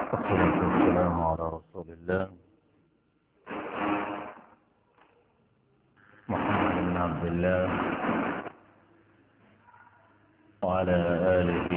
والصلاة والسلام على رسول الله محمد بن عبد الله وعلى آله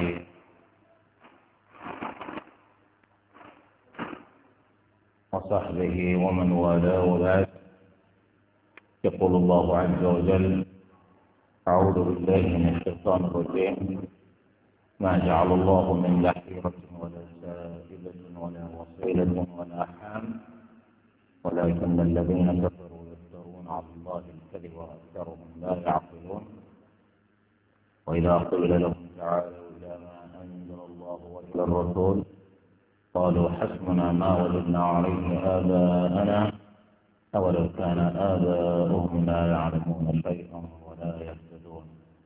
وصحبه ومن والاه وبعد. يقول الله عز وجل: أعوذ بالله من الشيطان الرجيم. ما جعل الله من بحيرة ولا سائبة ولا وصيلة ولا حام ولكن الذين كفروا يفترون على الله الكذب وأكثرهم لا يعقلون. وإذا قيل لهم تعالوا إلى ما أنزل الله وإلى الرسول قالوا حسبنا ما وجدنا عليه آباءنا أولو كان آباؤهم لا يعلمون شيئا ولا يهتدون.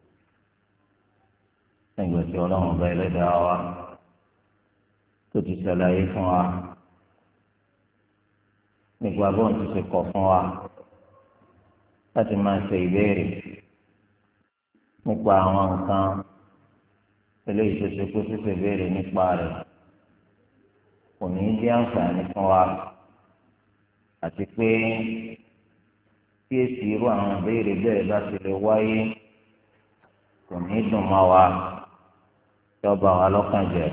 nígbà tí ọlọ́run ọba ẹlẹ́dàá wa tó ti ṣàlàyé fún wa nípa bóun ti ṣe kọ̀ fún wa láti máa ṣe ìbéèrè nípa àwọn nǹkan eléyìí tó ṣe kó ṣíṣe ìbéèrè nípa rẹ̀ kò ní í jẹ́ àǹfààní fún wa àti pé tí èsì irú àwọn ìbéèrè bẹ́ẹ̀ bá ti lè wáyé kò ní í dùn mọ́ wa tí ọba wa lọ́kàn jẹ́.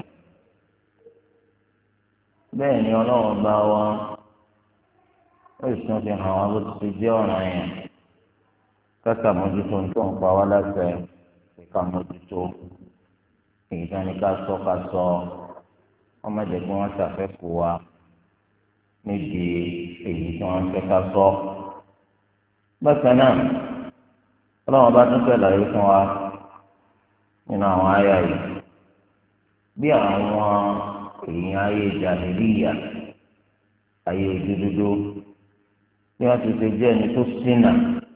bẹ́ẹ̀ ni ọlọ́run bá wa ó sì tún fi hàn wá bó ti ṣe jẹ́ ọ̀ràn yẹn káka mójútó tó ń pa wá láṣẹ ìka mójútó èyí tó ní ká sọ wọ́n má jẹ́ kí wọ́n ṣàfẹ́kù wa níbi èyí tí wọ́n fẹ́ ká sọ. bákan náà ọlọ́run bá tún fẹ́ láyé fún wa nínú àwọn àyà yìí bí àwọn èèyàn ayé jàhílíyà ayé dúdúdú bí wọ́n ti ṣe jẹ́ ẹni tó ṣìnà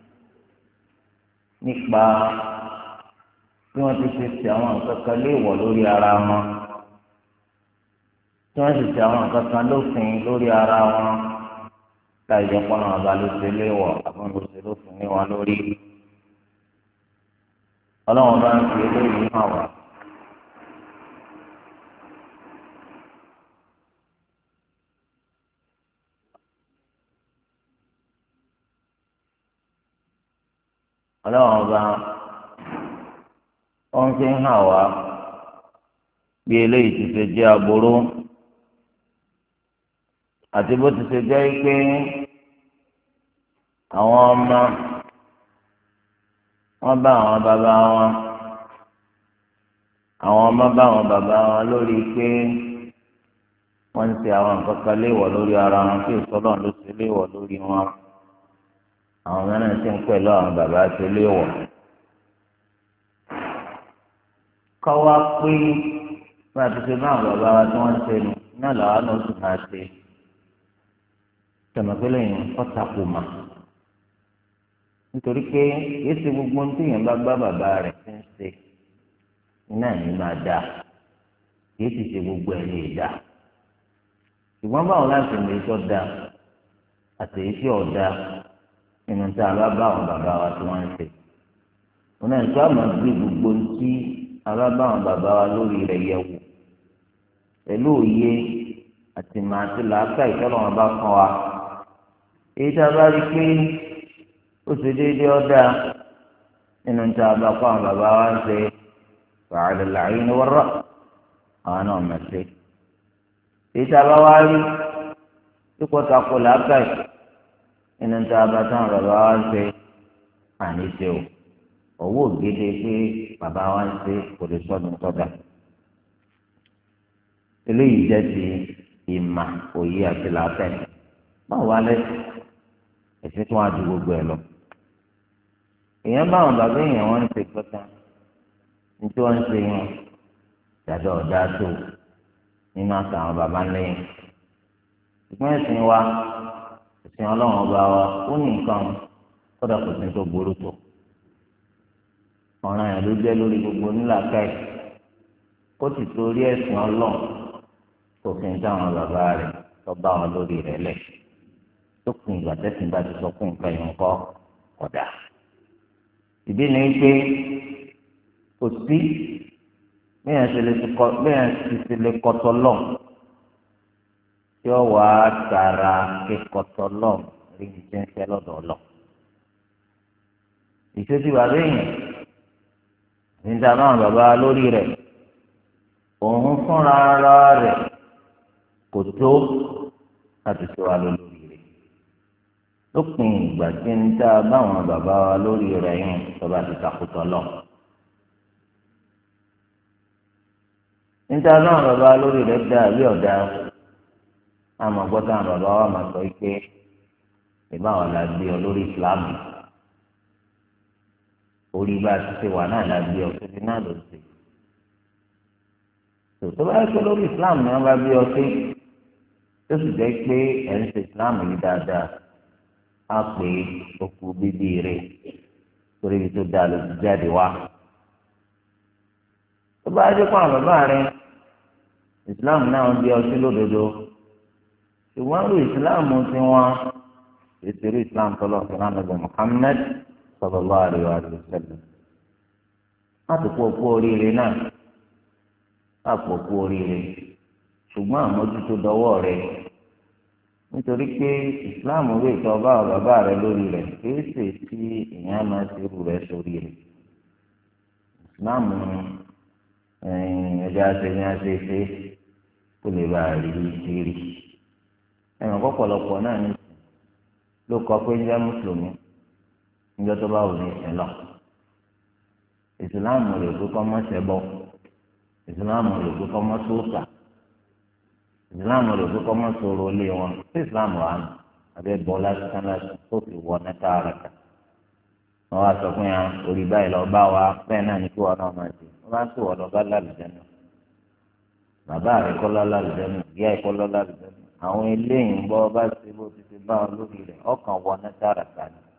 nípa bí wọ́n ti ṣe àwọn nǹkan kan léèwọ̀ lórí ara wọn tí wọ́n sì ṣe àwọn nǹkan kan lófin lórí ara wọn láì jẹ́ pọ́nà ọba ló ṣe léèwọ̀ àbọ̀n ló ṣe lófin ní wọn lórí. ọlọ́run bá ń fi eléyìí hàn wá. ọlọ́run bá ń fi hàn wá bí eléyìí ti ṣe jẹ́ aburú àti bó ti ṣe jẹ́ pé àwọn ọmọ wọ́n bá àwọn bàbá wọn àwọn ọmọ bá àwọn bàbá wọn lórí pé wọ́n ń ṣe àwọn nǹkan kan léèwọ̀ lórí ara wọn kí ìsọlọ ló ṣe léèwọ̀ lórí wọn àwọn mẹ́rin ti ń pẹ̀lú àwọn bàbá ṣe léèwọ̀. kọ́wá pé bí a ti ṣe bá àwọn bàbá wa tí wọ́n ń ṣe nù náà làwọn náà sì máa ṣe tẹ̀mọ̀pẹ́lẹ́ yẹn ọ̀tàkùn mà nítorí pé kìí ṣe gbogbo ohun tí èèyàn bá bá bàbá rẹ̀ ti ń ṣe náà ní máa dáa kìí sì ṣe gbogbo ẹ̀ lè dáa ṣùgbọ́n báwo láti lè tọ́ da àti èyí tí ò da nínú tí a bá bá àwọn bàbá wa tí wọ́n ń ṣe wọn náà tó àmọ́ gbé gbogbo ohun tí a bá bá àwọn bàbá wa lórí rẹ̀ yẹ̀ wò pẹ̀lú òye àti màá ti làákà ìtọ́lọ́ wọn bá kàn wá èyí tí a bá rí pé ó ṣe déédéé ọ̀dà nínú tí a bá kó àwọn bàbá wa ń ṣe fa'ala al-'ayni war-ra's àwọn náà mọ̀ sí. èyí tí a bá wá rí kíkọ́ takò làákàyè nínú tí a bá táwọn bàbá wa ń ṣe àní ṣe o owó ògèdè pé bàbá wa ń ṣe kò lè sọ́dún tọ́jà. eléyìí jẹ́ ti ìmà òye àti làákàyè báwo wá lẹ́sìn ẹ̀sìn tí wọ́n á ju gbogbo ẹ̀ lọ. èèyàn bá àwọn bàbá èèyàn wọn ń ṣe gbọ́tà nítorí wọ́n ń ṣe yẹn dàda ọ̀dà tó nínú àtà àwọn bàbá lẹ́yìn. ìpín ẹ̀sìn wa ẹ̀sìn ọlọ́run ọba wa ó ní nǹkan kódà kò sí tó burú tó. ọ̀ràn yẹn ló jẹ́ lórí gbogbo onílàákàyè kó sì torí ẹ̀sìn ọlọ́run kò fi ń táwọn bàbá rẹ̀ tó bá wọn lórí rẹ̀ lẹ̀ tó kún ìgbà tẹ́sìn bá ti sọ fún nǹkan yẹn kọ́ ọ̀dà. ìdí ni pé kò sí bẹ́ẹ̀ ti lè kọ́tọ́ lọ tí ó wà á tara kíkọ́tọ́ lọ́n rí ti ń fẹ́ lọ́dọ̀ lọ. ìṣètì bàbá èèyàn níta náà bàbá lórí rẹ̀ òun fúnra ara rẹ̀ kò tó láti ṣe wà lórí rẹ̀ lópin ìgbà tí ń dá báwọn bàbá wa lórí rẹ̀ yẹn tọ́ba ti takùtọ̀ lọ. níta náà bàbá lórí rẹ̀ dá àbí ọ̀dá àmọ́ gbọ́dọ̀ àwọn bàbá wa máa sọ pé ìbáwọn la gbé ọ lórí ìsìlámù orí bá a ti ṣe wà náà la gbé ọ síbi náà ló ṣe. tó bá yẹ kó lórí ìsìlámù ni wọ́n bá gbé ọ sí tó sì jẹ́ pé ẹ̀ ń ṣe ìsìlámù yìí dáadáa á pè é okú bíbí rẹ̀ torí ibi tó dáa ló ti jáde wá. tó bá yẹ kó àwọn bàbá rẹ̀ ìsìlámù náà ń gbé ọ sí lódodo ṣùgbọ́n lórí ìsìlámù tí wọ́n ìṣèlú ìsìlámù tọ́lọ̀ fún anábì Muhammad sallallahu alaihi wa sallam. wọ́n ti kó okú oríire náà àpò okú oríire ṣùgbọ́n àmójútó dọwọ́ rẹ̀ nítorí pé ìsìláàmù rẹ̀ tó bá bàbá rẹ̀ lórí rẹ̀ kìí ṣe tí èèyàn máa ṣe irú rẹ̀ sórí rẹ̀. ìsìláàmù ẹ̀jẹ̀ àṣẹyìn àṣẹṣe kó lè bá rí sí rí. ẹ̀wọ̀n kọ́pọ̀lọpọ̀ náà ní ló kọ́ pé ń jẹ́ mùsùlùmí níjọ́ tó bá wù ní ìsìn lọ. ìsìláàmù rẹ̀ pé kọ́ mọ́ ṣẹbọ ìsìláàmù rẹ̀ pé kọ́ mọ́ sóòṣà ìsìláàmù rẹ̀ pé kọ́ mọ́ sọ̀rọ̀ lé wọn sí ìsìláàmù wa nù abẹ́ bọ́ lásán lásán tó fi wọ nẹ́ta rẹ̀ kà. wọ́n wá sọ fún yà orí báyìí lọ bá wa bẹ́ẹ̀ náà ní kí wọn náà máa ṣe wọ́n bá ń sọ wọ́n lọ bá lálùjẹ́nu bàbá rẹ̀ kọ́ lọ́ lálùjẹ́nu ìyá ẹ̀ kọ́ lọ́ lálùjẹ́nu àwọn eléyìí ń bọ́ bá ṣe bó ti ṣe bá wọn lórí rẹ̀ ọkàn wọ nẹ́ta rẹ̀ kà ní.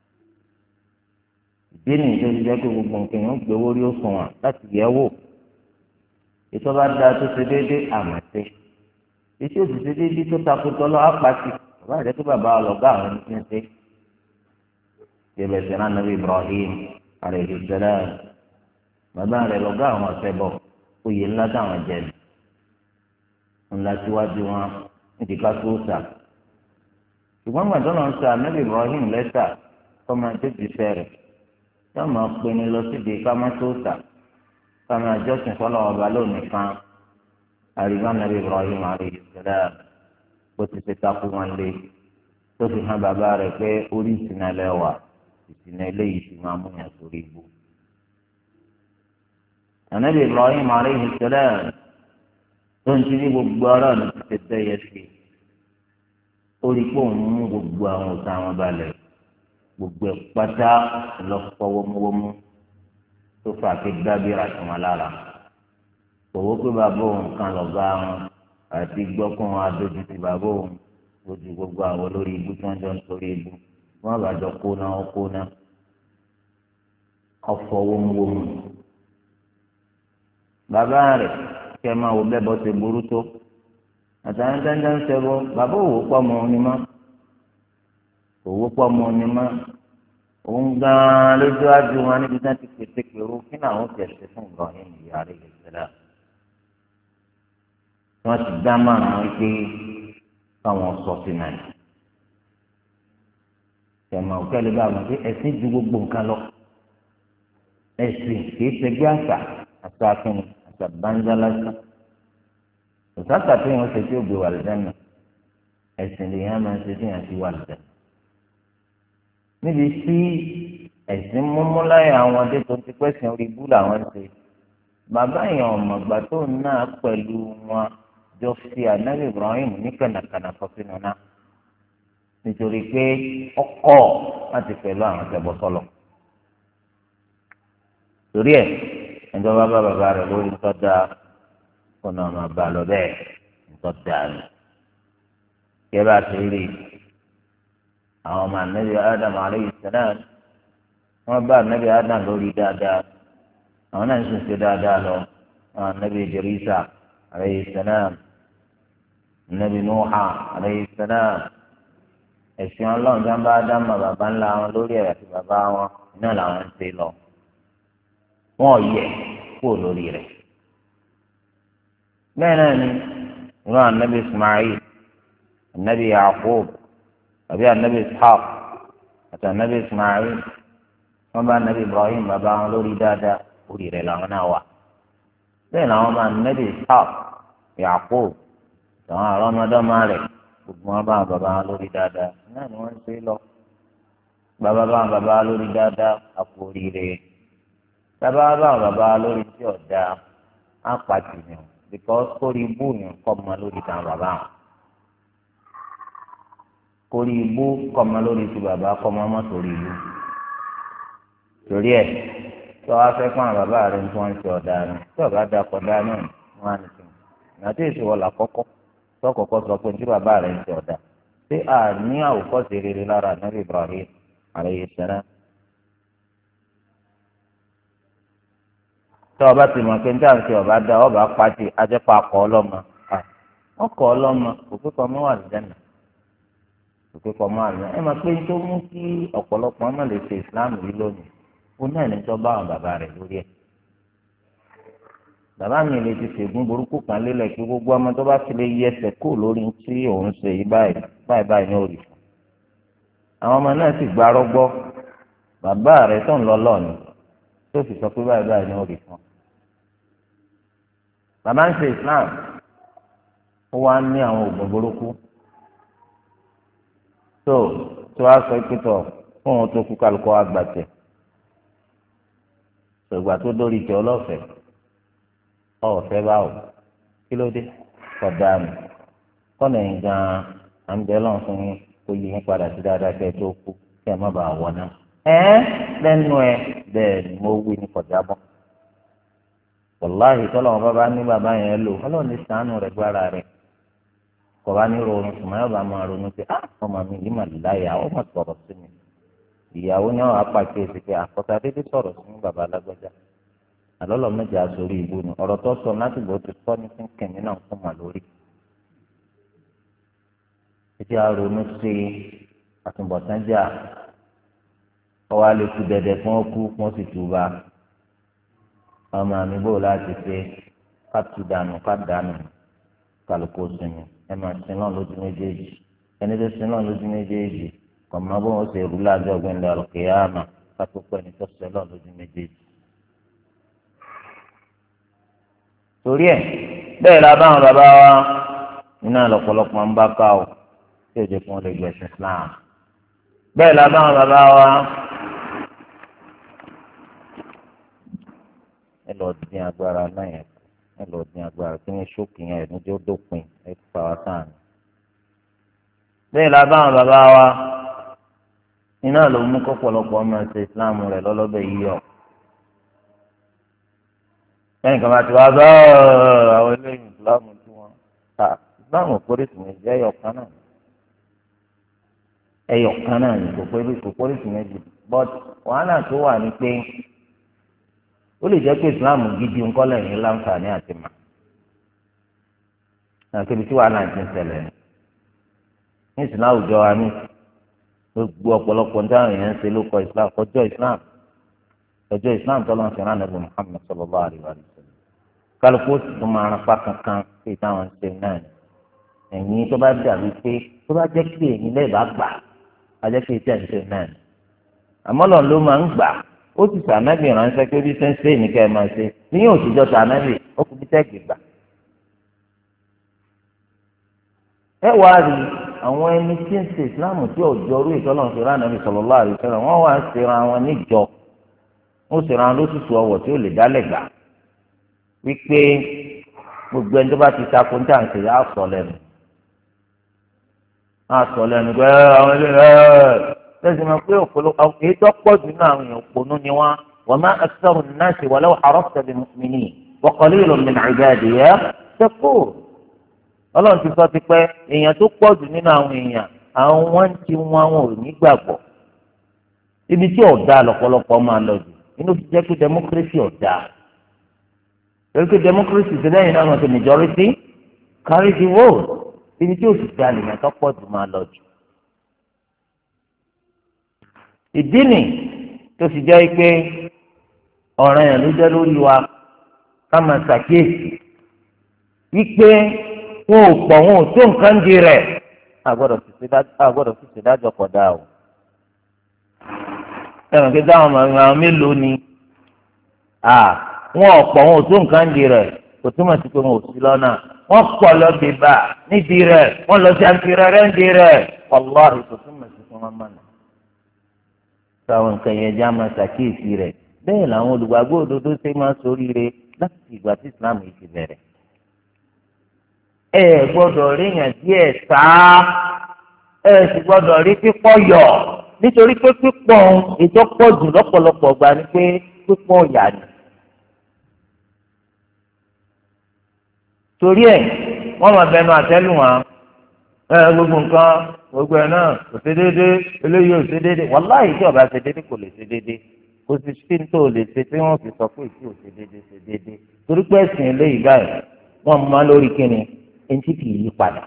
ìdí nìyí tó ti jẹ́ pé gbogbo nǹkan yẹn ń gbé owó rí òṣùwọ̀n láti yẹ̀ wò ètò bá dáa tó ṣe déédéé àmọ̀tẹ́ ètò òṣìṣẹ́ déédéé tó takotọ́ lọ apàtì bàbá rẹ̀ tó bàbá ọlọ́gá àwọn ẹni tí ń ṣe yẹbẹ̀ sẹ́nà nàbí Ibrahim alayhi salam bàbá rẹ̀ lọ́gá àwọn ọ̀sẹ̀ bọ̀ oyè ńlá táwọn jẹ ńlá síwájú wọn nídìí ká tó sà ṣùgbọ́n gbàdúrà ń sọ nàbí Ibrahim lẹ́tà kọ́mọ tètè fẹ́rẹ̀ yóò máa pinnu lọ síbi ká má tó sà ká máa jọ́sìn fọlọ́ ọba lónìí kan àríwá nàbí Ibrahim alayhi salam bó ti ṣe takú wọn lé tó fi hàn bàbá rẹ̀ pé orí ìsìnà lẹ́wà ìsìnà eléyìí ti máa mú yàn sórí ibú. ànábì Ibrahim alayhi salam tó ń ti ní gbogbo ọ̀rọ̀ ní ti ṣe tẹ́yẹ sí ó rí pé òun mú gbogbo àwọn òòtá wọn balẹ̀ gbogbo ẹ̀ pátá lọ́pọ̀ wọ́múwọ́mú tó fà ké dábìrà sí wọn lára òwò pé bàbá òun kan lọ́gá wọn àti gbọ́kùn wọn adójú ti bàbá òun lójú gbogbo àwọn lórí ibú tí wọ́n jọ ń torí ibú wọ́n bá jọ kóná ó kóná ọ̀fọ̀ wọ́múwọ́mú bàbá rẹ̀ kẹ́ máa wò bẹ́ẹ̀ bọ́ ṣe burú tó àtàwọn dandan ń ṣẹ́gun bàbá òwò pọ̀ mọ́ ọ ní mọ́ òwò pọ̀ mọ́ ọ ní mọ́ òun gan-an lójú ájú wọn níbi tí wọ́n ti pété pèrò kí náà wọ́n tẹ̀sí fún Ibrahim ìyá rẹ̀ ìṣẹ̀lẹ̀ wọ́n ti dá márùn-ún pé káwọn sọ sí náà tẹ̀mọ̀ òkèlè bá wọn pé ẹ̀sìn ju gbogbo nǹkan lọ ẹ̀sìn kìí ṣẹgbẹ́ àṣà àṣà akínní àṣà bánjá lásán òṣàṣà tí wọ́n ṣe tí ó gbé wà lẹ́nu ẹ̀sìn lèèyàn máa ń ṣe tí wọ́n ti wà lẹ́nu níbi tí ẹ̀sìn múmúláyà àwọn ọdẹ tó ti pẹ́sìn orí ibú làwọn ń ṣe bàbá yẹn ọ̀mọ̀gbà tó náà pẹ̀lú wọn jọ fi ànábì Ibrahim ní kànàkànà sọ sínú náà nítorí pé ọkọ láti pẹ̀lú àwọn tẹ̀bọ̀ sọlọ torí ẹ̀ ẹjọ́ bá bàbá rẹ̀ lórí ńtọ́da kọ́nà ọmọ bá lọ bẹ́ẹ̀ ńtọ́da ni kí ẹ bá ti rí àwọn ọmọ ànábì Adam alayhi salam wọ́n bá ànábì Adam lórí dáadáa àwọn náà ń sùn sí dáadáa lọ àwọn ànábì Idrisa alayhi salam ànábì Nuha alayhi salam ẹ̀sìn ọlọ́run tí wọ́n bá dá mọ́ bàbá ńlá wọn lórí ẹ̀ àti bàbá wọn náà làwọn ń ṣe lọ wọn ò yẹ kúrò lórí rẹ̀ bẹ́ẹ̀ náà ni ìran ànábì Ismail anabi Yaqub àbí anabi Ishaq àti anabi Ismail wọ́n bá anabi Ibrahim bàbá wọn lórí dáadáa orí rẹ̀ làwọn náà wà. bẹ́ẹ̀ làwọn bá anabi Ishaq Yaqub àwọn àrọ́mọdọ́mọ rẹ̀ gbogbo wọn bá bàbá wọn lórí dáadáa náà ni wọ́n ń ṣe lọ. bàbá bá bàbá lórí dáadáa àpò oríire. bàbá bá bàbá lórí tí ọ̀dà àpàtì ni because kórì ibú yẹn kọ́ ọmọ lórí tàn bàbá wọn. kórì ibú kọ́ ọmọ lórí ti bàbá kọ́ ọmọ ọmọ sórí ibú. torí ẹ̀ tí wọ́n á fẹ́ fún àwọn bàbá rẹ̀ tí wọ́n ń ṣe ọ̀dà rẹ̀ tí ọ̀gá da kọ̀dá náà wọ́n á nìkan. ìrántí ìṣòwò làkọ́kọ́ tí wọ́n kọ́kọ́ sọ pé tí bàbá rẹ̀ ń ṣe ọ̀dà. ṣé a ní àwòkọ́ṣe rere lára Ànábì Ibrahim alayhi salam. tí ọba ti mọ̀ pé ní táwọn ṣe ọba dá ọba pàtì ajẹ́pọ̀ akọ ọlọ́mọ wọn kọ ọlọ́mọ kò pé kọ́ mọ́ wà lẹ́nu kò pé kọ́ mọ́ àlẹ́ ẹ máa pé tó mú kí ọ̀pọ̀lọpọ̀ ọmọ lè ṣe ìsìláàmù yìí lónìí ó náà ní tó bá àwọn bàbá rẹ̀ lórí ẹ̀. bàbá mi lè ti ṣègùn burúkú kan lélẹ̀ pé gbogbo ọmọ tó bá fi lè yí ẹsẹ̀ kú lórí tí òun ṣe yí báyìí ní òrì fún. àwọn ọmọ náà sì gbárọ́ gbọ́ bàbá rẹ̀ tó ń lọ lọ́ọ̀nù tó sì sọ pé báyìí ní òrì fún. bàbá ń ṣe Islam ó wá ní àwọn oògùn burúkú tó wá sọ pé tọ̀ fún òun tó kú kálukọ́ àgbàtẹ̀ ṣùgbọ́n tó dórí ìjọ ọlọ́fẹ̀ẹ́ ọ̀fẹ́ báwò kí ló dé kọ̀dà mi kọ́nà yín gan-an à ń bẹ lọ́n fún yín kó yí yín padà sí dáadáa kẹ́ ẹ tó kú kí ẹ má bàa wọ̀ náà. lẹ́nu ẹ bẹ́ẹ̀ ni mo wí ní kọjá bọ́. wàláhì tọ́lọ̀ wọn bá ní bàbá yẹn lò ọlọ́run ní sàánù rẹ̀ gbára rẹ̀ kò bá ní ronú sùnmọ́ yóò bá máa ronú pé ọmọ mi yìí mà láyà ó mà sọ̀rọ̀ sí mi. ìyàwó ní àwọn apàkíyèsí pé àkọ́tà dédé sọ̀rọ̀ sí mi bàbá alágbájá àlọ́lọ́ méjì àsórí ìbú ni ọ̀rọ̀ tó sọ láti bò ti sọ ní kínkìnní náà fún mà lórí. títí a ronú sí àtúbọ̀tán jà ọwọ́ alẹ́ kú dẹ̀dẹ̀ fún ọkú fún sì túbà ọmọ mi bò láti ṣe ká tu dànù ká dànù kálukú sinmi ẹ máa sin náà lójú méjèèjì ẹni tó sin náà lójú méjèèjì kọ̀ọ̀mọ́ bó wọn ṣe rú lájọ́ gbẹ̀ndẹ̀ àlùkìyámà ká tó pẹ́ ní tó ṣe náà lójú méjèèjì. torí ẹ bẹ́ẹ̀ la báwọn bàbá wa iná lọ́pọ̀lọpọ̀ ń bá ká o tí ò jẹ́ kí wọ́n lè gbẹ̀sìn Islam bẹ́ẹ̀ la báwọn bàbá wa ẹ lọ dín agbára náà yẹn ẹ lọ dín agbára kí ní ṣókì yẹn ẹ níjó dópin ẹ ti pa wá sáà ni. bẹ́ẹ̀ la báwọn bàbá wa iná ló mú kọ́pọ̀lọpọ̀ ọmọ ẹ̀sìn Islam rẹ̀ lọ́lọ́bẹ̀ yíyọ. lẹ́yìn kan bá ti wá bá àwọn eléyìí ìsìláàmù tí wọ́n ta ìsìláàmù pólísì méjì ẹyọkan náà ní kò pólísì méjì but wàhálà tó wà ní pé ó lè jẹ́ pé ìsìláàmù gidi ńkọ́ lẹ́yìn láǹfààní àti mà àkébí tí wàhálà ti ń ṣẹlẹ̀ ní ìsìláàmù àwùjọ wa ní gbogbo ọ̀pọ̀lọpọ̀ ní táwọn èèyàn ń ṣe ló kọ ìsìláàmù ọjọ́ ìsìláàmù tọ́lọ́ ń ṣe rán nàbì Muhammad sallallahu alaihi wa sallam kálukú sì tún máa ran pa kankan pé táwọn ń ṣe náà ni ẹ̀yin tó bá dàbí pé tó bá jẹ́ pé ẹ̀yin lẹ́ẹ̀ bá gbà á jẹ́ pé tẹ̀ ń ṣe náà ni àmọ́ lọ́n ló máa ń gbà ó ti sànábì ránṣẹ́ pé bí sẹ́ńsẹ́ ní kẹ́ ẹ máa ṣe ní yóò ti jọ sànábì ó kú bí tẹ́ẹ̀kì gbà. ẹ wá rí àwọn ẹni tí ń ṣe ìsìláàmù tí ọjọ́ orí ìtọ́lọ́ ṣe rán nàbì sallallahu alaihi wasallam wọ́n wá ń ṣera wọn níjọ ó ṣera wọn lóṣooṣù ọwọ́ tí ó lè dálẹ̀ gbà wípé gbogbo ẹni tó bá ti takò ń tàǹsì á sọ lẹ́nu pé àwọn ilé lẹ́sìn máa pé èyí tó pọ̀ jù náà àwọn èèyàn òpònú ni wọ́n wa ma aktharu an-nasi walau harasta bi-mu'minin wa qalilun min 'ibadiya shakur. ọlọ́run ti sọ ti pẹ́ èèyàn tó pọ̀ jù nínú àwọn èèyàn àwọn wọ́n ti wọn ò ní gbàgbọ́ ibi tí ọ̀dà lọ́pọ̀lọpọ̀ máa lọ jù inú fi jẹ́ pé democracy ọ̀dà torí pé democracy ti lẹ́yìn náà the majority carry the vote ibi tí òsì dá lèèyàn tó pọ̀ jù máa lọ jù. ìdí nì tó fi jẹ́ pé ọ̀ràn yẹn ló jẹ́ lórí wa ká máa ṣàkíyèsí wípé wọn ò pọ̀ wọn ò tó nǹkan di rẹ̀ àgbọ́dọ̀ fi ṣèdájọ́ kọ̀dá o. ẹ̀rọ kí táwọn ọmọ mélòó ni wọn ọ̀pọ̀ wọn ò tó nǹkan di rẹ̀ kò túmọ̀ sí pé wọn ò sí lọ́nà wọn pọ̀ lọ bèbà nídìí rẹ̀ wọn lọ sí àǹfìrẹ́rẹ́ nídìí rẹ̀ wàláhì kò túmọ̀ sí pé wọn mọ̀nà. táwọn nǹkan yẹn já máa ṣàkíyèsí rẹ̀ bẹ́ẹ̀ làwọn olùgbàgbọ́ òdodo ṣe máa ṣoríire láti ìgbà tí Islam yìí ti bẹ̀rẹ̀. ẹ gbọ́dọ̀ rí yàn díẹ̀ sáá ẹ sì gbọ́dọ̀ rí pípọ̀ yọ̀ nítorí pé pípọ̀ ètò pọ̀ jù lọ́pọ̀lọpọ̀ gbà ni pé pípọ̀ yà ni. torí ẹ̀ wọ́n máa bẹnu àtẹ́lù wọn gbogbo nǹkan gbogbo ẹ̀ náà kò ṣe déédéé eléyìí ò ṣe déédéé wàláhì tí ó bá ṣe déédéé kò lè ṣe déédéé kò sì sí ní tó lè ṣe tí wọ́n fi sọ pé tí ò ṣe déédéé torí pé ẹ̀sìn eléyìí báyìí wọ́n máa lórí kíni ẹni tí kì í yí padà.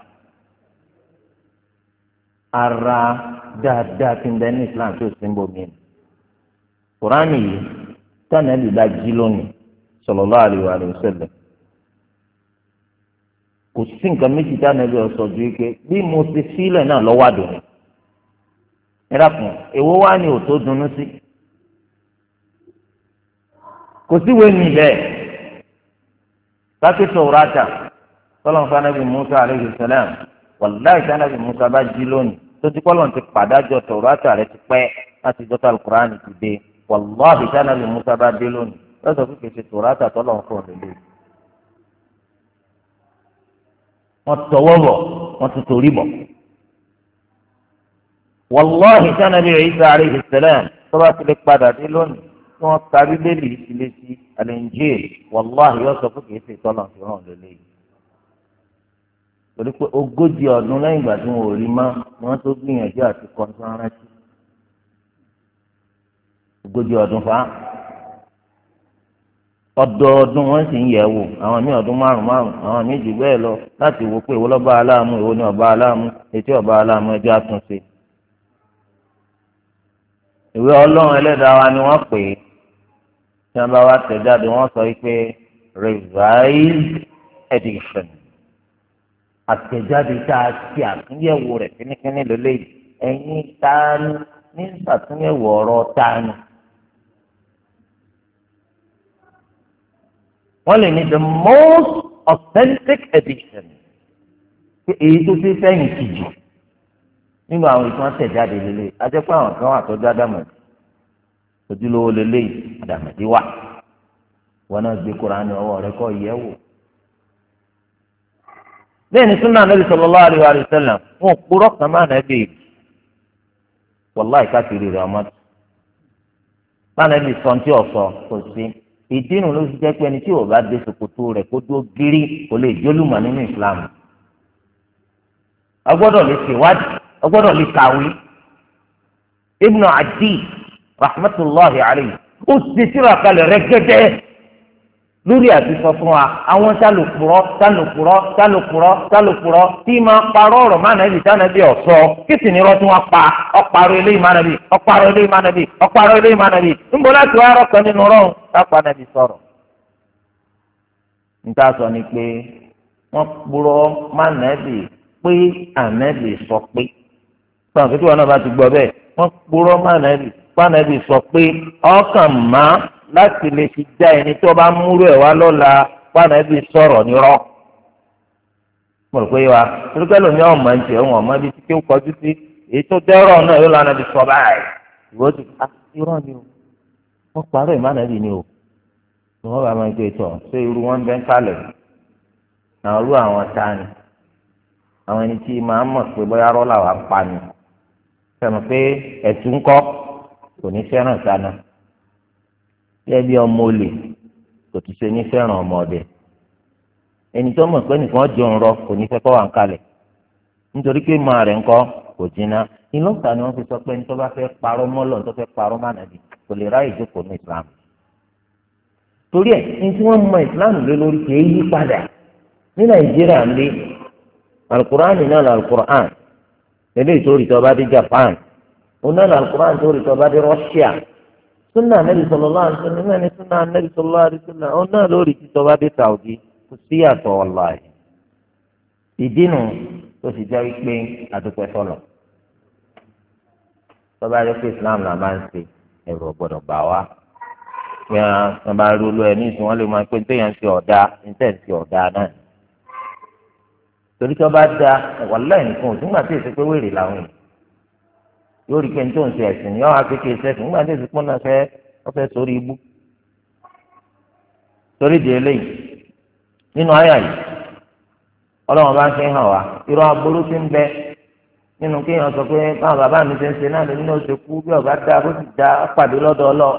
ara dáadáa ti ń bẹ ní Islam tó sì ń bomi ni Kùránì yìí tánà ẹbí bá jí lónìí sallallahu alaihi wasallam kò sí nǹkan méjì tánà ẹbí ọ̀sọ̀ ju ike bí mo ti sílẹ̀ náà lọ́wọ́ àdùnnú ẹ̀rọ kan èwo wá ní òtó dunnú sí kò síwèé mi bẹ́ẹ̀ láti sọ̀rọ̀ àtà tọ́lọ́n fanabi Musa aleyhi salam wàláì sanabi Musa bá jí lónìí tó ti kọ́lọ́n ti pàdájọ́ sọ̀rọ̀ àtà rẹ ti pẹ́ láti dọ́tà alukur'an ti dé wàláì sanabi Musa bá dé lónìí lọ́sọ̀ fún kèsì sọ̀rọ̀ àtà tọ́lọ́n fún ọ̀dẹ́lẹ́ wọ́n tọwọ́ bọ̀ wọ́n ti torí bọ̀ wàláì sanabi Isa aleyhi salam tọ́ba ti lè padà dé lónìí wọ́n ka bíbélì ìsìlẹ̀ sí al-Injil wàláhì yóò sọ fún kìí ṣe tọ́lọ̀ fi hàn lélẹ́yìí. torí pé 40 ọdún lẹ́yìn ìgbà tí wọn ò rí mọ́ ni wọ́n tó gbìyànjú àti kọ́ńtánrẹ́tì 40 ọdún fa ọdọọdún wọ́n sì ń yẹ̀ wò àwọn míì ọdún 5 àwọn míì jù bẹ́ẹ̀ lọ láti wò pé èwo lọ́ba aláàmú èwo ni ọba aláàmú etí ọba aláàmú ẹjọ́ àtúnṣe. ìwé ọlọ́run ẹlẹ́dàá wa ni wọ́n pè é tí wọ́n bá wá tẹ̀ jáde wọ́n sọ pé revised edition àtẹ̀jáde tá a ṣe àtúnyẹ̀wò rẹ̀ kínníkínní lélẹ́yìí ẹ̀yin tání ní ìṣàtúnyẹ̀wò ọ̀rọ̀ tání. wọ́n lè ní the most authentic edition pé èyí tó ṣe sẹ́yìn kìjì nínú àwọn ìtàn àtẹ̀jáde lélẹ́yìí ajẹ́pẹ́ àwọn kan wà tó dáadáa ojúlówó lélẹ́yìí àdàmọ̀dé wà wọn náà gbé Kùránì ọwọ́ rẹ̀ kọ́ yẹ̀ wò. bẹ́ẹ̀ ni súnà Ànábì sallallahu alaihi wa sallam wọn kúrọ́ kan máa nà bẹ́ẹ̀ wàláì káàkiri rẹ̀ ọmọ máa nà bẹ́ẹ̀ sọ́ńtì ọ̀sọ́ kò sí ìdínú ló fi jẹ́ pé ẹni tí ò bá dé ṣòkòtò rẹ̀ kó dúró gírí kò lè jólùmọ̀ nínú Islam. a gbọ́dọ̀ lè ṣèwádìí a gbọ́dọ̀ lè kàwé Ibn Adi rahmatulahi alayhi ó ti tírà kalẹ̀ rẹ́gẹ́dẹ́ lórí àtisọ fún wa àwọn tálòkùrọ́ tí máa parọ́ ọ̀rọ̀ máa nàbì tánàbì ọ̀sọ́ kí sì ní rọ́tún wa pa ọ̀parọ́ eléyìí máa nàbì ọ̀parọ́ eléyìí máa nàbì ọ̀parọ́ eléyìí máa nàbì níbo láti wá rọ́ọ̀kan nínú rọ́ọ̀hún lápá nàbì sọ̀rọ̀. níta sọ ni pé wọ́n purọ́ máa nàbì pé ànábì sọ pé sọ̀rọ̀ kí wọn náà bá ti gbọ́ bẹ́ẹ̀ wọ́n purọ́ máa nàbì pànàbì sọ pé ọkàn má láti lè fi já ẹni tó bá múrò ẹ̀ wá lọ́la pànàbì sọ̀rọ̀ nírọ́. mo rò pé wa torípé lómi ọmọ ń jẹ ohun ọmọ bíi tí ó kọjú sí èyí tó dẹ́rọ̀ náà yóò lọ́nà bí sọ báyìí ìwọ ti irọ́ ni o wọ́n parọ́ ìmánàbì ni o ni wọ́n bá máa ń gbé tọ̀ ṣé irú wọn bẹ́ ń kalẹ̀ àwọn irú àwọn ta ni àwọn ẹni tí máa ń mọ̀ pé bóyá rọ́ làwọn apá ni sẹ́mi pé ẹ̀tún kọ́ kò ní fẹ́ràn sáná yẹ bí ọmọ olè kò tún ṣe ní fẹ́ràn ọmọ ọdẹ ẹni tó mọ̀ pé nìkan jọ ń rọ kò ní fẹ́ kọ́ wà ń kalẹ̀ nítorí pé máa rẹ̀ ń kọ́ kò jìnnà ìlọ́ta ni wọ́n fi sọ pé ní tó bá fẹ́ parọ́ mọ́lọ̀ tó fẹ́ parọ́ mánàbí kò lè ráyè jókòó ní Islam torí ẹ̀ ní tí wọ́n mọ Islam lé lórí kì í yí padà ní Nàìjíríà ń lé alukur'an náà lọ alukur'an eléyìí tó rí tó bá dé Japan onáà alukur'an tó rí tó bá dé Russia sunna anabi sallallahu alaihi wasallam ní sunna anabi sallallahu alaihi wasallam onáà lórí tó bá dé Saudi kò sí yàtọ̀ wàláhì ìdínú tó sì jẹ́ pé àdúpẹ́ sọ̀lọ̀ tọ́ba yẹ pé Islam là máa ń ṣe ẹ̀rù ọ̀gbọ́dọ̀ bà wá bí wọ́n bá rí olú ẹ̀ ní ìsìn wọn lè máa pé téèyàn ń ṣe ọ̀dà níta ń ṣe ọ̀dà náà torí tí wọ́n bá da ẹ̀wọ̀n lẹ́yìn nǹkan òsì nígbà tí èsì pé wèrè làwọn èèyàn yóò rí pé ní tó ń ṣe ẹ̀sìn ní ọ̀hún akéèké sẹ́sìn nígbà tí èsì pọ́n náà fẹ́ sórí ibú torí di eléyìí nínú àyà yìí ọlọ́run bá ń fi hàn wá irú aburú ti ń bẹ nínú kéèyàn sọ pé báwọn bàbá mi ṣe ń ṣe náà lè nínú oṣù kú bí ọba dá bó ti dá pàdé lọ́dọ̀ ọlọ́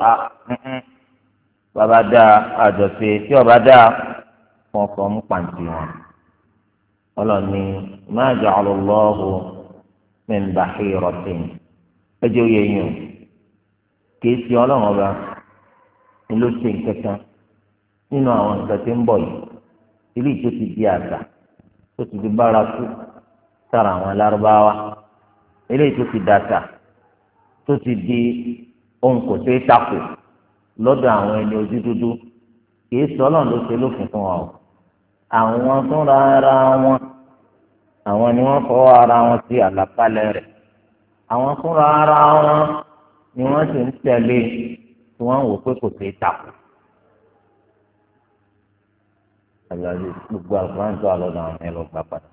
bàbá dá àjọṣe tí ọba dá fọ̀ọ̀fọ̀ mú pàǹtí wọn ọlọ́ni ma ja'ala Allahu min bahiratin ẹjọ́ yẹ yín o kì í ṣe ọlọ́run ọba ni ló ṣe nǹkan kan nínú àwọn nǹkan tí ń bọ̀ yìí ilé tó ti di àṣà tó ti di bárakú sára àwọn lárúbáwá eléyìí tó ti dàṣà tó ti di ohun kò ṣeé takò lọ́dọ̀ àwọn ẹni ojú dúdú kìí sọ ọlọ́run ló ṣe lófin fún wa o àwọn fúnra ara wọn àwọn ni wọ́n fọwọ́ ara wọn sí àlàkalẹ̀ rẹ̀ àwọn fúnra ara wọn ni wọ́n sì ń tẹ̀lé tí wọ́n ń wò pé kò ṣeé takò. àgbàdo gbogbo àgbọn tó àlọ́dọ̀ àwọn ẹ̀ lọ gbà padà.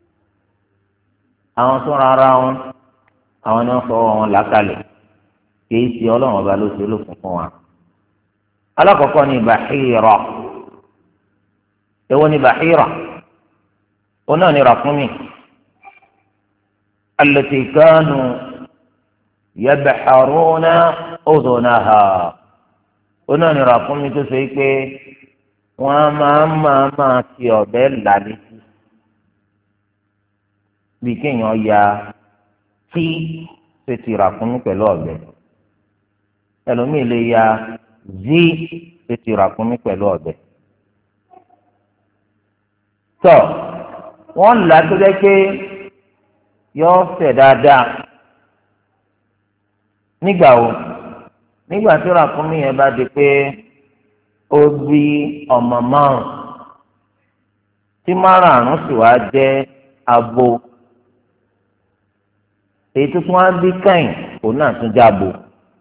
àwọn tó rárá wọn àwọn ni wọ́n fọwọ́ wọn làkàlẹ̀ kìí ṣe ọlọ́run ọba ló ṣe lófin fún wa. alákọ̀ọ́kọ́ ni bàhírà èwo ni bàhírà ó náà ni ràkúnmí allati kanu yabharuna udhunaha ó náà ni ràkúnmí tó ṣe pé wọ́n máa fi ọ̀bẹ là létí bí kéèyàn ya tí ṣe ti ràkúnmí pẹ̀lú ọ̀bẹ ẹlòmíì lè ya zí ṣe ti ràkúnmí pẹ̀lú ọ̀bẹ. tọ́ wọ́n là tó jẹ́ pé yọ fẹ̀ dáadáa nígbà wo nígbà tí ràkúnmí yẹn bá di pé ó bí ọmọ márùn tí márùn sì wá jẹ́ abo èyí tó tún wá bí káyìn òun náà tún jábo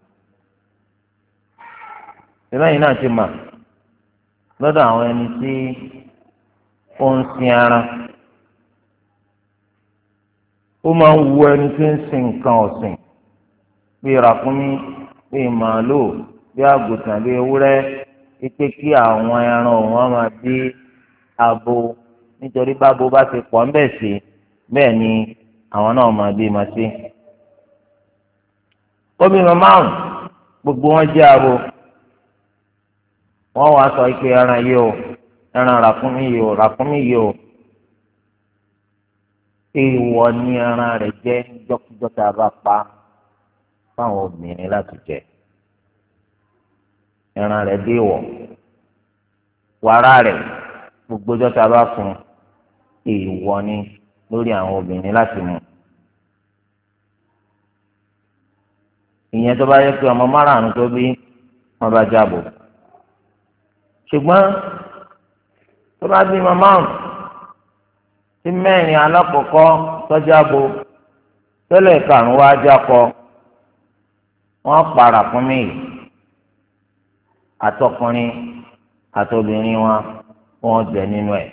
ìlànà náà ti mà lọ́dọ̀ àwọn ẹni tí ó ń sin ara ó máa ń wu ẹni tí ń sin nǹkan ọ̀sìn bíi ràkúnmí bíi màálù bíi àgùntàn bíi ewúrẹ́ wípé kí àwọn ẹran òun máa bí abo nítorí bábo bá ti pọ̀ ń bẹ̀ sí bẹ́ẹ̀ ni àwọn náà máa bí ma sí. obìnrin márùn gbogbo wọn jẹ́ abo wọ́n wá sọ pé ẹran yìí o ẹran ràkúnmí yìí o ràkúnmí yìí o èèwọ̀ ni ẹran rẹ̀ jẹ́ jọ́kíjọ́ tá a bá pa fáwọn obìnrin láti jẹ ẹran rẹ̀ dé wọ̀ wàrà rẹ̀ gbogbo ọjọ́ tá a bá fún èèwọ̀ ni lórí àwọn obìnrin láti mu. ìyẹn tó bá yẹ pé ọmọ márùn-ún tó bí wọn bá jábọ̀ ṣùgbọ́n tó bá bí ọmọ márùn-ún tí mẹ́rin alákọ̀ọ́kọ́ tọ́jú abo tẹ́lẹ̀ karùn-ún wá jákọ wọ́n para fún mi àtọkùnrin àtobìnrin wọn jẹ nínú ẹ̀.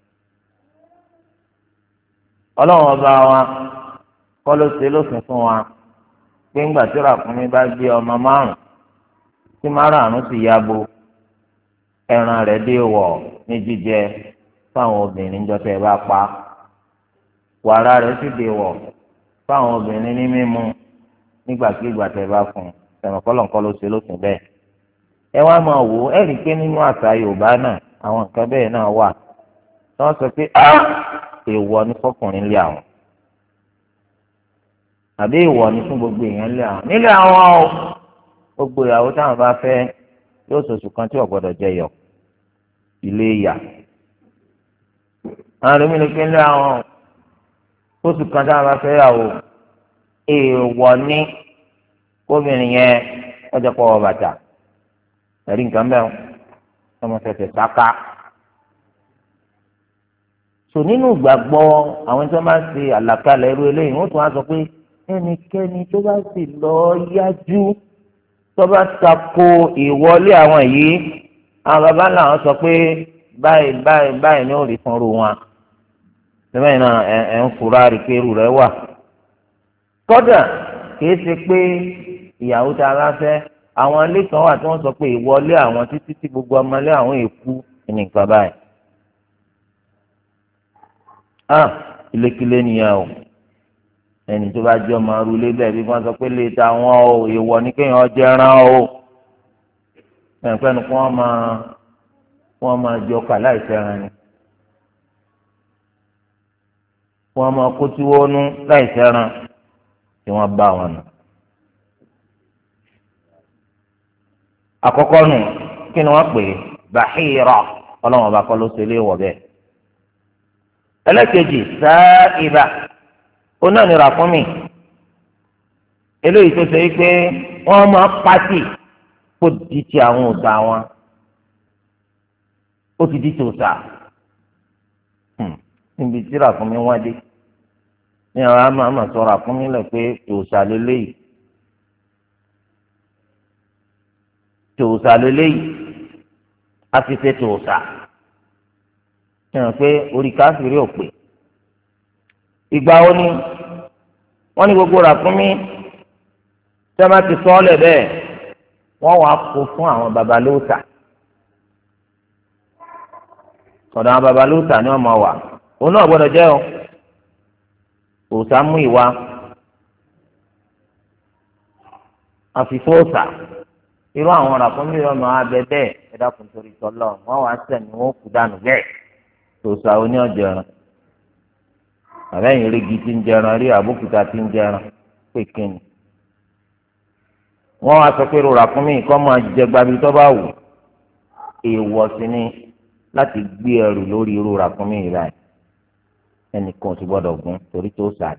ọlọ́run ọba wa kọ́ ló ṣe lófin fún wa pé ńgbà tí ràkúnmí bá gbé ọmọ márùn tí márùn sì yabo ẹran rẹ̀ dé wọ̀ ní jíjẹ fáwọn obìnrin jọ tẹ́ bá pa wàrà rẹ̀ sì dé wọ̀ fáwọn obìnrin ní mímu nígbàkigbà tẹ́ bá fún ẹ̀rọ̀kọ́lọ̀kọ́ ló ṣe lófin bẹ́ẹ̀. ẹ wá máa wò ó ẹ̀rí pé nínú àṣà Yorùbá náà àwọn nǹkan bẹ́ẹ̀ náà wà tí wọ́n sọ pé èèwọ̀ ni fọkùnrin lé àwọn àbí èèwọ̀ ni fún gbogbo èèyàn lé àwọn nílé àwọn o gbogbo ìyàwó táwọn bá fẹ́ yóò ṣoṣù kan tí ò gbọ́dọ̀ jẹ yọ ilé ìyà àwọn ẹlòmíín lè pé lé àwọn oṣù kan táwọn bá fẹ́ yàwó èèwọ̀ ni kóbìnrin yẹn ọjọ́ pọ̀ wọ bàtà ẹ̀rí nǹkan bẹ́ẹ̀ ọmọ fẹsẹ̀ sáká tò nínú ìgbàgbọ́ àwọn tí wọ́n bá ṣe àlàkalẹ̀ irú eléyìí wọ́n tún wá sọ pé ẹnikẹ́ni tó bá sì lọ yájú tó bá tako ìwọlé àwọn yìí àwọn baba làwọn sọ pé báyìí ni ó rí fúnru wọn sẹ́fẹ̀yìn náà ẹ̀ ń fura rí pé irú rẹ̀ wà kódà kìí ṣe pé ìyàwó tá a bá fẹ́ àwọn ilé kan wà tí wọ́n sọ pé ìwọlé àwọn títí tí gbogbo ọmọlé àwọn èkú nìkan báyìí ilékilé nìyẹn o ẹni tó bá jẹ́ ọmọ arúlé bẹ́ẹ̀ bí wọ́n sọ pé lè ta wọn o èèwọ̀ ní kéèyàn jẹran o ẹnìkan kí wọ́n máa jọ kà láìsẹ̀ran ni wọ́n máa kó tí wọ́n nú láìsẹ̀ran tí wọ́n bá wọn nù. àkọ́kọ́ nù kí ni wọ́n pè é bàhírà ọlọ́wọ́n bá kọ́ ló ṣe lé wọ̀ bẹ́ẹ̀. ẹlẹ́kejì sáìbà onánira fún mi eléyìí tó ṣe pé wọ́n máa pàtì kó di ti àwọn òòṣà wọn ó ti di ti òòṣà níbi tí ràkúnmí wá dé ní àwọn àmà sọ ràkúnmí lẹ pé òòṣà lélẹ́yìí tòòṣà lélẹ́yìí a fi ṣe tòòṣà yẹn pé orí káfíìrì ò pé ìgbà wo ni wọ́n ní gbogbo ràkúnmí tí wọ́n bá ti sọ ọ́ lẹ̀ bẹ́ẹ̀ wọ́n wàá kó fún àwọn babalóòṣà ọ̀dọ̀ àwọn babalóòṣà ni wọ́n máa wà òun náà gbọ́dọ̀ jẹ́ o òòṣà mú ìwà àfìfóòṣà irú àwọn ràkúnmí ọmọ abẹ bẹ́ẹ̀ ẹ dákun torí tọ́lọ́ wọ́n wàá sẹ̀mí wọn kú dànù bẹ́ẹ̀ tòòṣà oní ọ̀jẹ̀ràn àbẹ́yìn rígi tí ń jẹran rí àbókúta tí ń jẹran pé kíni wọ́n wá sọ pé ràkúnmí kọ́ máa jẹ gbabi tó bá wù èèwọ̀ sí ni láti gbé ẹrù lórí irú ràkúnmí yìí láì ẹnìkan ò sì gbọ́dọ̀ gún torí tó sà ní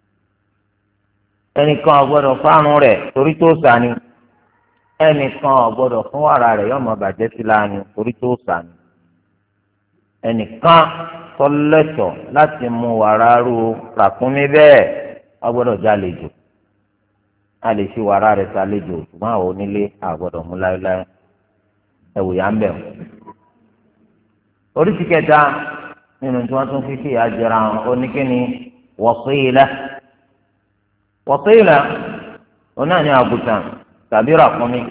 ẹnìkan ò gbọ́dọ̀ fárun rẹ̀ torí tó sà ní ẹnìkan ò gbọ́dọ̀ fún wàrà rẹ̀ yọmọ bàjẹ́ sí láàánú torí tó sà ní ẹnìkan tọ́lẹ́tọ̀ láti mú wàrà ru ràkúnmí bẹ́ẹ̀ wọ́n gbọ́dọ̀ jálejò a lè fi wàrà rẹ̀ ṣàlejò ṣùgbọ́n àwọn onílé àgbọ́dọ̀ mú láéláé ẹ̀wù yà ń bẹ̀ wọ́n. oríṣi kẹta nínú tí wọ́n tún fi sí àjẹrà oníkíni wọ́síìlà wọ́síìlà òun náà ní àgùntàn tàbí ràkúnmí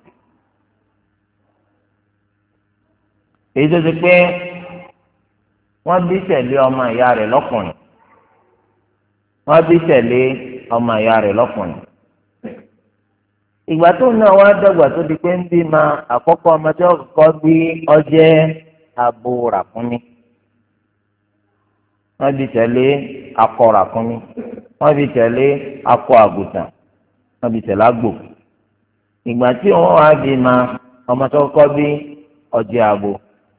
èyí tó ti pé wọ́n bí tẹ̀lé ọmọ ìyá rẹ̀ lọ́kùnrin wọ́n bí tẹ̀lé ọmọ ìyá rẹ̀ lọ́kùnrin ìgbà tó náà wá dàgbà tó di pé ń bí ma àkọ́kọ́ ọmọdé ọkọ bí ọjẹ́ abo ràkúnmí wọ́n bí tẹ̀lé akọ ràkúnmí wọ́n bí tẹ̀lé akọ àgùntàn wọ́n bí tẹ̀lé àgbò ìgbà tí wọ́n wá bí ma ọmọdé ọkọ bí ọjẹ́ abo.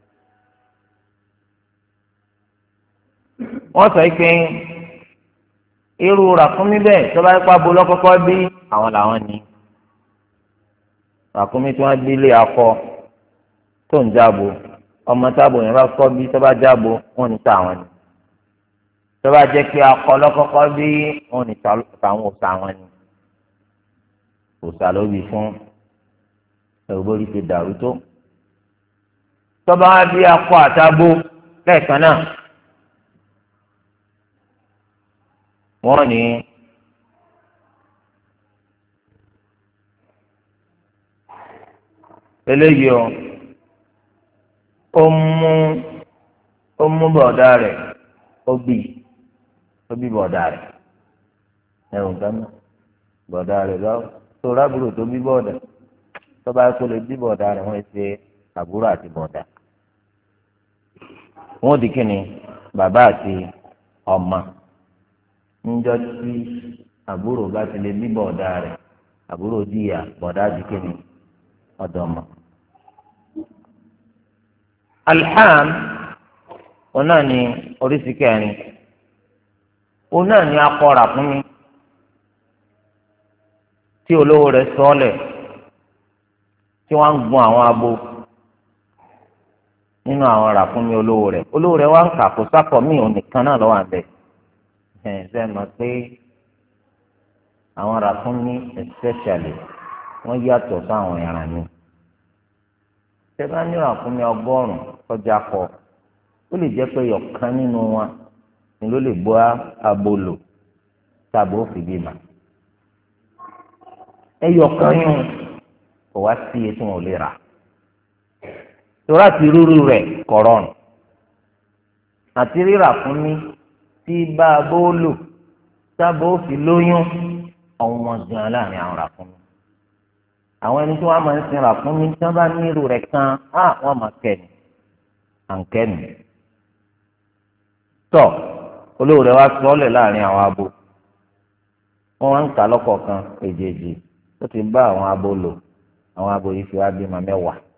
wọ́n sọ pé irú ràkúnmí bẹ́ẹ̀ tó bá pa bo lọ́kọ́kọ́ bí àwọn làwọn ní ràkúnmí tí wọ́n bí lé akọ tó ń jábo ọmọ táàbò yẹn bá kọ́ bí tó bá jábo wọ́n ní tàwọn ni tó bá jẹ́ pé akọ lọ́kọ́kọ́ bí wọ́n ní tàwọn òòṣà wọn ni òòṣà ló bí fún ẹ̀rọ̀bórí ti dàrú tó tó bá bí akọ àtàbò lẹ́ẹ̀kan náà. wọ́n ní eléyìí ó mú bọ̀dá rẹ̀ ó bí bọ̀dá rẹ̀ ẹ̀rùn gánà bọ̀dá rẹ̀ lọ́wọ́ tó rábùrò tó bí bọ̀dá tó bá kó lè bí bọ̀dá rẹ̀ wọ́n ṣe àbúrò àti bọ̀dá wọ́n di kíni bàbá àti ọmọ níjọ́ tí àbúrò bá ti lè bí bọ̀dá rẹ̀ àbúrò díyà bọ̀dá di kíni ọ̀dọ́mọ. alham òun náà ní oríṣi kẹrin òun náà ní akọ ràkúnmí tí olówó rẹ̀ sọ́ọ̀lẹ̀ tí wọ́n ń gun àwọn abo nínú àwọn ràkúnmí olówó rẹ̀ wá ń kà kó sákọ̀ míì òun nìkan náà lọ́wọ́ àbẹ̀ ṣe mọ̀ pé àwọn ràkúnmí especially wọ́n yàtọ̀ sáwọn ẹran mi ṣé bá ní ràkúnmí 100 kọjá kọ ó lè jẹ́ pé ọ̀kan nínú wọn ni ló lè bọ́ abolo tàbí ó fi bímọ ẹyọkan yún kò wá sí iye tí wọn ò lè rà torí àti rúru rẹ̀ kọ̀rọ̀n àti rírà fún mi tí bá a bó lò tábà ó fi lóyún ọ̀wọ́n gan láàrin àwọn rà fún mi àwọn ẹni tí wọ́n máa ń sin rà fún mi tí wọ́n bá ní irú rẹ̀ kan wọ́n máa kẹ́ni àǹkẹ́ni tọ́ olówó rẹ̀ wá sọ́ọ́lẹ̀ láàrin àwọn abo wọ́n wá ń kà lọ́kọ̀ọ̀kan èjèèjì ó ti bá àwọn abo lò àwọn abo yìí fi wá bímọ 10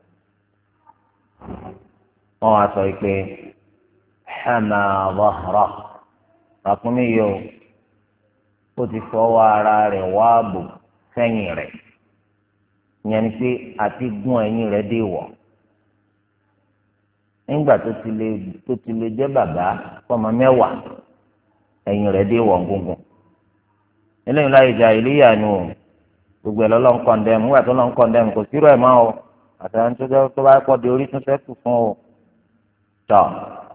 wọ́n wá sọ pé hama wahra ràkúnmí yìí ó ti fọwọ́ ara rẹ̀ wá bò sẹ́yìn rẹ̀ ìyẹn ni pé àti gún ẹ̀yìn rẹ̀ dé wọ̀ nígbà tó ti lè jẹ́ bàbá fọmọ 10 ẹ̀yìn rẹ̀ dé wọ̀ gúngún eléyìí láyé jà ìlíyà ni o gbogbo ẹ̀ lọ́lọ́ ń kọ́ndẹ́mù nígbà tó lọ́ ń kọ́ndẹ́mù kò sírò ẹ̀ mọ́ o àtàwọn tó bá kọ́ di orí tún sẹ́kù fún o tọ́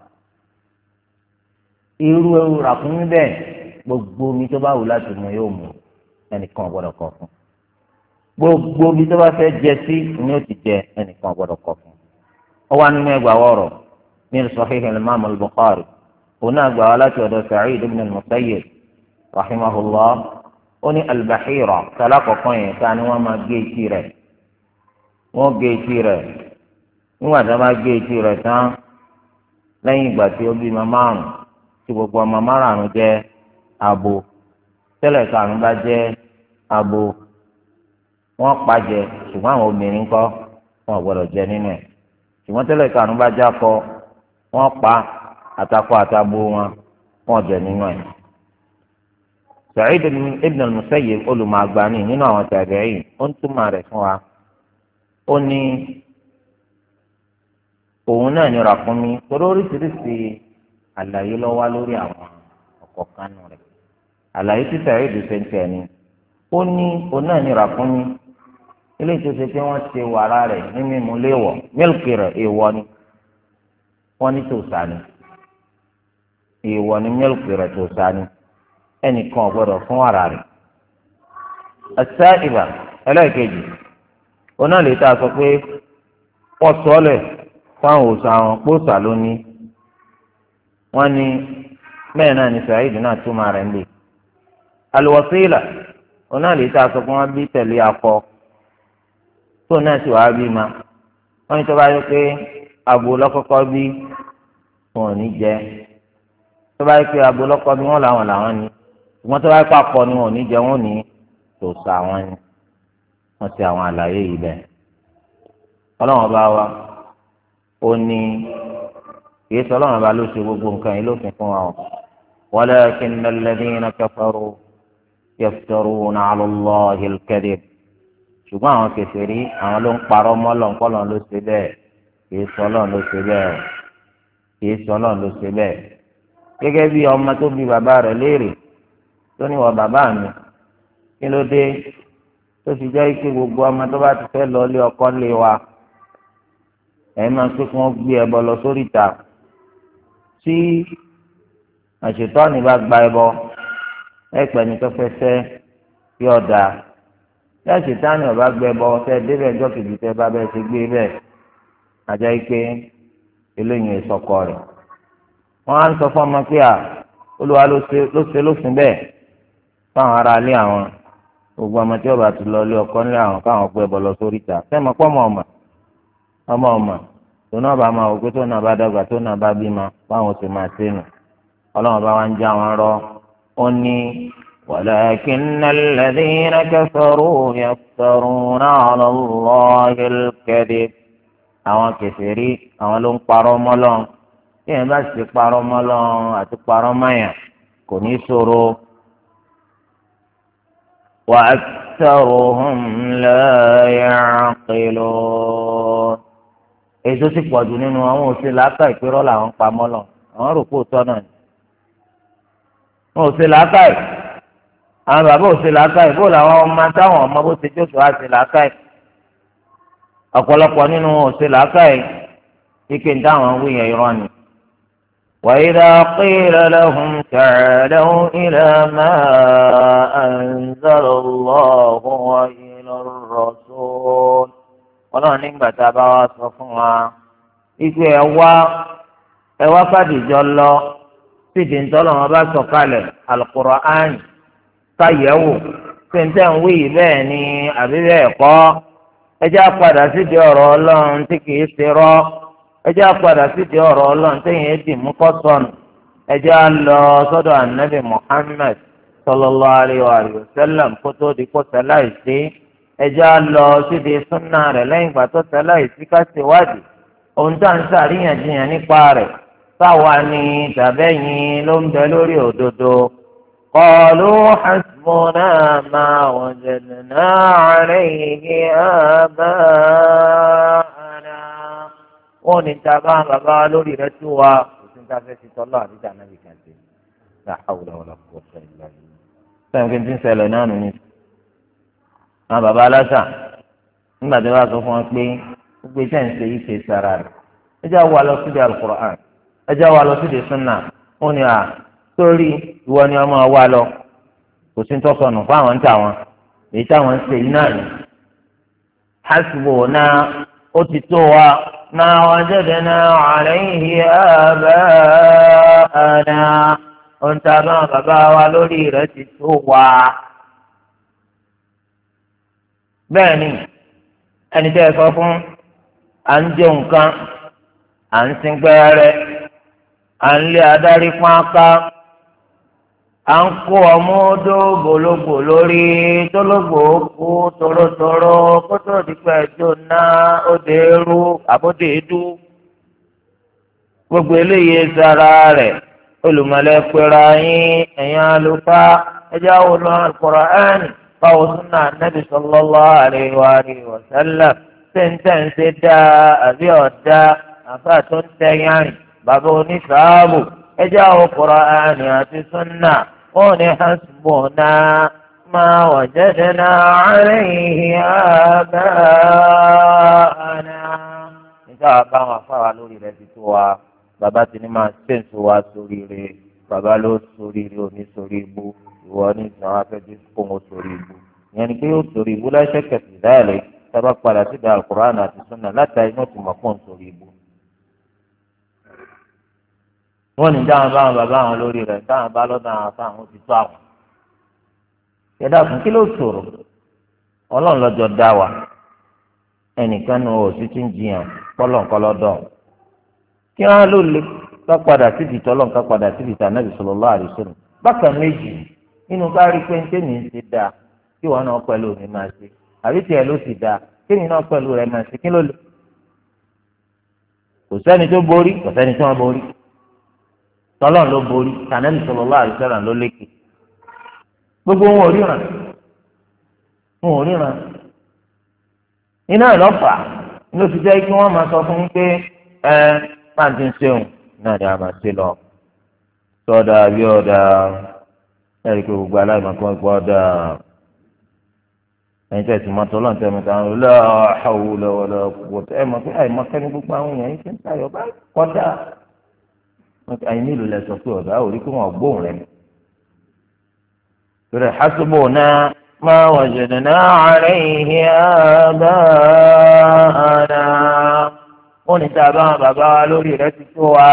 irú ràkúnmí bẹ́ẹ̀ gbogbo omi tó bá wù láti mu yóò mu ẹnìkan ò gbọ́dọ̀ kọ̀ fún gbogbo omi tó bá fẹ́ jẹ sí ni ó ti jẹ ẹnìkan ò gbọ́dọ̀ kọ̀ fún ó wà nínú ẹgbàá wọ̀rọ̀ ní Sahih al-Imam al-Bukhari òun náà gbà wá láti ọ̀dọ̀ Sa'id ibn al-Musayyib rahimahullah ó ní albahira kálá kọ̀ọ̀kan yẹn ká ni wọ́n máa gé etí rẹ̀ wọ́n gé etí rẹ̀ nígbà tí wọ́n bá gé etí rẹ̀ tán lẹ́yìn ìgbà tí ó bímọ 5 tí gbogbo ọmọ 5 jẹ́ abo tẹ́lẹ̀ 5 bá jẹ́ abo wọ́n pa jẹ ṣùgbọ́n àwọn obìnrin kọ́ wọn ò gbọ́dọ̀ jẹ nínú ẹ̀ ṣùgbọ́n tẹ́lẹ̀ 5 bá jẹ́ akọ wọ́n pa àtakọ àtabo wọn jẹ nínú ẹ̀. Sa'id ibn al-Musayyib olùmọ̀gbani nínú àwọn tabi'in ó ń túmọ̀ rẹ̀ fún wa ó ní òun náà ní ràkúnmí torí oríṣiríṣi àlàyé ló wà lórí àwọn ọ̀kọ̀ọ̀kan rẹ̀ àlàyé tí Sa'id ṣe ń tẹ̀ ni ó ní òun náà ní ràkúnmí ilé ìtòsí pé wọ́n ṣe wàrà rẹ̀ ní mímu léèwọ̀ mílìkì rẹ̀ èèwọ̀ ni wọ́n ní tòṣà ni èèwọ̀ ni mílìkì rẹ̀ tòṣà ni ẹnìkan ò gbọ́dọ̀ fún wàrà rẹ̀ as-sa'iba ẹlẹ́ẹ̀kejì òun náà lè ta sọ pé wọ́n sọ́ọ̀lẹ̀ fáwọn òòṣà àwọn pósà lónìí wọ́n ní bẹ́ẹ̀ náà ní Sa'id náà túmọ̀ rẹ̀ ń lè al-wasila òun náà lè ta sọ pé wọ́n bí tẹ̀lé akọ tó náà sì wàá bí ma wọ́n ní tó bá yẹ pé abo lọ́kọ́kọ́ bí wọn ò ní jẹ tó bá yẹ pé abo lọ́kọ́ bí wọ́n làwọn ní ṣùgbọ́n tó bá yẹ pé akọ ni wọn ò ní jẹ wọn ò ní tòṣà wọn ni wọ́n ti àwọn àlàyé yìí bẹ́ẹ̀ ọlọ́run bá wa ó ní kìí sọ ọlọ́run bá ló ṣe gbogbo nǹkan yìí lófin fún wa o walakinna alladhina kafaru yaftaruna ala Allahi al-kadhib ṣùgbọ́n àwọn kèfèrí àwọn ló ń parọ́ mọ́ lọ́nkọ́lọ́n ló ṣe bẹ́ẹ̀ kìí sọ ọlọ́run ló ṣe bẹ́ẹ̀ kìí sọ ọlọ́run ló ṣe bẹ́ẹ̀ gẹ́gẹ́ bí ọmọ tó bí bàbá rẹ̀ léèrè tó ní wọ bàbá mi kí ló dé tó fi jẹ́ pé gbogbo ọmọ tó bá ti fẹ́ lọ lé ọkọ lé wa ẹ̀ máa pé kí wọ́n gbé ẹbọ lọ sórí ìta tí àṣetọ́ni bá gba ẹbọ ẹ̀pẹ́ ni tó fẹ́ fẹ́ kí ọ̀dà tí àṣetọ́ni ọba gbẹ ẹbọ tẹ́ débẹ̀ ẹjọ́ kejì tẹ́ bá bẹ́ẹ̀ ti gbé bẹ́ẹ̀ àjẹ́ pé eléyìí ìsọkọ rẹ̀ wọ́n á ń sọ fún ọmọ pé Olúwa ló ṣe lófin bẹ́ẹ̀ fáwọn ará ilé àwọn gbogbo ọmọ tí ọba ti lọ ilé ọkọ nílé àwọn káwọn gbé ẹbọ lọ sórí ìta sẹ́mi pọ́ ọmọ tó náà bá máa wò pé tó náà bá dàgbà tó náà bá bímọ báwọn sì máa ṣe nù ọlọ́run bá wá ń já wọn rọ ó ní walakinna alladhina kafaru yaftaruna ala Allahi al-kadhib àwọn kèfèrí àwọn ló ń parọ́ mọ́lọ́n tí èèyàn bá sì parọ́ mọ́lọ́n àti parọ́ mọ́yàn kò ní ṣòro wa aktharuhum la ya'qilun èyí tó sì pọ̀jù nínú àwọn òṣèlú làákà ìpérọ́ làwọn pamọ́ lọ àwọn rò pé òótọ́ náà ni wọn òṣèlú làákà ì àwọn bàbá òṣèlú làákà ì bó làwọn ọmọ táwọn ọmọ bó ṣe jókòó àṣẹ làákà ì ọ̀pọ̀lọpọ̀ nínú òṣèlú làákà ì ike ń dáhùn wí yẹn irọ́ ni. وإذا قيل لهم تعالوا إلى ما أنزل الله وإلى الرسول ọlọ́run nígbà tá a bá wá sọ fún wa ikú ẹ wá fàdíjọ lọ sídìí ńtọ́lọ́ wọn bá sọ kalẹ̀ Al-Qur'an káyẹ̀wò péńtẹ́ ń wí bẹ́ẹ̀ ni àbí bẹ́ẹ̀ kọ́ ẹ jẹ́ àpadà sídìí ọ̀rọ̀ ọlọ́run tí kìí ṣe rọ́ ẹ jẹ́ àpadà sídìí ọ̀rọ̀ ọlọ́run tí yẹn dì mú kọ́ sọnù ẹ jẹ́ à lọ sọ́dọ̀ ànábì Muhammad sallallahu alaihi wa sallam kó tó di kó sẹ́láìsí ẹjọ́ á lọ síbi súnà rẹ̀ lẹ́yìn ìgbà tó tẹ́lẹ̀ ìsí ká ṣèwádìí ohun tá à ń ṣàríyànjiyàn nípa rẹ̀ táwa ni tàbẹ́yìn ló ń bẹ lórí òdodo. qalu hasbuna ma wajadna alayhi aba'ana. wọ́n ní tàbá bàbá lórí rẹ̀ tó wa kò sí ní ta fẹ́ ti tọ́lọ́ àdìjà náà nìkan ṣe. la hawla wala quwwata illa billah. sẹ́yìn kí n ti ń ṣẹlẹ̀ náà nìyí àwọn baba aláṣà nígbà tí wọ́n sọ fún wọn pé gbogbo iṣẹ́ ń ṣe yìí ṣe sára rẹ̀ ẹ jẹ́ àwọn lọ síbi Al-Qur'an ẹ jẹ́ àwọn lọ síbi sunna wọn ni sórí ìwọ ni ọmọ wa lọ kò sí tọ́sọ̀nù fún àwọn ń tà wọn èyí táwọn ń ṣe yìí náà ni hasbuna ó ti tó wa ma wajadna alayhi aba'ana ohun tá a bá bàbá wa lórí rẹ̀ ti tó wa. bẹ́ẹ̀ ni ẹni tẹ́ ẹ sọ fún à ń jẹ nǹkan à ń sin gbẹ́rẹ́ à ń lé adarí pọ́nká à ń kó ọmọ odó gbòlógbò lórí tólógbò kú torótoró kó tó di pé ẹjọ́ ná òde eru àbóde edu gbogbo eléyìí sára rẹ̀ olùmọ̀lẹ́pẹ̀rẹ̀ yín ẹ̀yin àlùfáà ẹjẹ́ àwọn olùmọ̀ Al-Qur'an báwo súnà Nabi sallallahu alaihi wa sallam tẹ́ntẹ́n ṣe dá àbí ọ̀dá àfa tó ń tẹ́yàn rìn bàbá oníṣàábù ẹjẹ́ àwọn Kùránì àti súnà ó ní hasbuna ma wajadna alayhi aba'ana. nígbà wàá bá wọn afáwa lórí rẹ̀ ti tó wa bàbá ti ní máa ṣèǹsì wa sórí rẹ̀ bàbá ló sórí rẹ̀ òní sórí ibú ìwọ ní ìsàn afẹ́jú kó wọn sórí ibu ìyẹn ni pé yóò sórí ibu láṣẹ kẹsì dáàlẹ̀ sábà padà sí da Al-Qur'an àti Sunnah láti inú tó mọ̀ fún sórí ibu. wọ́n ní dáhùn báwọn bàbá àwọn lórí rẹ̀ dáhùn bá lọ́dọ̀ àwọn afáwọn ti tó àwọn. yẹ́dá fún kí ló sọ̀rọ̀ ọlọ́run lọ́jọ́ dá wa ẹnìkan ní òsì tí ń jiyàn pọ́lọ́nkọ́lọ́dọ̀ kí wọ́n á lò lè ká padà síbi tọ́lọ́n ká padà síbi tànàbì sallallahu alaihi wasallam bákan méjì nínú bá rí pé ntẹ́mi ń ṣe dáa kí wọn náà pẹ̀lú mi máa ṣe àbí tiẹ̀ ló sì dáa kémi náà pẹ̀lú rẹ̀ máa ṣe kí ló lè. kò sẹ́ni tó borí kò sẹ́ni tó wọ́n borí tọ́lọ́n ló borí tànàbì sallallahu alaihi wasallam ló lékè gbogbo wọn ò ríran iná ìlọ́fà ló fi jẹ́ kí wọ́n máa sọ fún yín pé máa ti ń ṣeun náà ni a máa ṣe lọ sọ́dà bí ọ̀dà ẹ̀rí pé gbogbo aláìmọ̀ kan gbọ́ ọ̀dà ẹ̀yin tẹ̀ sí mọ́tò ọlọ́run tẹ̀ mọ́tò àwọn la hawla wala quwwata ẹ̀ mọ̀ pé àìmọ̀ kẹ́ni gbogbo àwọn èèyàn yìí ti ń tayọ̀ bá kọ́dà àyìn nílùú lẹ sọ pé ọ̀dà ò rí pé wọ́n gbóhùn rẹ̀ rẹ̀ hasbuna ma wajadna alayhi aba'ana wọ́n ní sábà bàbá wa lórí rẹ̀ ti tó wa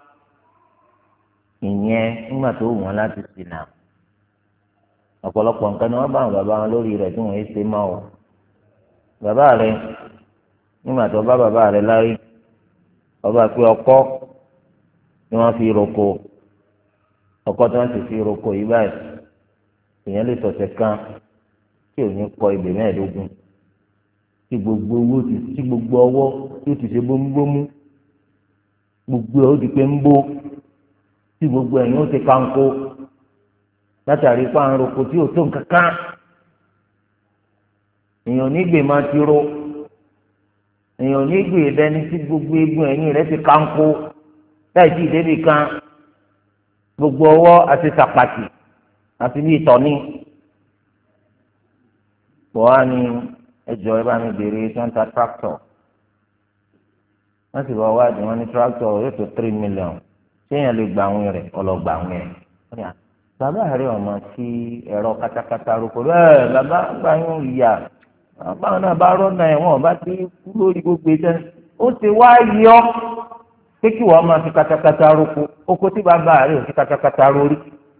ìyẹn nígbà tó wù wọ́n láti ṣìnà ọ̀pọ̀lọpọ̀ nǹkan ni wọ́n bá àwọn bàbá wọn lórí rẹ̀ tí wọ́n yé ṣe máa wọ̀ bàbá rẹ̀ nígbà tó bá bàbá rẹ̀ láyé ọba pé ọkọ́ ni wọ́n fi roko ọkọ́ tí wọ́n sì fi roko yìí báyìí èèyàn lè sọ̀tẹ̀ kan tí ò ní kọ ibè mẹ́ẹ̀ẹ́dógún tí gbogbo ọwọ́ tí ó ti ṣe bómúbómú gbogbo ẹ̀ ó di pé ń bó tí gbogbo ẹ̀yìn ó ti kanko látàrí fáwọn roko tí ò tó nǹkankan èèyàn nígbè máa ti ro èèyàn ní gbé ìdẹni tí gbogbo egun ẹ̀yìn rẹ̀ ti kánkó láì tí ìdébì kan gbogbo ọwọ́ àti sàpàtì àti bí ìtọ́ni. wọ́n á ní ẹjọ́ ẹ bá mi béèrè sọ́ńtà tractor wọ́n sì bá wádìí wọ́n ní tractor yóò tó 3 million séèyàn lè gbà àwọn rẹ̀ ọlọ́gbà àwọn rẹ̀. bàbá rẹ̀ ọmọ sí ẹ̀rọ katakata roko bẹ́ẹ̀ bàbá gbà yín ìyá báwọn náà bá rọ́nà ẹ̀wọ̀n bá ti kú lórí gbogbo ìtẹ́ ó ti wá yọ pé kí wọ́n máa fi katakata roko oko tí bàbá rẹ̀ ò fi katakata rórí.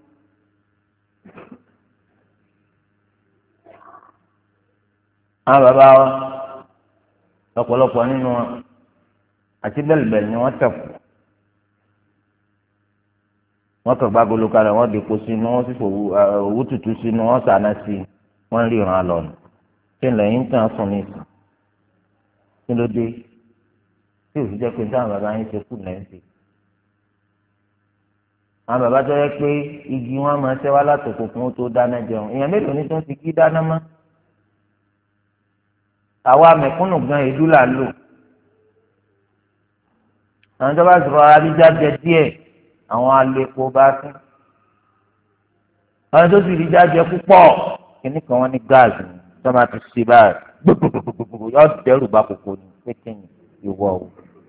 àwọn bàbá wa ọ̀pọ̀lọpọ̀ nínú wọn àti bẹ́ẹ̀lì ni wọ́n tẹ̀kù wọ́n kàn gbá golo kalẹ̀ wọ́n dèkó sínú wọ́n sì fò owó tutù sínú wọ́n sànà sí i wọ́n ríran lọ nù kí n lẹ́yìn tán sùn ní ìsìn kí ló dé tí òsì jẹ́ pé táwọn bàbá yín ṣe kù lẹ́yìn sí i. àwọn bàbá tó yẹ pé igi wọn máa ṣẹ́ wá látòkò fún ó tó dáná jẹun èèyàn mélòó ní tó ń fi kí dáná mọ́. àwa mẹ̀kúnnù gan èédú là ń lò àwọn tó bá sọ̀rọ̀ àríjáde díẹ̀ àwọn alẹ́kọ̀ọ́ bá tún àwọn tó sì rí jáde púpọ̀ kìnnì kan wọ́n ní gáàsì tó máa ti ṣe báyìí gbogbogbò yọ dẹ́rù bá kòkó ní pékinì ìwọ o.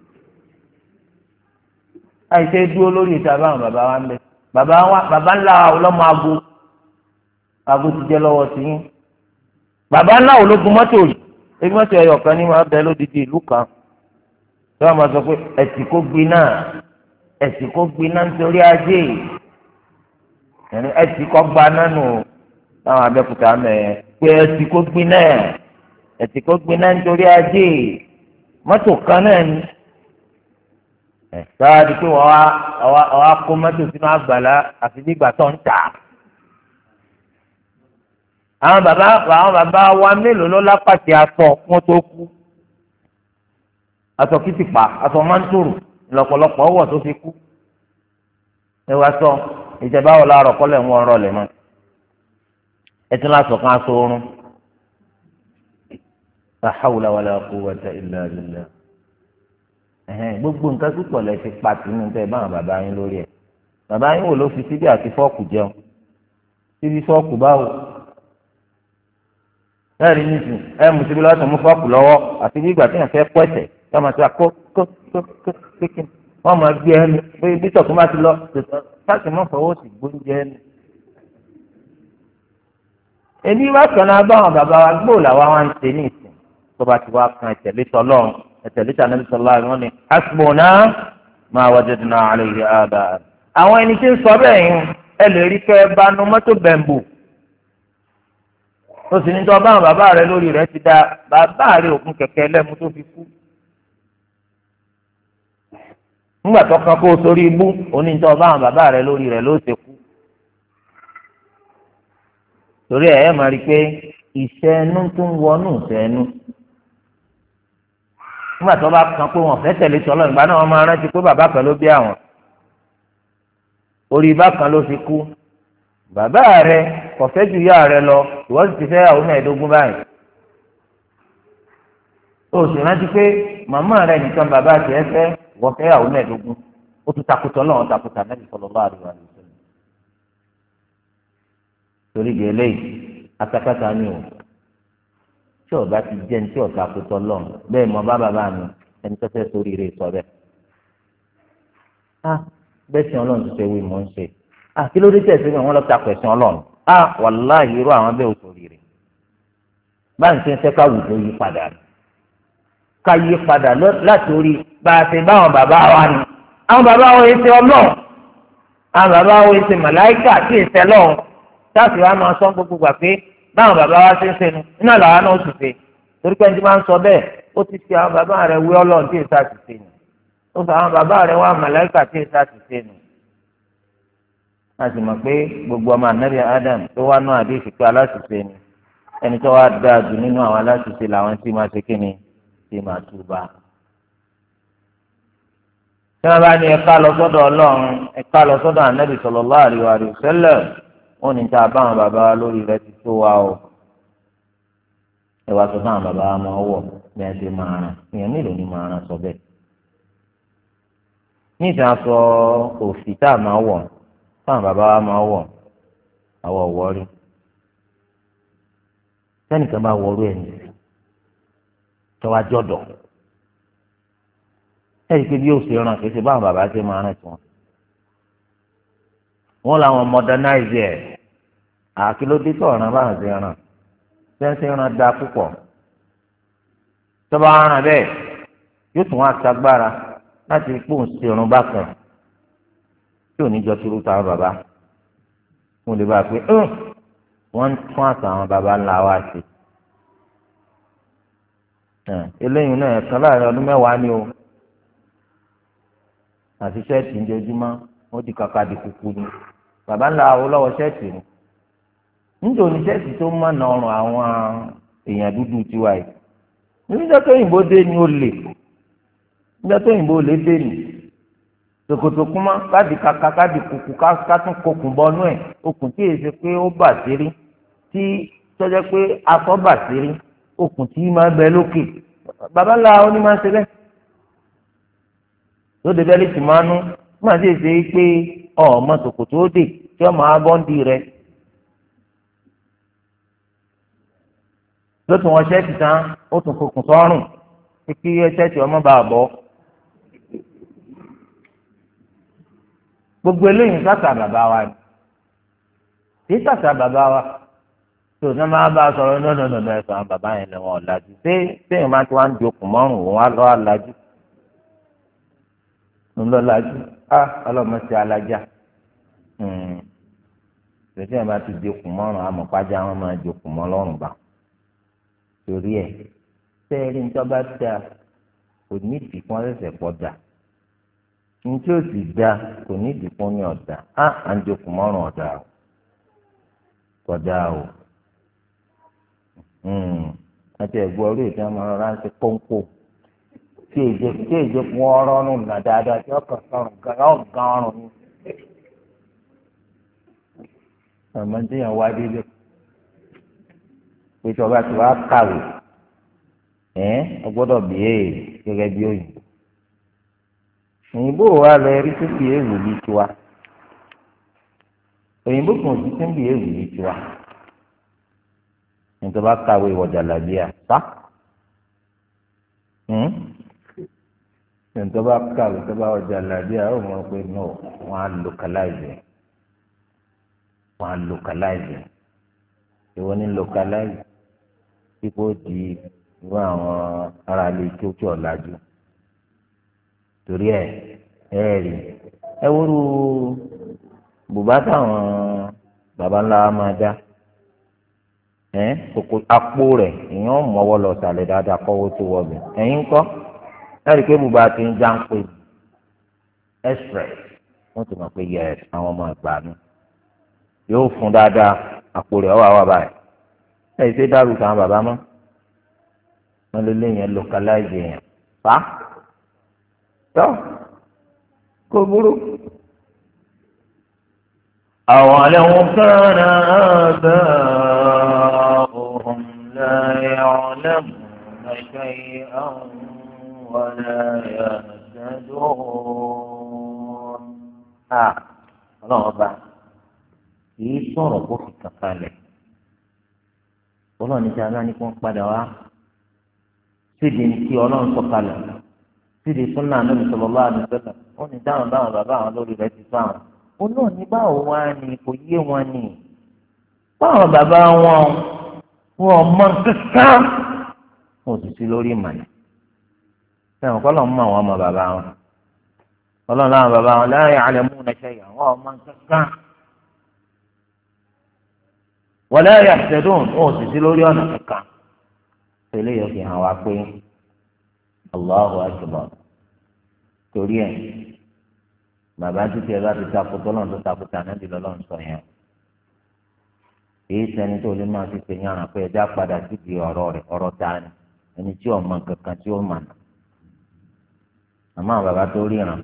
àìsè dúró lórí ìta báwọn bàbá wa ń bẹ bàbá ńlá ọlọ́mọ aago ti jẹ́ lọ́wọ́ sí yín bàbá ńlá ológun mọ́tò yìí ebi mọ́tò ẹ̀yọ̀ kan ní máa bẹ lódìdí ìlú kan tí wọ́n máa sọ pé ẹ̀sìn kó gbiná nítorí ajé ẹ̀sìn kó gbaná nù táwọn abẹ́kúta mẹ́ẹ̀ pé ẹ̀sìn kó gbiná nítorí ajé mọ́tò kan náà ni sáà di pé wọ́n á kó mọ́tò sínú àgbàlá àfi nígbà tó ń tà àwọn bàbá wa mélòó ló lápàtì aṣọ wọn tó kú aṣọ kìtìpá aṣọ mántòrò lọ́pọ̀lọpọ̀ ọwọ́ tó fi kú ẹ wá sọ ìjẹba wò láàárọ̀ kọ́lẹ̀ ń wọ́n rọlẹ̀ mọ́ ẹ tún láṣọ kan aṣọ oorun la hawla wala quwwata illa billah gbogbo nǹkan púpọ̀ lẹ fi pa tìǹbù tẹ báwọn bàbá yín lórí ẹ̀ bàbá yín wò ló fi síbí àti fọ́ọ̀kù jẹun síbí fọ́ọ̀kù báwo ẹ̀rí nísìn mú síbí lọ́sọ̀ mú fọ́ọ̀kù lọ́wọ́ àti bí ìgbà tí yẹn fẹ́ pọ̀ ẹ̀sẹ̀ yọọ máa ti wá kó kékin wọn máa gbé ẹni pé bítọ̀ tó máa ti lọ tètè láti mọ̀ fọwọ́ sí gbóúnjẹ ẹni. èmi wá kànáà báwọn bàbá wa gbó làwa wá ń ṣe ní ìsìn tó bá ti wá kan ẹ̀tẹ̀lé tọ́lọ́run ẹ̀tẹ̀lé tànàbí sọlá wọn ni hasbuna ma wajadna alayhi aba. àwọn ẹni tí ń sọ bẹ́ẹ̀ yín ẹ lè rí kẹ́ bá nu mọ́tò bẹ̀m̀bù ó sì ní tó báwọn bàbá rẹ lórí rẹ ti dá bàbá rẹ òkun kẹ̀kẹ́ lẹ́mu tó fi kú. nígbà tó kan kó o sórí ibú onítọ̀ báwọn bàbá rẹ lórí rẹ ló ṣe kú. torí ẹ̀ máa rí i pé ìṣẹ́nu tó ń wọnú ìṣẹ́nu. nígbà tó bá kan pé wọ́n fẹ́ tẹ̀lé tọ́lọ́ ìgbà náà wọ́n máa rántí pé bàbá kan ló bí àwọn. orí ibà kan ló fi kú. bàbá rẹ kò fẹ́ ju ìyá rẹ lọ ìwọ sì ti fẹ́ àwọn 15 báyìí. o sì rántí pé màmá rẹ nìkan bàbá tiẹ̀ fẹ́ wọ́n fẹ́ àwọn 15 ó tún takùtọ̀ lọ́wọ́ takùtà Nábì sallallahu alaihi wasallam. torí di eléyìí atakata ni o tí ọba ti jẹ́ ní tí ọ̀tá takùtọ̀ lọ́wọ́ bẹ́ẹ̀ mọ bàbá mi ẹni tó fẹ́ sórí rẹ̀ sọ bẹ́ẹ̀. bẹ́ẹ̀ sìn ọlọ́run ti ṣe wí mọ́ ń ṣe kí ló dé tẹ̀sí wọn lọ takọ̀ ẹ̀sìn ọlọ́run wàláhì irú àwọn bẹ́ẹ̀ ò sórí rẹ̀ báyìí ṣe ń fẹ́ káwùjọ yí padà ká yí padà láti orí bá a ṣe báwọn bàbá wa ni àwọn bàbá wa yìí ṣe ọlọ́run àwọn bàbá wa yìí ṣe màláìkà tí ì ṣe lọ́run táàsì wa máa sọ gbogbo gbà pé báwọn bàbá wa ṣe ń ṣẹnu iná làwa náà ó sì ṣe torí pé ẹni máa ń sọ bẹ́ẹ̀ ó ti ṣe àwọn bàbá rẹ̀ wí ọlọ́run tí ì ṣe àṣìṣe nù ó sọ àwọn bàbá rẹ̀ wá màláìkà tí ì ṣe àṣìṣe nù a sì mọ̀ pé gbogbo ọmọ ànábì Adam tó wá náà àdéhùn pé aláṣìṣe ni ẹni tó wá dáa jù nínú àwọn aláṣìṣe làwọn tí máa ṣe kíni tí máa túbà. tí wọ́n bá ní ẹ̀ka lọ sọ́dọ̀ ọlọ́run ẹ̀ka lọ sọ́dọ̀ ànábì sallallahu alaihi wasallam wọ́n ní ta báwọn bàbá wa lórí rẹ̀ ti tó wa o ẹ̀wà tó táwọn bàbá wa máa wọ̀ bí a ti máa rán èèyàn mélòó ni máa rán sọ bẹ́ẹ̀. ní ìtàn aṣọ òfì tá a máa wọ̀ táwọn bàbá wa máa wọ̀ àwọ̀ wọ́ọ́rí sẹ́nìkan bá wọ̀ọ́rú ẹ̀ nìyí tọ́wájú ọ̀dọ̀ ẹ̀rí pé bí yóò ṣe ràn kí ṣe báwọn bàbá ṣe máa rán tiwọn. wọ́n làwọn modernize ẹ̀ àkìlódé tó ọ̀ràn báwọn ṣe ràn ṣẹ́ńṣẹ́ ràn dá púpọ̀ tọ́ba ràn bẹ́ẹ̀ yóò tún wá ṣagbára láti pò ń ṣe irun bákan tí ò ní jọ tìrú táwọn bàbá wọn lè bá a pé wọ́n ń tún àṣà àwọn bàbá ńlá wa ṣe. eléyìí náà ẹ̀kan láàrin ọdún mẹ́wàá ni o àti ṣẹ́ẹ̀tì ń jojúmọ́ wọ́n di kàkà di kúkú ni bàbá ńlá Awólọ́wọ̀ ṣẹ́ẹ̀tì ni níjẹ́ òní ṣẹ́ẹ̀tì tó mọ̀nà ọrùn àwọn èèyàn dúdú tiwa yìí níjẹ́ tó òyìnbó dé ni ó lè níjẹ́ tó òyìnbó lè dé ni tòkòtò kúmọ́ káàdì kàkà káàdì kúkú ká tún kokùn bọ́nú ẹ̀ okùn tí èsì pé ó bà sírí tí tọ́jọ́ pé afọ́ bà sírí okùn tí máa bẹ lókè bàbá ńlá ó ní máa ń ṣe bẹ́ẹ̀ lóde bẹ́ẹ̀ lè tì máa nú máa ṣe ṣe pé ọmọ tòkòtò ó dè tí ọmọ abọ́ǹdì rẹ ló tún wọn ṣẹ́ẹ̀tì tán ó tún kokùn sọ́rùn kí ṣẹ́ẹ̀tì ọmọ bá a bọ́ gbogbo eléyìí sàṣà bàbá wa ni kì í sàṣà bàbá wa tó ní máa bá a sọ̀rọ̀ nọ́nọ́nọ́nọ́ ẹ̀sọ́ àwọn bàbá yẹn lẹ́wọ̀n ọ̀làjú téèyàn máa ti wá ń di okùn mọ́rùn òun á lọ́ àlàjú ńlọ́làjú ọlọ́mọ sí alájà tòtí ẹ̀ bá ti di okùn mọ́rùn amọ̀pájà wọn máa di okùn mọ́ lọ́rùn bá torí ẹ̀ sẹ́ẹ̀rì nítorí bá dáa kò ní ìdìpọ́n ẹ̀sẹ̀ pọ̀ dà nítorí ó sì dáa kò ní ìdìpọ́n ní ọ̀dà à ń di okùn mọ́rùn ọ̀dà o kọjá o àti ẹ̀gbọ́n orí ìtàn máa ránṣẹ́ kóńkó tí èjè fún ọ̀rọ̀ ọrùn nà dáadáa tí ọkàn sọrùn gan ọrùn ni àmọ́ tí yẹn wá délé pé tí ọba ti wá kàwé ọgbọ́dọ̀ bìíye gẹ́gẹ́ bí òyìnbó òyìnbó wa lọ rí tó bìíye wù ní tiwa òyìnbó kan ti tó bìíye wù ní tiwa nítorí bá kàwé ìwọ̀jà làbíà sá nítorí bá kàwé tó bá ọjà làbíà ó mọ̀ pé no wọ́n á localize ìwọ ní localize kíkó di irú àwọn ará ilé kí ó tí ọ̀làjú torí ẹ rí ẹ wúru bùbá táwọn baba ńlá máa dá kòkò apó rẹ̀ èèyàn mọ́wọ́ lọ sàlẹ̀ dáadáa kọ́wọ́ tó wọ̀ bẹ̀ ẹ̀yin kọ́ ẹ̀rí pé bùbá ti ń já ń pè express wọ́n ti mọ̀ pé yẹ àwọn ọmọ ìgbà mi yóò fún dáadáa àpò rẹ̀ ọwọ́ àwa báyìí ẹ̀yìn ṣe dárú kan bàbá mọ́ wọ́n lé léyìn localize yẹn fa tó kò burú. أولو كان آباؤهم لا يعلمون شيئا ولا يهتدون ọlọ́run ọba kìí sọ̀rọ̀ kó fi kankan lẹ̀ ọlọ́run níta náà ní kí wọ́n padà wá sídìí ní kí ọlọ́run sọ̀kalẹ̀ sídìí súnà Ànábì sallallahu alaihi wasallam ó ní dáhùn báwọn bàbá àwọn lórí rẹ̀ ti fáwọn ó náà ní báwo wá ní kò yé wọn ní báwọn bàbá wọn mọ kankan wọn ò sì sí lórí ìmọ̀lẹ̀ sẹ́wọ̀n kọ́ lọ́n mọ àwọn ọmọ bàbá wọn ọlọ́run láwọn bàbá wọn la ya'lamuna shay'an àwọn ọmọ kankan wala yahtadun wọn ò sì sí lórí ọ̀nà kankan tẹ́lẹ̀ yóò fi hàn wá pé Allahu akbar torí ẹ̀ bàbá títí ẹ bá ti takò tọ́lọ́n tó takò tà náà di lọ́lọ́run sọ yẹn èyí sẹ́ni tó lè máa fi pè yàn án pé ẹja padà síbi ọ̀rọ̀ rẹ̀ ọ̀rọ̀ ta ni ẹni tí ọmọ kankan tí ó mà nà àmọ́ àwọn bàbá tó ríran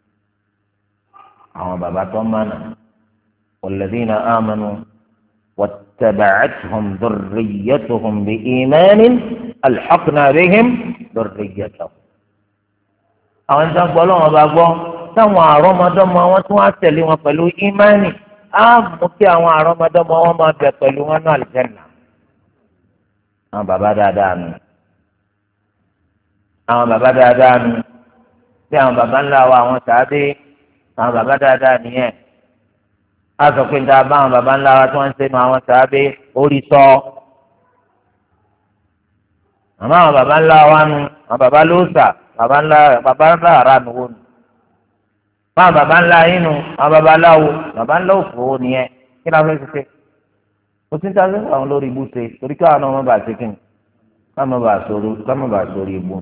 àwọn bàbá tó mà nà walladhina amanu wattaba'athum dhurriyyatuhum biimanin alhaqna bihim dhurriyyatahum. àwọn ìjọba gbọ́ lọ́wọ́ bá gbọ́ táwọn àrọ́mọdọ́mọ wọn tún wá tẹ̀lé wọn pẹ̀lú ìmánì á mú kí àwọn àrọ́mọdọ́mọ wọn máa bẹ pẹ̀lú wọn náà àlùjánnà. àwọn bàbá dáadáa nù àwọn bàbá dáadáa nù bí àwọn bàbá ńlá wa àwọn sàádé àwọn bàbá dáadáa nìyẹn. a sọ pé níta bá àwọn bàbá ńlá wa tí wọ́n ń sẹ́nu àwọn sàádé orí sọ. àmọ́ àwọn bàbá ńlá wa nù àwọn bàbá lóòsà bàbá ńlá ara nù wọ́n nù. àwọn bàbá ńlá yín nù àwọn bàbá aláwo bàbá ńlá òfò nìyẹn kí ni a fẹ́ ṣe. o ti ń ta sẹ́nu àwọn lórí ibú ṣe torí káwọn ọmọ bá ṣe kí ni káwọn bá sórí ibú.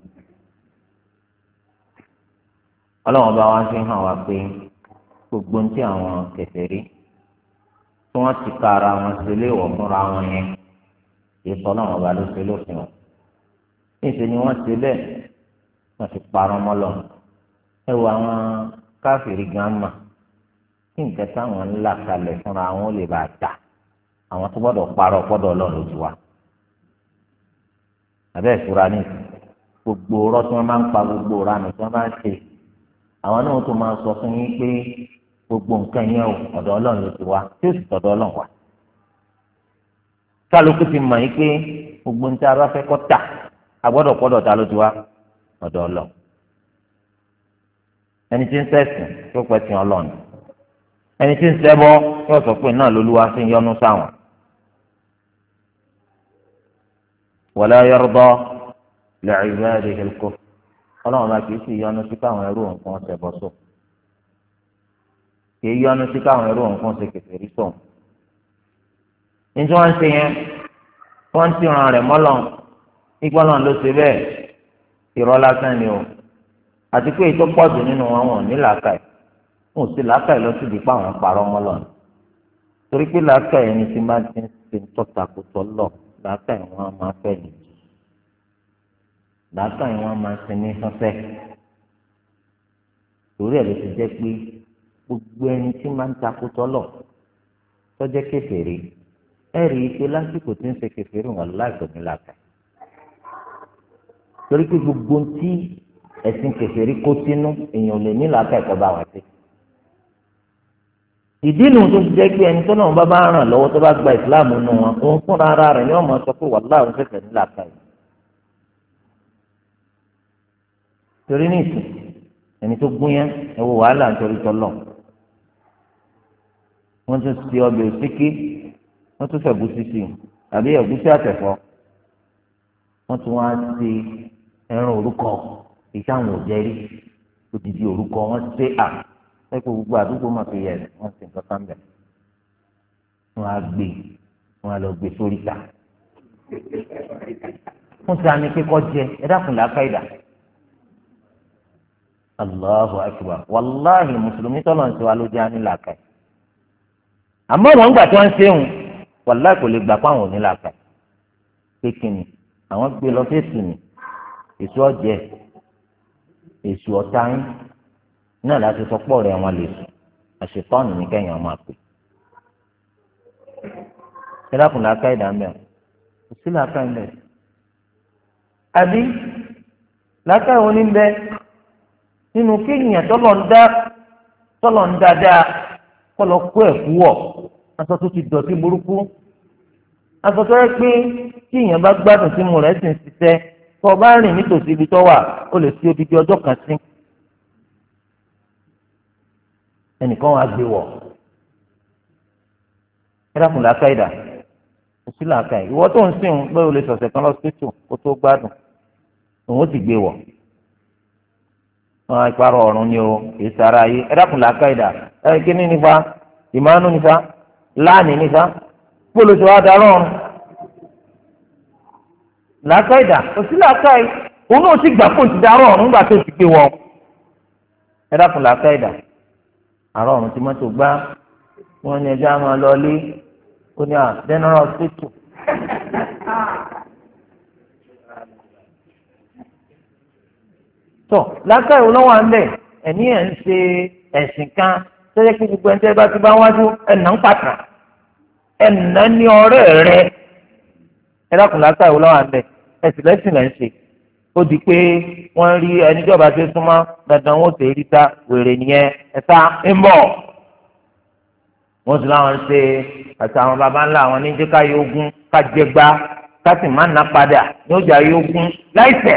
ọlọ́wọ́n bá wá fi hàn wá pé gbogbo ní tí àwọn kèfèrí tí wọ́n ti ka ara wọn ṣe léèwọ̀ fúnra wọn yẹn ìtọ́ náà wọ́n bá ló ṣe lófin wọn. níṣẹ́ ni wọ́n ṣe bẹ́ẹ̀ wọ́n ti parọ́ mọ́ lọ. ẹ wo àwọn káfíìrì gan mà kí nǹkan táwọn ńlá kalẹ̀ fúnra wọn ó lè bá a ta àwọn tó gbọ́dọ̀ parọ́ gbọ́dọ̀ ọlọ́run lójú wa. àbẹ́ ìfura ní gbogbo ọ̀rọ̀ tí wọ́n máa ń pa gbogbo ọ̀rọ̀ àná tí wọ́n máa ń ṣe àwọn náà tó máa sọ fún yín pé gbogbo nǹkan yẹn ò ọ̀dọ̀ ọlọ́run ló ti wá tí ó sì tọ̀dọ̀ ọlọ́run wá. kálukú ti mọ̀ yín pé gbogbo ní tí a bá fẹ́ kọ́ tà agbọ́dọ̀ pọ́dọ̀ ta ló ti wá ọ̀dọ̀ ọlọ́run. ẹni tí ń ṣẹ̀sìn tó pẹ́ sí ọlọ́run ẹni tí ń ṣẹbọ yóò sọ pé náà lolúwa fi ń yọ́nú sáwọn. wala yarda li'ibadihi al-kufr ọlọ́run bá kì í sì yọ́nú sí káwọn ẹrú nǹkan ṣẹbọ sọ kì í yọ́nú sí káwọn ẹrú nǹkan ṣe kèfèrí sọ. ní tí wọ́n ń ṣe yẹn wọ́n ń tìran rẹ̀ mọ́lọ́n ìgbọ́n náà ló ṣe bẹ́ẹ̀ irọ́ lásán ni o àti pé ètò pọ̀jù nínú wọn wọn ní làákàyè wọn ò sí làákàyè lọ sí ìdípa àwọn parọ́ mọ́lọ́n torí pé làákàyè ẹni tí máa ti ń ṣe tọ́takùtọ̀ lọ làákàyè wọn máa fẹ́ nìyí làákàyè wọn máa ṣe ní fẹ́fẹ́ torí ẹ̀ ló ti jẹ́ pé gbogbo ẹni tí máa ń takùtọ̀ lọ tọ́jẹ́ kèfèrí ẹ rí i pé lásìkò tí ń ṣe kèfèrí wọn láìpẹ́ ní làákàyè torí pé gbogbo tí ẹ̀sìn kèfèrí kó sínú èèyàn lè ní làákàyè kọ́ bá wọn sí. ìdí nu tó ti jẹ́ pé ẹni tó náà bá ràn lọ́wọ́ tó bá gba ìsìláàmù nù wọn òun fúnra ara rẹ̀ ni wọ́n máa sọ pé wàláhì òun fẹ́fẹ́ ní làákàyè. torí ní ìsìn ẹni tó gún yẹn ẹ wo wàhálà nítorí tọ́lọ̀ wọ́n tún ti ọbẹ̀ òsíkí wọ́n tún fẹ̀ gúsí sí tàbí ẹ̀gúsí àtẹ̀fọ́ wọ́n tún wá sí ẹran orúkọ ìṣàwọn òjẹ́rí odidi orúkọ wọ́n ṣe à ẹ̀kọ́ gbogbo àdúgbò máa fi yẹ wọ́n sì ń kankan bẹ̀ wọ́n á gbé wọ́n á lọ gbé sórí ta fún ti àmì kíkọ́ jẹ ẹ dákun làákà ìdá Allahu akbar wàláhì mùsùlùmí tọ́lọ̀ ń ṣe wa ló jẹ́ àní làákà yìí àmọ́ wọn gbà tí wọ́n ń ṣe òun wàláhì kò lè gbà pé àwọn ò ní làákà yìí pé kíni àwọn gbé lọ fèsì ní èso ọ̀jẹ̀ èso ọ̀tá yín náà láti sọ pọ̀ rẹ̀ wọn lè sùn àṣetọ́ọ̀nù ní kẹ́yìn ọmọ àpè ẹ dákun làákà ìdá ń bẹ̀ kò sí làákà ń bẹ̀ àbí làákà ìwọ ní bẹ́ẹ̀ nínú kéèyàn tọ́lọ̀ ń dáadáa kọ́ lọ kó ẹ̀kú wọ̀ aṣọ tó ti dọ̀tí burúkú aṣọ tó yẹ pé tí èèyàn bá gbádùn sí mu rẹ̀ sì ń ṣiṣẹ́ tó o bá rìn nítòsí ibi tó wà ó lè fi odidi ọjọ́ kan sí ẹnìkan wàá gbé wọ̀ ẹ dákun làákàyèdà kò sí làákàyè ìwọ tó ń sìn bẹ́ẹ̀ o lè sọ̀sẹ̀ kan lọ sí tù kó tó gbádùn òun ó sì gbé wọ̀ wọn ìparọ́ ọ̀run ni o kì í sara yìí ẹ dákun làákàyèdà ẹ kíní nífa ìmánú nífa láàní nífa gbọ́dọ̀ tó wá darọ́ ọ̀run làákàyèdà kò sí làákàyè òun náà sì gbà kó ti darọ́ ọ̀run nígbà tó ti gbé wọn ẹ dákun làákàyèdà àrọ́ ọ̀run tí mọ́tò gbá wọn ní ẹjọ́ àwọn lọ́ọ́lé ó ní general hospital. tọ lákàá ìwọ lọ́wọ́ àmbẹ̀ ẹ̀ní ẹ̀ ń ṣe ẹ̀sìn kan tẹ́lẹ̀ pé gbogbo ẹ̀ńtẹ́ bá ti bá wájú ẹ̀nà ń pàtàkì ẹ̀nà ní ọ̀rẹ́ rẹ ẹ dákun lákàá ìwọ lọ́wọ́ àmbẹ̀ ẹ̀sìn lẹ́sìn lẹ́ ń ṣe ó di pé wọ́n rí ẹnìjọba tó súnmọ́ dandan wọ́n tẹ̀ rí ta wèrè nìyẹn ẹ̀ta ń bọ̀ wọ́n sì láwọn ṣe àti àwọn baba ńlá àwọn níjẹ́ ká yógún ká jẹgba ká sì má ná padà ní ọjà yógún láìsẹ̀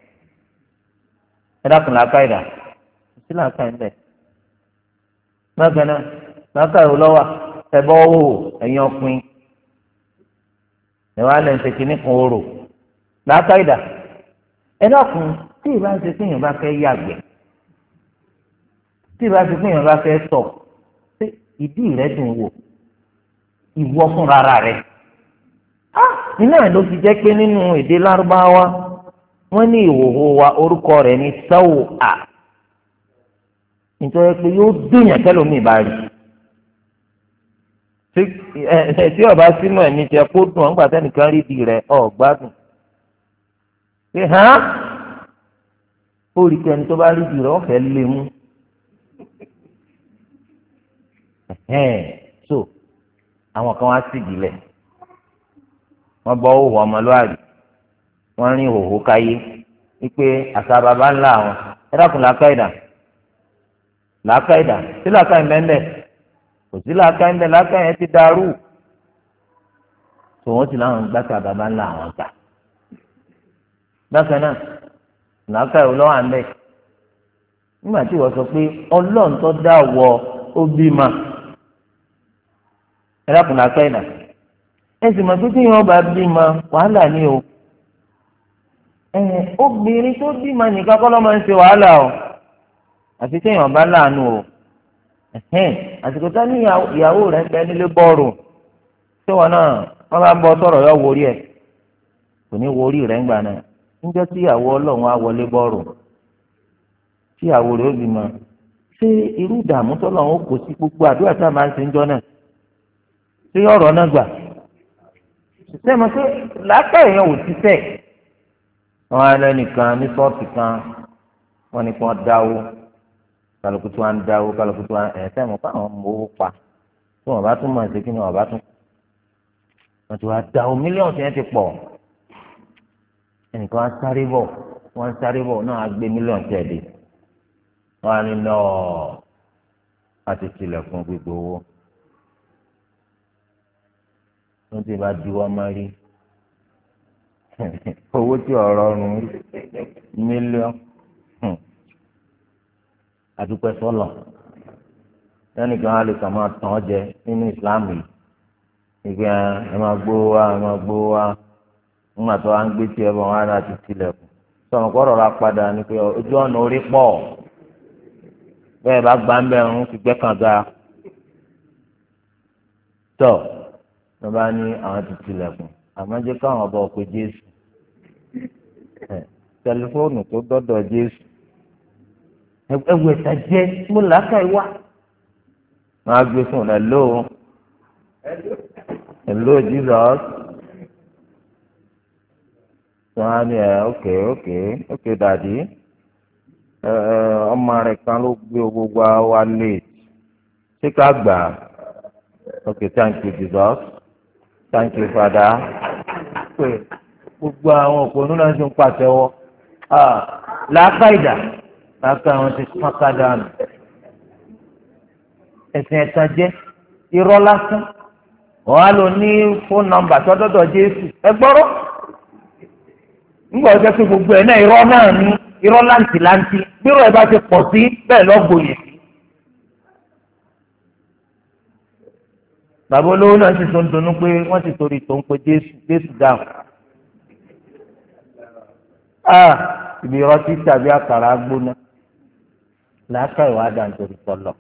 ẹ dákun làákàyèdà sí làákàyèdà mágànà làákàyè lọ́wọ́ ẹ̀bọ́ wò ẹ̀yin ọkùnrin ẹ̀wọ̀n alẹ́ ń ṣe kínní kan orò làákàyèdà ẹ dákun tí ìbá ń ṣe pé èèyàn bá fẹ́ yàgbẹ́ tí ìbá ń ṣe pé èèyàn bá fẹ́ tọ̀ ṣé ìdí rẹ̀ dùn wò ìwọ fúnra rẹ̀ iná ló fi jẹ́ pé nínú èdè lárúbáwá wọ́n ní ìhòòhò wa orúkọ rẹ̀ ní sáwò à nítorí pé yóò dùnyàn tẹ́lómi bá rí tí ọba sínú ẹ̀mí jẹ kó dùn ọ́n gbà tẹ́nìkan rí di rẹ̀ ọ̀ gbádùn pé hàn ó rí kẹ́ni tó bá rí di rẹ̀ ọ̀fẹ́ lé mú so àwọn kan wá sí ìdílé wọ́n bọ́ òhò ọmọlúwàbí wọ́n rí òhò káyé wípé àṣà bàbá ńlá àwọn ẹ dákun làákàyèdà sí làákàyè mẹ́ńbẹ́ kò sí làákàyè mẹ́ńbẹ́ làákàyè ti dàrú tó wọ́n ti láwọn gbàtà bàbá ńlá àwọn gbà bákan náà làákàyè olówó àmbẹ́ nígbà tí wọ́n sọ pé ọlọ́run tó dá wọ ó bímọ ẹ dákun làákàyèdà ẹ sì mọ̀ pé tí wọ́n bá bímọ wàhálà ni o obìnrin tó bímọ nìkan kọ́ ló máa ń ṣe wàhálà o àfi tí èèyàn bá láàánú o àsìkò tá ní ìyàwó rẹ̀ ń bẹ nílé bọ́ọ̀rù tí wọn náà wọ́n bá ń bọ́ sọ̀rọ̀ yọ wórí ẹ̀ kò ní wórí rẹ̀ ń gbà náà níjọ́ tí ìyàwó ọlọ́run á wọlé bọ́ọ̀rù tí ìyàwó rẹ̀ ó bímọ ṣé irú ìdààmú tọ́lọ́run ó kó sí gbogbo àdúrà tá a máa ń ṣe ń jọ náà ṣé ọ̀rọ̀ náà gbà sẹ́mi pé làákàyè yẹn ò ti sẹ́ wọn á lẹ́nìkan ní sọ́ọ̀tì kan wọ́n ní kí wọ́n dáwó kálukú tí wọ́n ń dáwó kálukú tí wọ́n ẹ̀ sẹ́mi pé àwọn mọ̀ owó pa tí wọ́n bá tún mọ̀ ṣe kí ni wọ́n bá tún wọ́n ti wá dáwó mílíọ̀nù tí wọ́n ti pọ̀ ẹnìkan á sáré bọ̀ wọ́n sáré bọ̀ náà á gbé mílíọ̀nù tí ẹ̀ dé wọ́n á ní lọ́ọ̀ láti tilẹ̀kùn gbogbo owó wọ́n ti bá di wọ́n máa rí owó tí ọ̀rọ̀ ọ̀run mílíọ̀nù àdúpẹ́ sọ́lọ̀ lẹ́nìkan á lè kà máa tàn ọ́ jẹ nínú ìsìláàmù yìí ìgbà ẹ máa gbówó wá ẹ máa gbówó wá nígbà tó wá ń gbé tí ẹ bọ̀ wá láti tilẹ̀kùn sọ̀rọ̀ kọ́ rọra padà ní pé ojú ọ̀nà orí pọ̀ bẹ́ẹ̀ bá gbà ń bẹ̀ ń fi gbẹ́ kànga tọ̀ wọ́n bá ní àwọn ti tilẹ̀kùn àmọ́ jẹ́ káwọn ọba ọ̀pẹ Jésù tẹlifóònù tó dọ́dọ̀ Jésù ẹwù ẹ̀ta jẹ́ mo làákà ìwà máa gbé fún un hello Jesus wọ́n á ní ok dàdí ọmọ rẹ̀ kan ló gbé gbogbo wa lé ṣé ká gbà ok thank you Jesus. Thank you, Father. Pé gbogbo àwọn òpònú náà ti ń pàtẹ́wọ́. Làákàyèdà làákà wọn ti pàkà dànù. Ẹ̀sìn ẹ̀tàn jẹ́ irọ́ lásán. Wọ́n á lò ní fóònù nọ́mbà tọ́dọ̀dọ̀ Jésù. Ẹ gbọ́rọ̀. Nígbà ọjọ́ pé gbogbo ẹ̀ náà irọ́ náà ní irọ́ láǹtìláǹtì. Bírò ẹ̀ bá ti pọ̀ sí bẹ́ẹ̀ lọ́gbòye sí. Bàbá olówó náà sì tó ń dunnú pé wọ́n ti torí tó ń pe Jésù dáhùn. Ibi ọtí tàbí àkàrà gbóná làákà ìwà dà nítorí tọ́lọ̀.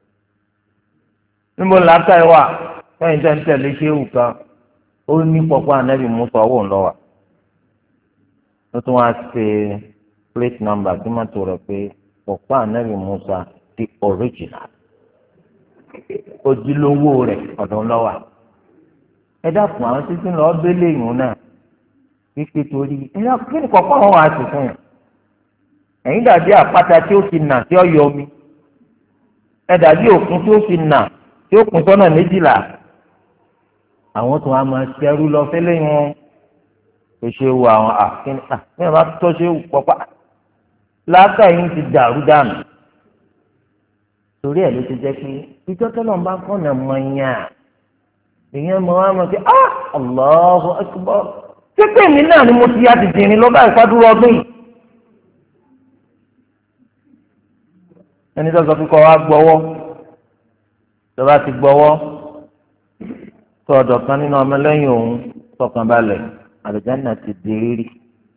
Níbo làákà ìwà lẹ́yìn tó ń tẹ̀lé ṣéwù kan ó ní pọ̀pọ̀ ànábì Mùsá owó ńlọ́wà. Ó tún wá ṣe plate number tí mọ́tò rẹ̀ pé pọ̀pọ̀ ànábì Mùsá the original. Ojúlówó rẹ̀ ọ̀dọ̀ ńlọ́wà. Ẹ dákun àwọn títí lọ bẹ́lẹ̀ ìhùn náà wípé torí kí ni kọ̀ọ̀kan wọn wà á sì fún yàn. Ẹ̀yin dàbí àpáta tí ó fi nà tí ó yọ omi. Ẹ dàbí òkun tí ó fi nà tí ó kún sọ́nà méjìlá. Àwọn tó wá máa ṣẹ́rú lọ fẹ́lẹ́ wọn tó ṣe wù àwọn àkíní ní ìbá tó ṣe wù pọ́pá láàkàyè ti dàrú dànù torí ẹ̀ ló ti jẹ́ pé ìjọ tó lọ́n bá kọ́nà mọ̀nyá èèyàn mọ̀ wá mọ̀ pé Allahu Akbar pípé mi náà ni mo ti yá ti dìrín lọ́ba ìpàdúrà ọdún yìí. ẹni tó sọ pé kọ́ wa gbọ́wọ́ tó bá ti gbọ́wọ́ tó ọ̀dọ̀ kan nínú ọmọlẹ́yìn òun tọkàn balẹ̀ àlùjánnà ti di rírí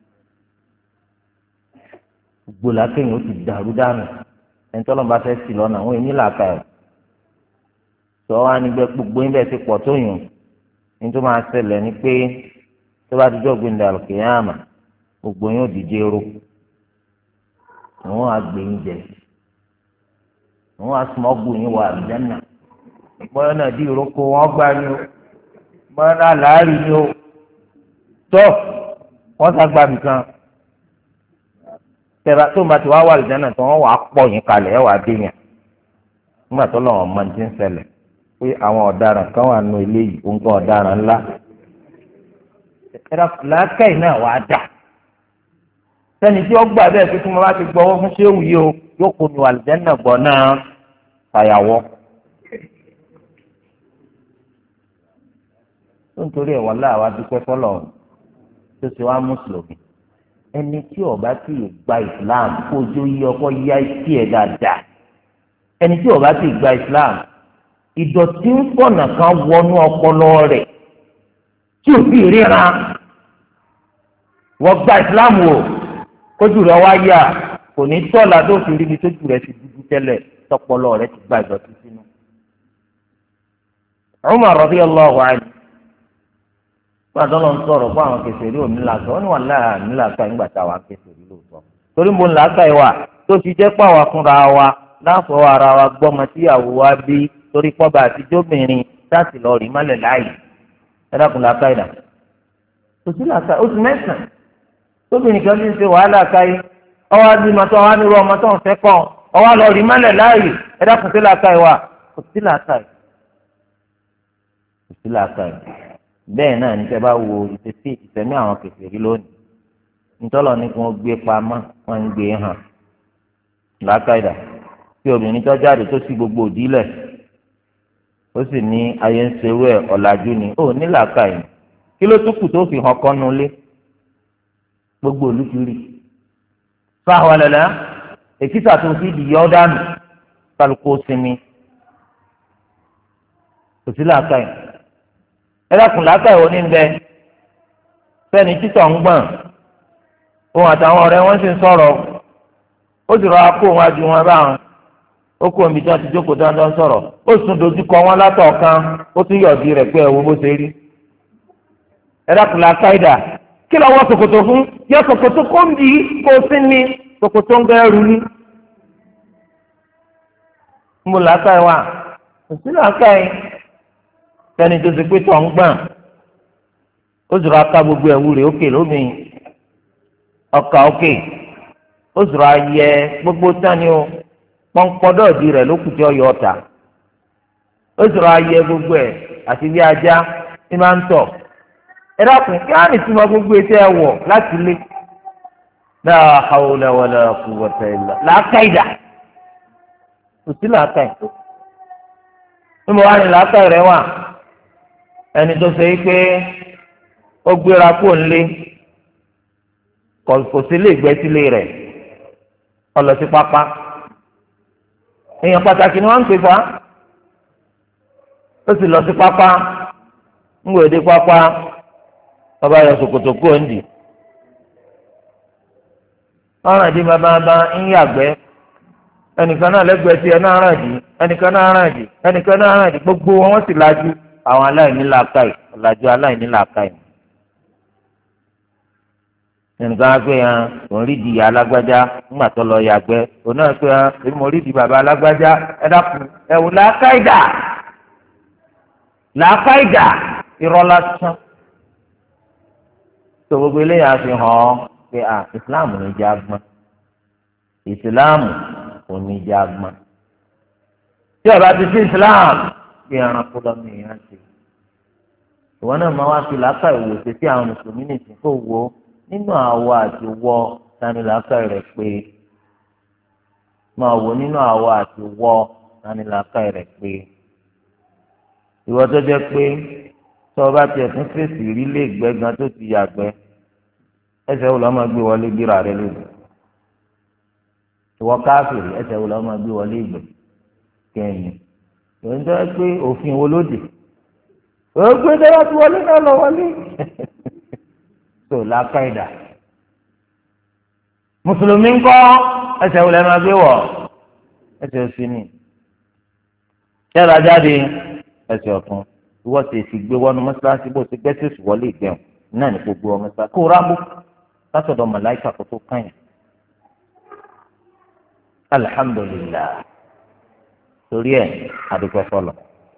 gbogbo làákẹ́yìn ó ti dàrú dànù ẹni tó lọ́nà bá fẹ́ sí lọ́nà àwọn èmi làákà ẹ̀ tó wá nígbẹ́ gbogbo yín bẹ́ẹ̀ ti pọ̀ tó yùn ní tó máa ṣẹlẹ̀ ni pé tó bá dijọ́ gbẹ̀ndẹ̀ àlùkìyàmà gbogbo yín ó dìje ro àwọn àgbẹ̀yìn jẹ àwọn asọmọgbò yín wà àlùjánnà bọ́yọ̀ náà di ìrókò wọn gbá ni o bọ́yọ̀ náà láàárín ni o tó wọ́n sàgbà nìkan tẹ̀ra tó ń bá ti wá wà àlùjánnà tó wọ́n wà á pọ̀ yín kalẹ̀ ẹ̀ wà á dé yàn nígbà tó lọ́wọ́ ọmọ ti ń ṣẹlẹ̀ pé àwọn ọ̀daràn kan wà nù eléyìí nǹkan ọ̀daràn ńlá ẹ̀rọ làákàyè náà wà á dà sẹ́ni tí ó gbà bẹ́ẹ̀ pé tí mo bá ti gbọ́wọ́ fún ṣéwù yìí o yóò kó mi wà àlùjánnà gbọ́ náà fàyàwọ́. nítorí ẹ̀ wọ́n láwa dúpẹ́ fọlọ́ tó ti wá mùsùlùmí ẹni tí ó bá ti gba Islam kójú yí ọkọ yá sí ẹ̀ dáadáa ẹni tí ó bá ti gba Islam ìdọ̀tí ń pọ̀nà kan wọnú ọpọlọ rẹ̀ tí ò sì ríran wọ́n gba Islam wò kójú rẹ̀ wá yá kò ní tọ́lá tó fi ríbi tójú rẹ̀ ti dúdú tẹ́lẹ̀ tọpọlọ rẹ̀ ti gba ìdọ̀tí sínú. Umar radiyallahu anhu gbàdọ́ ń sọ̀rọ̀ fún àwọn kèfèrí onílàkà wọ́n ní wà láàrin onílàkà nígbà táwa kèfèrí lóòótọ́ torí mo ń làákà ìwà tó ti jẹ́ pàwọ́ fúnra wa láàfọ̀ ara wa gbọ́mọ tíyàwó wa bí torí pọ́ba àtijọ́bìnrin láti lọ rí mọ́lẹ̀ láàyè ẹ̀dàkùn làákà ìdà kò sí làákà oṣù mẹ́sàn-án tóbìnrin kan ti ń ṣe wàhálà káyé ọwọ́ adìmọ̀ tó wà nírú ọmọ tó ń fẹ́ kọ́ ọwọ́ lọ rí mọ́lẹ̀ láàyè ẹ̀dàkùn sí làákà ìwà kò sí làákà ìwà bẹ́ẹ̀ náà ní tẹ́ bá wo ìsẹ̀mí àwọn kèfèrí lónìí nítọ́lọ́ ní kí wọ́n gbé pamọ́ wọ́n ń gbé hàn làákàyèdà tí obìnrin tó jáde tó sí gbogbo òdílẹ̀ ó sì ní ayé ń ṣerú ẹ̀ ọ̀làjú ni ó ní làákàyè kí ló tún kù tó fi hàn kọ́nu lé gbogbo olùkiri fáwọn ẹlẹ́lẹ́ èkìtà tó fi di yọ dànù kálukú sinmi kò sí làákàyè ẹlẹ́kùn làákàyè òní ń bẹ fẹ́ni títọ̀ ń gbọ̀n òun àtàwọn ọ̀rẹ́ wọn sì ń sọ̀rọ̀ ó sì rọra kó wọn adu wọn báwọn ó kó omi tí wọn ti jókòó dandan sọ̀rọ̀ ó sùn dojú kọ wọn látọ̀ọ̀kan ó tún yọ̀ọ̀dì rẹ̀ pé ẹ̀wọ̀n bó ṣe rí ẹlẹ́kùn làákàyè dà kí lọ wọ ṣòkòtò fún yẹ ṣòkòtò kó ń di kó sí ni ṣòkòtò ń bẹ́ẹ̀rù ni mo làákàyè wà kò sí làákàyè sẹ́ni tó ti pé tọ̀ ń gbọ̀n ó sì rọ aká gbogbo ẹ̀wù rẹ̀ ókè lómi ọkà ókè ó sì rọ ayẹ gbogbo tani o pọ́npọ́dọ̀dì rẹ̀ ló kù tí ó yọ ọ̀tà ó sì rọ ayẹ gbogbo ẹ̀ àti bí ajá tí máa ń tọ̀ ẹ dákun kí á nìtú ma gbogbo etí ẹ wọ̀ láti lé la hawla wala quwwata illa làákàyèdà kò sí làákàyè ní mo wá ní làákàyè rẹ wà ẹni tó ṣe pé ó gbéra kó nlé kò sí lè gbẹ́ sílé rẹ̀ ó lọ sí pápá èèyàn pàtàkì ni wọ́n ń pè fà ó sì lọ sí pápá ń wò dé pápá ọba yọ ṣòkòtò kó ń dì ọ̀ràn dì bàbá ń yàgbẹ́ ẹnìkan náà lẹ́gbẹ̀ẹ́ tí ẹ náà ràn dì ẹnìkan náà ràn dì ẹnìkan náà ràn dì gbogbo wọn sì lajú àwọn aláìní làákàyè ọ̀làjú aláìní làákàyè ẹnìkan á pé hàn òun rí di ìyá alágbájá ńgbà tó lọ yàgbẹ́ òun náà pé hàn èmi mo rí di bàbá alágbájá ẹ dákun ẹ̀wù làákàyè irọ́ lásán tó gbogbo eléyà fi hàn ọ́ pé ìsìláàmù ní jẹ́ agbọ́n ìsìláàmù kò ní jẹ́ agbọ́n tí ọba ti sí ìsìláàmù bí ẹranko lọ́mọ èèyàn ṣe ìwọ náà máa wá fi làákà ìwòsàn sí àwọn mùsùlùmí nìsín kó wo nínú àwọ̀ àti wọ tani làákà rẹ̀ pé máa wò nínú àwọ̀ àti wọ tani làákà rẹ̀ pé ìwọ tó jẹ́ pé tó o bá tiẹ̀ tún fèsì rí lé ìgbẹ́ gan tó ti yàgbẹ́ ẹsẹ̀ wo lọ́ọ́ máa gbé wọlé gbéra rẹ lóde ìwọ káfíìrì ẹsẹ̀ wo lọ́ọ́ máa gbé wọlé ìgbẹ́ kẹ́yìn ìwọ́n tó yẹ pé òfin wo lóde ògbé dára tí wọlé náà lọ wọlé tó lákàìdá mùsùlùmí ńkọ́ ẹsẹ̀ wo lẹ́ máa gbé wọ̀ ẹsẹ̀ òsì ni yàrá jáde ẹsẹ̀ ọ̀tún ìwọ sì fi gbé wọnú mọ́sálásí bó ti gbẹ́sẹ̀ sùn wọlé ìgbẹ́hùn náà ní gbogbo ọmọ sáà kó rábù látọ̀dọ̀ màláìkà kó tó káyàn alihamudulilayi torí ẹ̀ adúgbò fọlọ.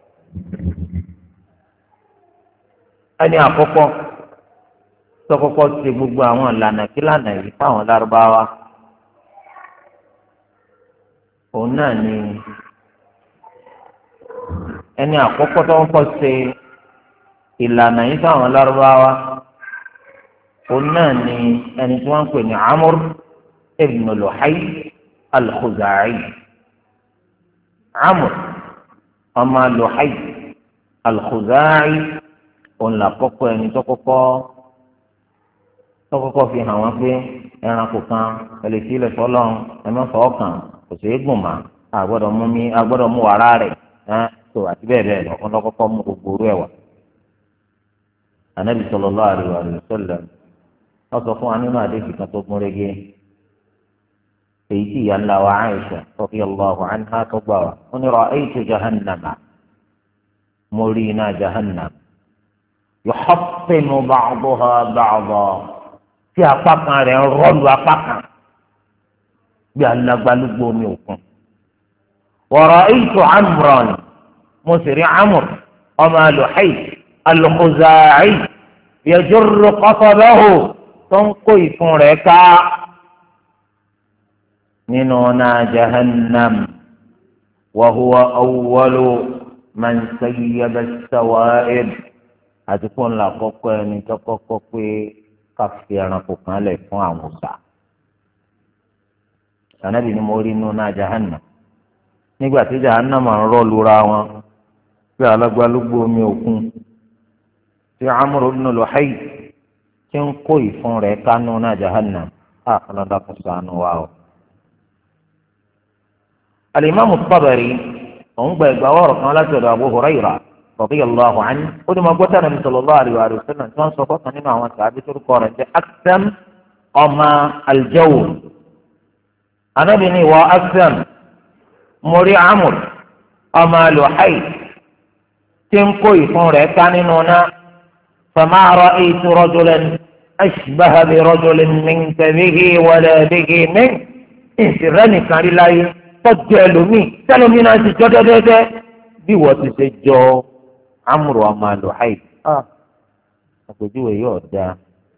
ẹni àkọ́kọ́ tọkọ́kọ́ ṣe gbogbo àwọn ìlànà kílànà yìí fáwọn lárúbáwá òun náà ni ẹni àkọ́kọ́ tọkọ́kọ́ ṣe ìlànà yìí fáwọn lárúbáwá òun náà ni ẹni tí wọ́n ń pè ní Amr ibn Luhay al-Khuzai Amr ọmọ Luhay al-Khuzai òun là kọ́kọ́ ẹni tó kọ́kọ́ fi hàn wọ́n pé ẹranko kan ẹlẹ́sì ilẹ̀ sọ́lọ́n ẹ̀mẹ́fọ́ kan kò sí gùn mà àgbọ́dọ̀ mú wàrà rẹ̀ tó àti bẹ́ẹ̀ bẹ́ẹ̀ lọ ọ̀nà kọ́kọ́ mú gbogbo orú ẹ̀wà. Ànábì sallallahu alaihi wa sallam wọ́n sọ fún wa nínú àdéhùn kan tó gún régé èyí tí ìyá ńlá wa Aisha radiyallahu anha tó gbà wá ó ní ra'aytu jahannama mo rí iná jahannam yuhattinu ba'daha ba'da tí apá kan rẹ̀ ń rọ́ọ̀lù apá kan bí alágbálúgbó omi òkun. wa ra'aytu Amran mo sì rí Amr ọmọ Luhay al-Khuzai yajurru qasabahu tó ń kó ìfun rẹ̀ ká nínú náà jahannam wa huwa awwalu man sayyaba as-sawa'ib àti fún ńlá kọ́kọ́ ẹni tó kọ́kọ́ pé ká fi ẹranko kan lẹ̀ fún àwọn ọ̀sà. Ànábì ni mo rí inú náà jahannam nígbà tí jahannam máa ń rọ́ lura wọn bí alágbálúgbó omi òkun tí Amr ibn Luhay tí ń kó ìfun rẹ̀ kánú náà jahannam ọlọ́dà kò sànù wa o. Al-Imam At-Tabari òun gba ìgbà wọ́ọ̀rọ̀ kan láti ọ̀dọ̀ Abu Hurairah radiyallahu anhu ó ní mo gbọ́ tẹ́lẹ̀ mi sallallahu alaihi wa sallam tí wọ́n sọ fọ́kàn nínú àwọn sàbí tó kọ́ rẹ̀ jẹ́ Aksam ọmọ Al-Jawr. Ànábì ní ìwọ Aksam mo rí Amr ọmọ Luhay tí ń kó ìfun rẹ̀ ká nínú náà. فما رأيت رجلا أشبه برجل منك به ولا به منك ìsìrẹ́nì kan rí láyé tọ́jú ẹlòmíì tẹ́lómi náà ti jọ́ dẹ́dẹ́dẹ́ bí wọ́n ti ṣe jọ Amr ọmọ Luhay. àpèjúwe yóò dáa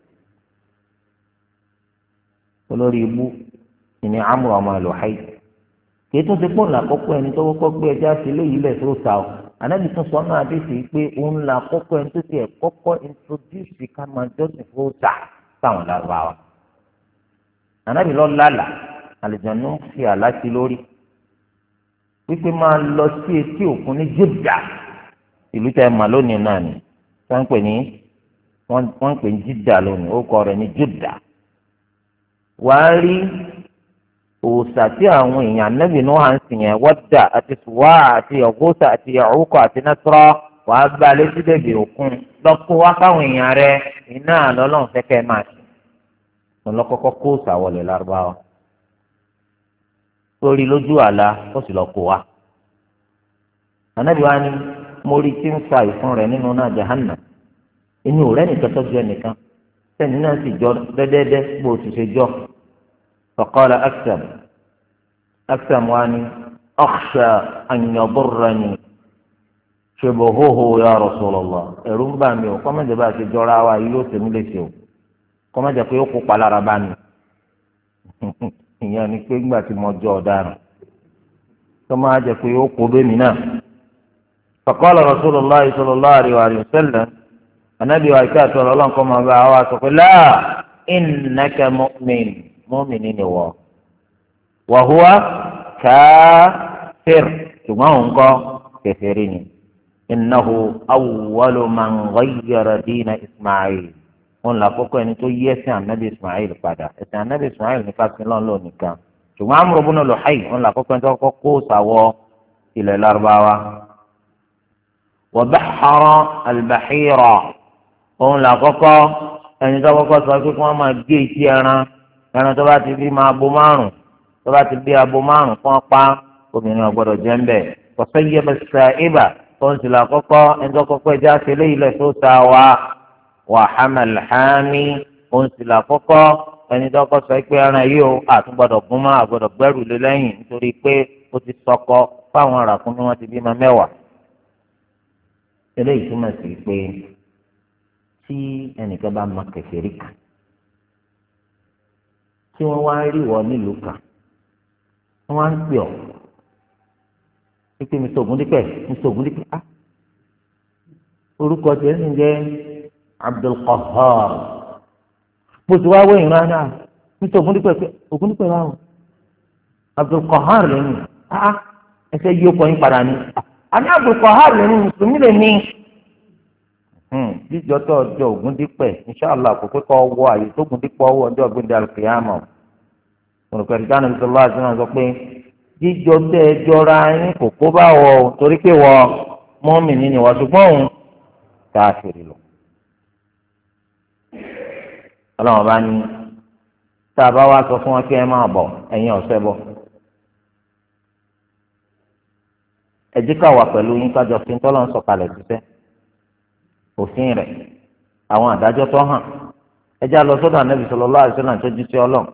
olórí ibú ìní Amr ọmọ Luhay kì í tún ti pọ̀ lákòókò ẹni tó kọ́kọ́ gbé ẹja sí léyìí lẹ̀ tó ta ọ́. Ànábì tún sọ náà dé sí pé òun là kọ́kọ́ ẹni tó ti ẹ̀ kọ́kọ́ introduce ká máa jọ́sìn fún ọ̀tà táwọn lárúbáwá. Ànábì lọ lálà àlùjànnú fi àlá sí lórí wípé máa lọ sí etí òkun ní Júdà ìlú tẹ mà lónìí náà ni wọ́n ń pè ní Júdà lónìí ó kọ rẹ̀ ní Júdà. wàá rí òòṣà tí àwọn èèyàn Ànábì Nuh à ń sìn yẹn Wadda àti Suwa àti Yaghutha àti Ya'uqa àti Nasra wàá gba létí bèbè òkun lọ́kọ́ wá káwọn èèyàn rẹ iná lọ́lọ́run fẹ́kẹ́ máa sìn lọ́kọ́kọ́ kó òòṣà wọlé lárúbáwá sórí lójú àlá ó sì lọ kó wa. Ànábì wa ni mo rí tí ń fa ìfun rẹ̀ nínú náà jahannam inú rẹ̀ nìkan tó jẹ́ nìkan sẹ́ni náà sì jọ dẹ́dẹ́dẹ́ bó o ti ṣe jọ. فقال أكثم واني أخشى أن يضرني شبهه يا رسول الله ẹ̀rù bà mí o kọ́mọ jẹ́ bá a ṣe jọra wa yìí yóò tẹ̀mí léṣe o kọ́mọ jẹ́ pé ó kó palára bá mi ìyẹn ni pé ńgbà tí mo jọ ọ̀daràn kọ́mọ jẹ́ pé ó kó bẹ́mi náà. فقال رسول الله صلى الله عليه وسلم anabi wa kí àtọ̀rọ̀ ọlọ́nkọ́ máa bá wa sọ pé láà innaka mu'min ni wọ́ wa huwa káfíìr ṣùgbọ́n òun kọ́ kèfèrí ni innahu awwalu man ghayyara dina ismail òun là kọ́kọ́ ẹni tó yí ẹ̀sìn anabi ismail padà ẹ̀sìn anabi ismail ní káfíń lọ́nlọ́ nìkan ṣùgbọ́n Amru ibn Luhay òun là kọ́kọ́ ẹni tó kọ́kọ́ kó sàwọ́ ilẹ̀ Lárúbáwá wa bahhara al-bahira òun là kọ́kọ́ ẹni tó kọ́kọ́ sọ pé kí wọ́n máa gé etí ẹran tó bá ti bí máa bo márùn tó bá ti bí abo márùn fún ọpá obìnrin ọgbọ́dọ̀ jẹ́ ń bẹ̀ kọ́sẹ́ yẹ bẹ́ sàìbà tó ń tilà kọ́kọ́ ẹni tó kọ́kọ́ ẹja ṣẹlẹ̀ ilẹ̀ tó ta wà hamal hami òun tilà kọ́kọ́ ẹni tó kọ́ sọ pé ẹran yìí ó àtúgbọ́dọ̀ gún mọ́ àgbọ́dọ̀ gbẹ́rù lé lẹ́yìn nítorí pé ó ti sọkọ fáwọn arákùnrin wọn ti bímọ mẹ́wàá eléyìí túmọ̀ sí pé tí ẹnìkan bá ma kèfèrí kan tí wọ́n wá rí wọ nílùú kan wọ́n wá ń pè ọ́ pípé Mr. Ògúndípẹ̀ orúkọ tiẹ̀ sì ń jẹ́ Abdul Qahhar bó ti wá wẹ̀yìn rán náà Mr. Ògúndípẹ̀ báwo Abdul Qahhar lẹ́yìn ẹsẹ̀ yí ó kọ́ yín padà ní àní Abdul Qahhar lẹ́yìn mùsùlùmí lè ní. jíjọ tó ọjọ́ Ògúndípẹ̀ inṣàlá kò pé kọ́ wọ àyè tó Ògúndípẹ̀ ọwọ́ ọjọ́ gbẹ̀dẹ̀ àlùkìyàmọ̀ olùkọ́ni dáná bí sọlá àti náà sọ pé jíjọ tẹ ẹ jọra yín kò kó bá wọ torí pé wọ mùmínì ni wọ́n ṣùgbọ́n òun káfírì lọ. ọlọ́run bá ní tá a bá wá sọ fún wọn kí ẹ máa bọ̀ ẹ̀yin ọ̀sẹ̀ bọ̀ ẹ jí ká wà pẹ̀lú yín kájọ fi ń tọ́lọ́ ń sọ̀kalẹ̀ ṣiṣẹ́ òfin rẹ̀ àwọn àdájọ́ tó hàn ẹjẹ́ àlọ́ sọ́dọ̀ ànábì sallallahu alaihi wasallam tó jí sí ọlọ́run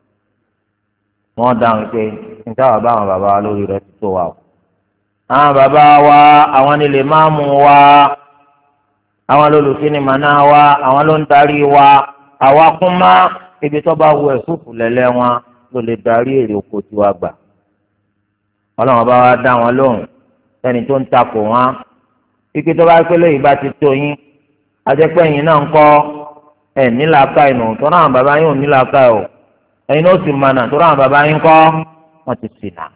wọ́n dáhùn pé níta wà bá àwọn bàbá wa lórí rẹ̀ ti tó wa o àwọn bàbá wa àwọn ni lè máa mú wa àwọn lólùfínì màná wa àwọn ló ń darí wa àwa kún má ibi tó bá wù ẹ̀fúùfù lẹ́lẹ́ wọn ló lè darí èrè oko tiwa gbà ọlọ́run bá wa dá wọn lóhùn ẹni tó ń takò wọn ike tó bá pélé yìí bá ti tó yín ajẹ́pẹ́ yín náà ń kọ́ ẹ̀ nílàáká inú tó náà bàbá yín ò nílàáká o ẹ̀yin náà ó sì mọ̀nà tó náà bàbá yín kọ́ wọ́n ti sì nà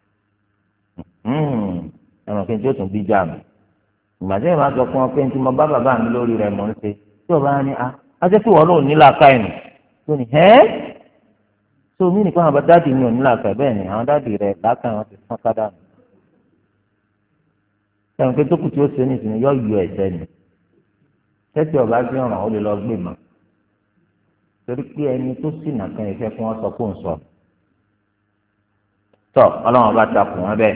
ẹ̀rọ kí n tí ó tún bí jà mí ìgbà tí èèyàn sọ fún ọ pé n tí mo bá bàbá mi lórí rẹ̀ mọ̀ ń ṣe tí ò bá ní a ajẹ́pẹ́ wọn náà ò nílàáká inú tó ní ẹ́ tó mí nìkan àwọn dáàdì mi ò nílàáká bẹ́ẹ̀ ni àwọn dáàdì rẹ̀ láàkà wọn ti fọ́n kádà mi ẹ̀rùn pé tókù tí ó ṣe nìsín yọ yọ ẹ̀sẹ̀ ni tẹ́tí ọba fi hàn ó lè lọ gbé mọ́ torí pé ẹni tó sì nàkan ìfẹ́ fún wọn sọ kó ń sọ tọ́ ọlọ́run bá takùn wọn bẹ́ẹ̀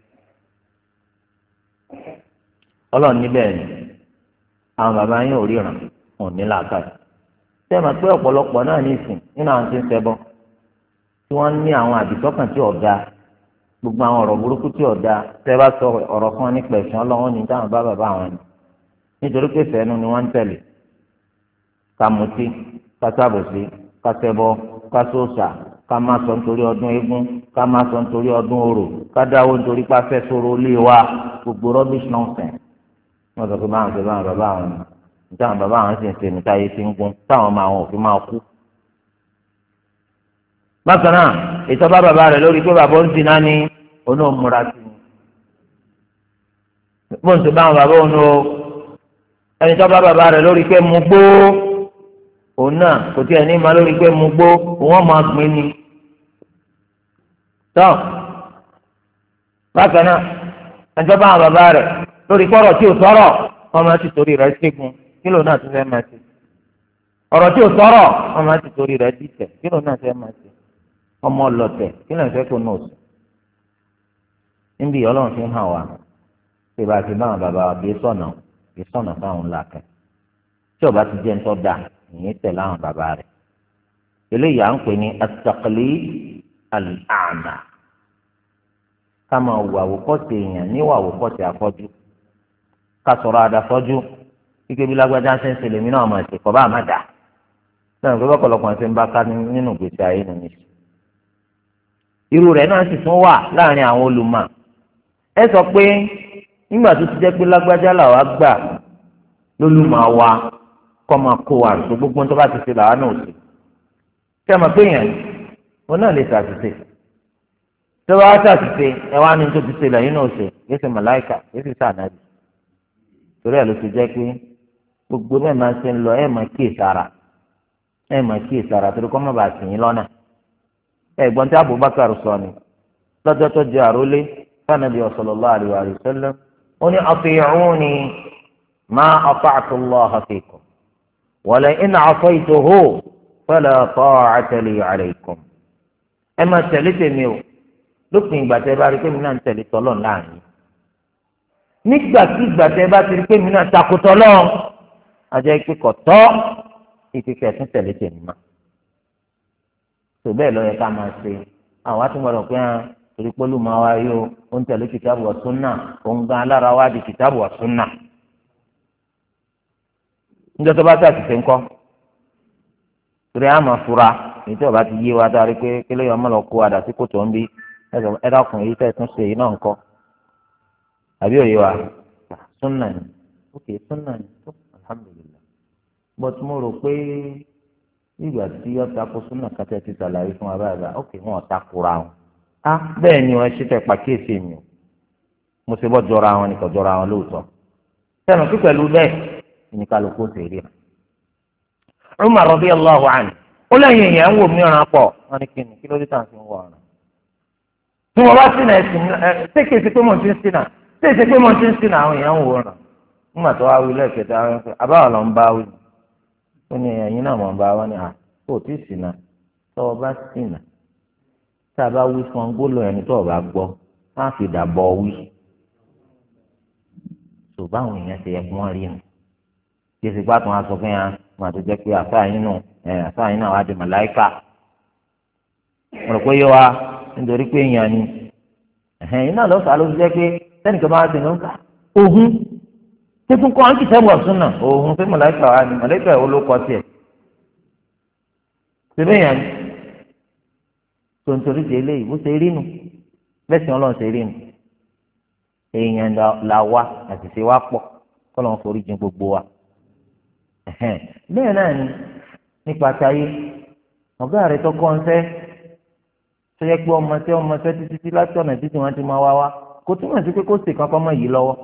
ọlọ́run níbẹ̀ ni àwọn bàbá yín ò ríran ò ní làákàyè tẹ́ ẹ mọ̀ pé ọ̀pọ̀lọpọ̀ náà ní ìsìn nínú àwọn tí ń ṣẹbọ tí wọ́n ní àwọn àdìsọ́kàn tí ọ̀gá gbogbo àwọn ọ̀rọ̀ burúkú tí ọ̀dà tẹ́ bá sọ ọ̀rọ̀ fún wọn nípa ẹ̀sìn ọlọ́wọ́n ní táwọn bá bàbá wọn ni nítorí pé fẹ́ẹ́nu ni wọ́n ń tẹ̀lé ká mutí ká sábòsí ká ṣẹbọ ká sóòṣà ká má sọ nítorí ọdún eégún ká má sọ nítorí ọdún orò ká dáwó nítorí pàfẹ́ sọ̀rọ̀ ilé wa gbogbo rubbish nonsense wọ́n sọ pé báwọn ṣe báwọn bàbá wọn ni táwọn bàbá wọn sì ń ṣe níta yé ti ń gún táwọn ọmọ àwọn òfin máa kú. bákan náà ìtọ́ba bàbá rẹ̀ lórí pé bàbá ń sin náà ní onóòmùra sí i bó ń ṣe báwọn bàbá òun o ẹni tọ́ba bàbá rẹ̀ lórí pé mu gbó òun náà kò tí ẹ̀ ní ma lórí pé mu gbó òun máa gbìn ni. tọ́ bákan náà ẹni tọ́ba àwọn bàbá rẹ̀ lórí pé ọ̀rọ̀ tí ò sọ̀rọ̀ wọ́n máa ti torí rẹ̀ ṣẹ́gun kílò náà ti fẹ́ máa ṣe ọ̀rọ̀ tí ò sọ̀rọ̀ wọ́n máa ti torí rẹ̀ dìtẹ̀ kílò náà fẹ́ máa ṣe ọmọ ọlọ́tẹ̀ kílò náà fẹ́ kó náà sùn níbi ọlọ́run fi ń hàn wá pé bá a ti bá àwọn bàbá wa bí sọ̀nà fáwọn làkàn tí ọba ti jẹ́ ń tọ́ da ìyẹn tẹ̀lé àwọn bàbá rẹ̀ eléyìí à ń pè ní at-taqlid al-a'ma ká máa wù àwòkọ́ṣe èèyàn níwà àwòkọ́ṣe afọ́jú ká sọ̀rọ̀ àdàfọ́jú kíkẹ́ bí lágbájá ṣe ń ṣẹlẹ̀ mí náà máa ṣe kọ́ bá a má dà sẹ́yìn pé bọ́kọ̀lọpọ̀ ṣe ń bá ká nínú ìgbésí ayé nìyí irú rẹ̀ náà sì tún wà láàrin àwọn olùmọ̀ ẹ sọ pé nígbà tó ti jẹ́ pé lágbájá làwa gbà lólùmọ̀ wa kọ́ máa kó wa tó gbogbo tó bá ti ṣe làwọn náà ṣe kí ẹ máa pé yẹn wọn náà lè ṣàṣìṣe tó bá wá ṣàṣìṣe ẹ wá ní tó ti ṣe lẹ́yìn náà ṣe kìí ṣe màláìkà kìí ṣe sànàbì torí ẹ̀ ló ti jẹ́ pé gbogbo bẹ́ẹ̀ máa ṣe ń lọ ẹ̀ máa kíyèsára torí kọ́ má bàa sìn yín lọ́nà ẹ̀gbọ́n tí Abubakar sọ ni lọ́jọ́ tó jẹ́ àrólé fanabi sallallahu alaihi wa sallam ó ní ati'uni ma ata'tu Allaha fikum wa la in 'asaytuhu fala ta'ata li 'alaykum ẹ máa tẹ̀lé tèmi o lópin ìgbà tẹ́ bá rí pé mi náà ń tẹ̀lé tọ́lọ̀ láàrin nígbàkigbà tẹ́ bá ti rí pé mi náà takò tọ́lọ̀ àjẹ́ pé kò tọ́ ìkíkẹ́ tún tẹ̀lé tèmi mọ́ tó bẹ́ẹ̀ ló yẹ ká máa ṣe àwọn àtúmọ̀ràn pé hàn torí pẹ́lú máa wá yóò ó ń tẹ̀lé kìtàbù wa súnà òun gan alára wá di kìtàbù wa súnà. níjọ́ tó bá tà sí ṣe ń kọ́ torí àmọ́ fura èyí tí ọba ti yé wa dárí pé kí ló yọ ọmọ lọ kó adà sí kòtò ń bí ẹ dákun èyí tẹ̀ tún ṣe èyí náà ń kọ́ àbí òye wa súnà ni ókè súnà ni tó alhamdulillah bọ́t mo rò pé nígbà tí ọ̀tá kó súnà kàtẹ́ ti sàlàyé fún wa báyìí ókè wọn ọ̀tá kura wọn á bẹ́ẹ̀ ni wọ́n ṣe tẹ̀ pàkíyèsí mi o mo ṣe bọ́ jọra wọn ni kò jọra wọn lóòótọ́ sẹ́nu kí pẹ̀lú bẹ́ẹ̀ ní kálukú ṣe rí ẹ̀. Umar radiyallahu anhu ó lẹ́yìn èèyàn ń wò mí ọ̀ràn pọ̀ wọn ni kíni kí ló dé tàn sí ń wọ ọ̀ràn. tí wọ́n bá sínú ẹ̀sìn ṣé kìí ṣe pé mo ti ń sínú ṣé kìí ṣe pé mo ti ń sínú àwọn èèyàn ń wò ọ̀ràn. nígbà tó wá wí lẹ́ẹ̀kẹta wọn fẹ́ àbáwọ̀ lọ ń bá wí ó ní ẹ̀yin náà mọ̀ ń bá wọn ni kò tí ì sínú tó o bá sínú tá a bá wí fún ọ gbólò ẹni tó o bá gbọ́ má fi dàbọ̀ wí. ṣùgbọ́n àwọn èèyàn ti yẹ kí wọ́n rí nu kí èsì gbàtàn á sọ fún yà wọn àti jẹ́ pé àfáàyín náà wá di màláìkà mo rò pé yé wa nítorí pé èèyàn ni ẹ̀hìn náà lọ́sàá ló fi jẹ́ pé sẹ́nìkan máa ti nǹkan òhun tẹ́kùn kọ́ àǹkì sẹ́wọ̀n ọ̀sùn náà òhun pé màláìkà wá ní màláìkà ìwọ ló kọ́ tiẹ̀ ṣe bẹ́ẹ̀ yàn ni tó nítorí ṣe eléyìí bó ṣe rí nu bẹ́ẹ̀ sì ọlọ́run ṣe rí nu èèyàn là wá àti ṣe wá pọ̀ kọ́ lọ́n forí jìn gbogbo wa bẹ́ẹ̀ náà ni nípa táyé ọ̀gá rẹ̀ tó kọ́ ń fẹ́ tó yẹ pé ọmọ fẹ́ títí láti ọ̀nà títí wọn ti máa wá wá kò túmọ̀ sí pé kó sì kankan mọ́ yìí lọ́wọ́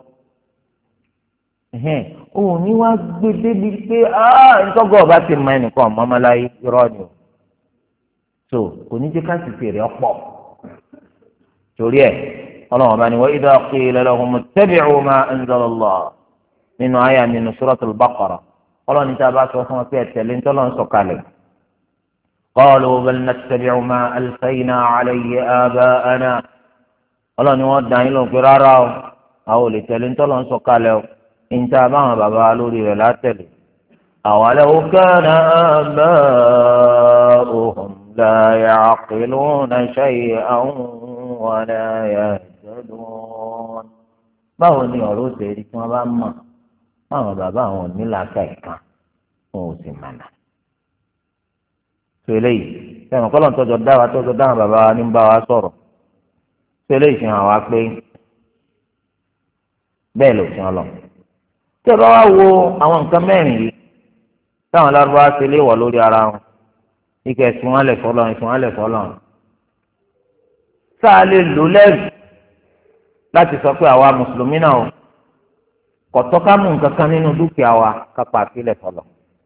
òun ní wá gbé débi pé ntọ́gọ̀ ọba ti mọ ẹnìkan ọmọọmọláyé irọ́ ni o so kò ní jẹ́ ká sì fèrè ọ̀pọ̀ torí ẹ̀ ọlọ́run ọba ni wa idha qila lahum ittabi'u ma anzala Allah nínú àyà nínú suratul Baqara ọlọ́run ní tá a bá sọ fún wọn pé ẹ̀tẹ̀lé ńtọ́lọ́ ń sọ̀kalẹ̀ qalu bal nattabi'u ma alfayna alayhi aba'ana ọlọ́run ní wọ́n dàn yín lóhùn pé rárá o àwọn ò lè tẹ̀lé ńtọ́lọ́ ń sọ̀kalẹ̀ o níta báwọn bàbá lórí rẹ̀ látẹ̀lé awalaw kana aba'uhum la ya'qiluna shay'an wa la yahtadun báwo ni ọ̀rọ̀ òṣèré tí wọ́n bá mọ̀ báwọn bàbá àwọn onílàákà ìkan wọn ò sì mànà. tó eléyìí sẹ́wọ̀n kọ́lọ̀ tọ́jọ́ dáwà tọ́jọ́ dáhùn bàbá wa ní bá wa sọ̀rọ̀ tó eléyìí fi hàn wá pé bẹ́ẹ̀ ló fi hàn lọ. tí ẹ bá wá wo àwọn nǹkan mẹ́rin yìí táwọn lárúbáwá ṣe léèwọ̀ lórí ara wọn ike ẹ̀sìn wọn lẹ̀ fọlọ́ ẹ̀sìn wọn lẹ̀ fọlọ́ sáà lè lò lẹ́rìí láti sọ pé àwa mùsùlùmí náà o kọtọ ká mú nǹkan kan nínú dúkìá wa kápá àfilẹ fọlọ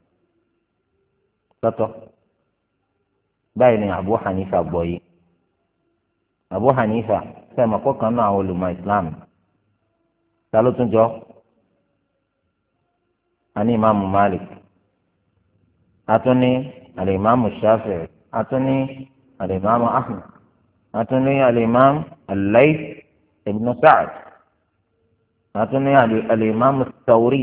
tọtọ báyìí ni Abu Hanifa gbọ́ yìí Abu Hanifa sẹmọ kọkàn náà àwọn olùmọ̀ Islam ta ló tún jọ àní imaamu Malik atúní alimami Shafi'i atúní alimami Ahmad atúní alimami Al-Layth ibn Sa'd atúní alimami Thawri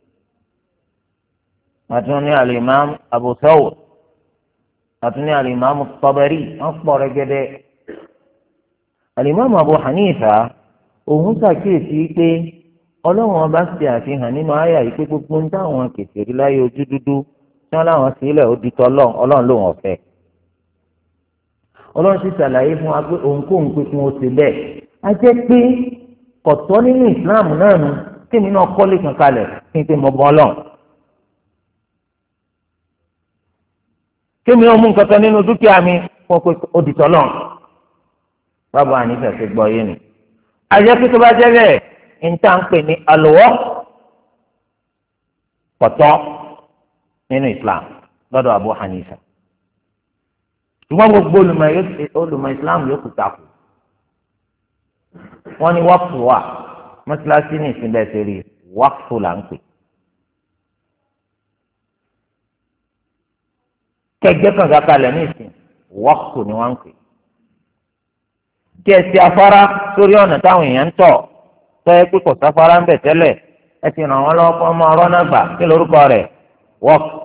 atúní alimami Abu Thawr atúní alimami Tabari wọn pọ̀ rẹ́gẹ́dẹ́ alimami Abu Hanifa òun ṣàkíyèsí pé ọlọ́run ọba ṣe àfihàn nínú àyà yìí pé gbogbo ń dáwọn kèfèrí láyé ojú dúdú tí wọ́n láwọn sílẹ̀ ó di tọ́lọ́ ọlọ́run lòun ọ̀fẹ́ ọlọ́run sì ṣàlàyé fún wa pé òun kò ń pé kí wọ́n ṣe bẹ́ẹ̀ a jẹ́ pé kọ̀tọ́ nínú Islam náà nu kémi náà kọ́lé kan kalẹ̀ kí n pé mo bọ́ lọ́n. kémi náà mú nǹkan kan nínú dúkìá mi fún pé ó di tọ́lọ̀. báwo àní fẹ̀sẹ̀ gbọ́ yé ni. àjẹ́ pé tó bá jẹ́ bẹ́ẹ̀ ń tà ń pè ní alùwọ́ pọ̀tọ́ nínú Islam lọ́dọ̀ Abu Hanifa. ṣùgbọ́n gbogbo olùmọ̀ Islam yóò kú takò. wọ́n ní wákùú wà mọ́sálásí ní ìpínlẹ̀ sẹ́rí wákùú là ń pè. kẹgbẹ́ kan kàkàlẹ̀ ní ìsìn wákùú ni wọ́n ń pè. kí ẹ ti afárá sórí ọ̀nà táwọn èèyàn ń tọ̀ tọ́yẹ pé kò sáfárá ń bẹ̀ tẹ́lẹ̀ ẹ ti ràn wọ́n lọ́wọ́ fún ọmọ ọ̀rọ̀ náà gbà kí lórúkọ rẹ̀ wákùú.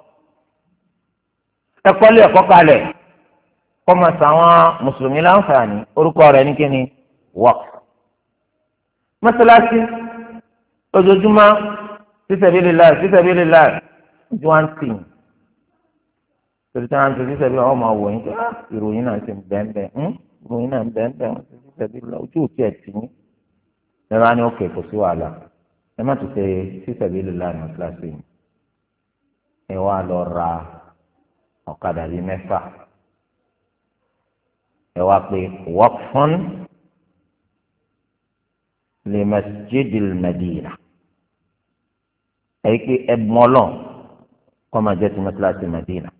ẹ kọ́lé ẹ̀kọ́ kalẹ̀ kọ́ máa sàwọn mùsùlùmí láǹfààní orúkọ rẹ̀ ní kíni wákùú. mọ́sálásí ojoojúmọ́ sísẹ̀bílélà ojú wa ń tì í torí tí wọ́n ń tẹ̀sí sísẹ̀bí ọmọ wòyìn tó ìròyìn náà ti ń bẹ́ẹ̀ ìròyìn náà ń bẹ́ẹ̀ wọ́n ti sísẹ̀bílélà ojú òtí ẹ̀ tì í lẹ́nu á ní òkè kò sí wàhálà ẹ má tún ṣe sísẹ̀bílélà ní mọ́sálásí ẹ wá lọ ra ọ̀kadà bíi 6 ẹ wá pé waqfun li masjidil Madina èyí pé ẹ̀bùn ọlọ́run kọ́ máa jẹ́ ti mọ́sálásí Madina.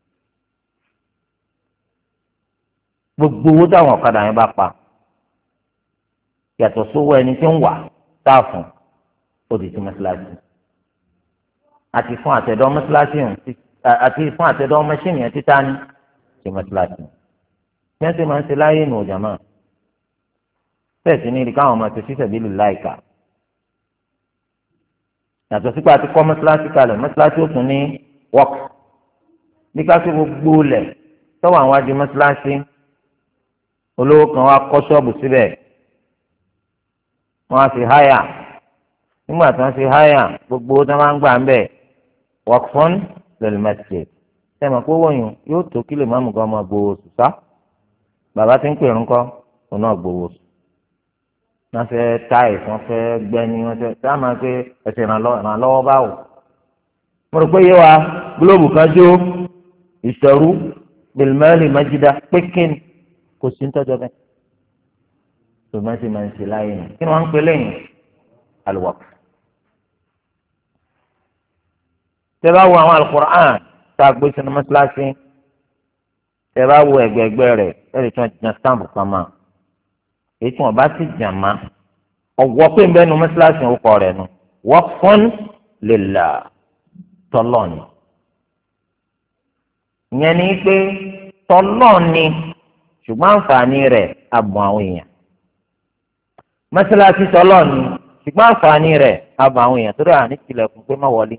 gbogbo owó táwọn ọ̀kadà yẹn bá pa yàtọ̀ sówó ẹni tí ń wà táàfún ó di ti mọ́sálásí àti fún àtẹ̀dọ́ mọ́sálásí àti fún àtẹ̀dọ́ mẹ́ṣíìnì yẹn títà ní ti mọ́sálásí. bí wọ́n ti máa ń ṣe láyé nù ọ̀jà máa bẹ́ẹ̀ sì ní ìdí káwọn ọmọ ti fi sẹ̀bílì láìka yàtọ̀ sípò àti kọ́ mọ́sálásí kalẹ̀ mọ́sálásí ó tún ní wọ́ọ̀kì bí ká sí gbogbo lẹ̀ tọ́wọ́ àwọn adé mọ́sálásí olówó kan wá kọ́ ṣọ́ọ̀bù síbẹ̀ wọ́n á fi háyà nígbà tí wọ́n fi háyà gbogbo tó máa ń gbà ń bẹ̀ waqfun lil masjid sẹ́mi pé wọ́nyún yóò tó kílè má mú kan máa gbowó sùsá bàbá tí ń pè ń kọ́ òun náà gbowó sùn wọ́n fẹ́ táì wọ́n fẹ́ gbẹ́ni wọ́n fẹ́ tá a máa pé ẹsẹ̀ ìrànlọ́wọ́ báwò. mo rò pé yé wa gílóòbù kan jó ìṣòro bìlmẹ́lì májídá pékin kò sí nítọ́jọ́ bẹ́ẹ̀. tòmọ́ ti máa ń ṣe láyé nù kí ni wọ́n ń pè lẹ́yìn alwaqf. tẹ́ bá wo àwọn alukur'an tá a gbé sínú mọ́ṣáláṣí tẹ́ bá wo ẹgbẹ̀ẹ̀gbẹ́ rẹ̀ ẹ̀rì tí wọ́n ti yan stamp kan máa èyí tí wọn bá ti jàmá ọwọ́ pé nbẹ nu mọ́sálásí orúkọ rẹ̀ nu waqfun lillah tọlọ́ọ̀nì ìyẹn ni pé tọlọ́ọ̀nì ṣùgbọ́n àǹfààní rẹ̀ abùn àwọn èèyàn mọ́sálásí tọlọ́ọ̀nì ṣùgbọ́n àǹfààní rẹ̀ abùn àwọn èèyàn torí àní tilẹ̀kùn pé má wọlé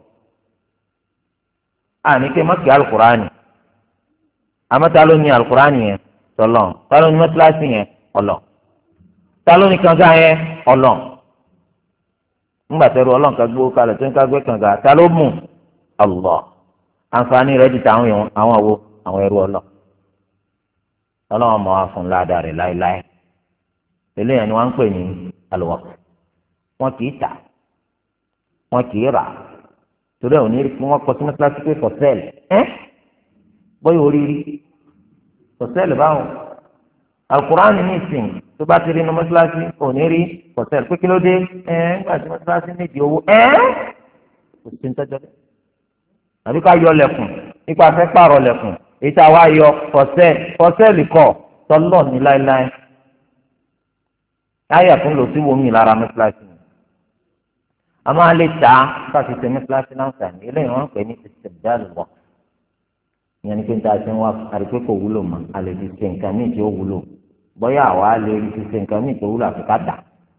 àní pé má kí alukurani àmọ́ta ló ní alukurani yẹn tọlọ́ọ̀ ta ló ní mọ́sálásí yẹn ọlọ́ọ̀ ta ló ní kànga yẹn ọlọ́n ńgbà tẹ̀rù ọlọ́n ká gbó kalẹ̀ tó ń ká gbé kànga ta ló mú Allah àǹfààní rẹ̀ di tàwọn àwọn wo àwọn ẹrú ọlọ́n ọlọ́wọ́n mọ̀ wá fún ládàá rẹ̀ láéláé eléyàn ni wọ́n ń pè ní al-waqf wọn kì í tà wọn kì í rà torí ẹ̀ ò ní rí fún wọn kọ sí mọ́tíláṣí pé for sale bóyá oríire for sale báwọn alukur'an ní ìsìn tó bá ti rí inú mọ́sálásí kò ní rí kọ̀sẹ́ẹ̀lì pé kí ló dé nígbà tí mọ́sálásí nídìí owó kò sí ní tọ́jọ́ bẹ́ẹ̀. àbí ká yọ lẹ̀kùn nípa fẹ́ pààrọ̀ lẹ̀kùn èyí tá a wá yọ kọ̀sẹ́ẹ̀lì kọ̀ tọ́lọ̀ ní láéláé. láyà fún lò sí wòmí lára mọ́sálásí. a máa lè tà á káfí ṣe mọ́sálásí láǹfààní eléyìí wọ́n ń pè ní istibdal waqf. ìyẹn ni pé níta ṣe ń wá àrípé kò wúlò mọ́ a lè fi ṣe nǹkan míì tí ó wúlò bóyá àwa lè rí ṣiṣẹ́ nǹkan míì tó wúlò àfikà dà.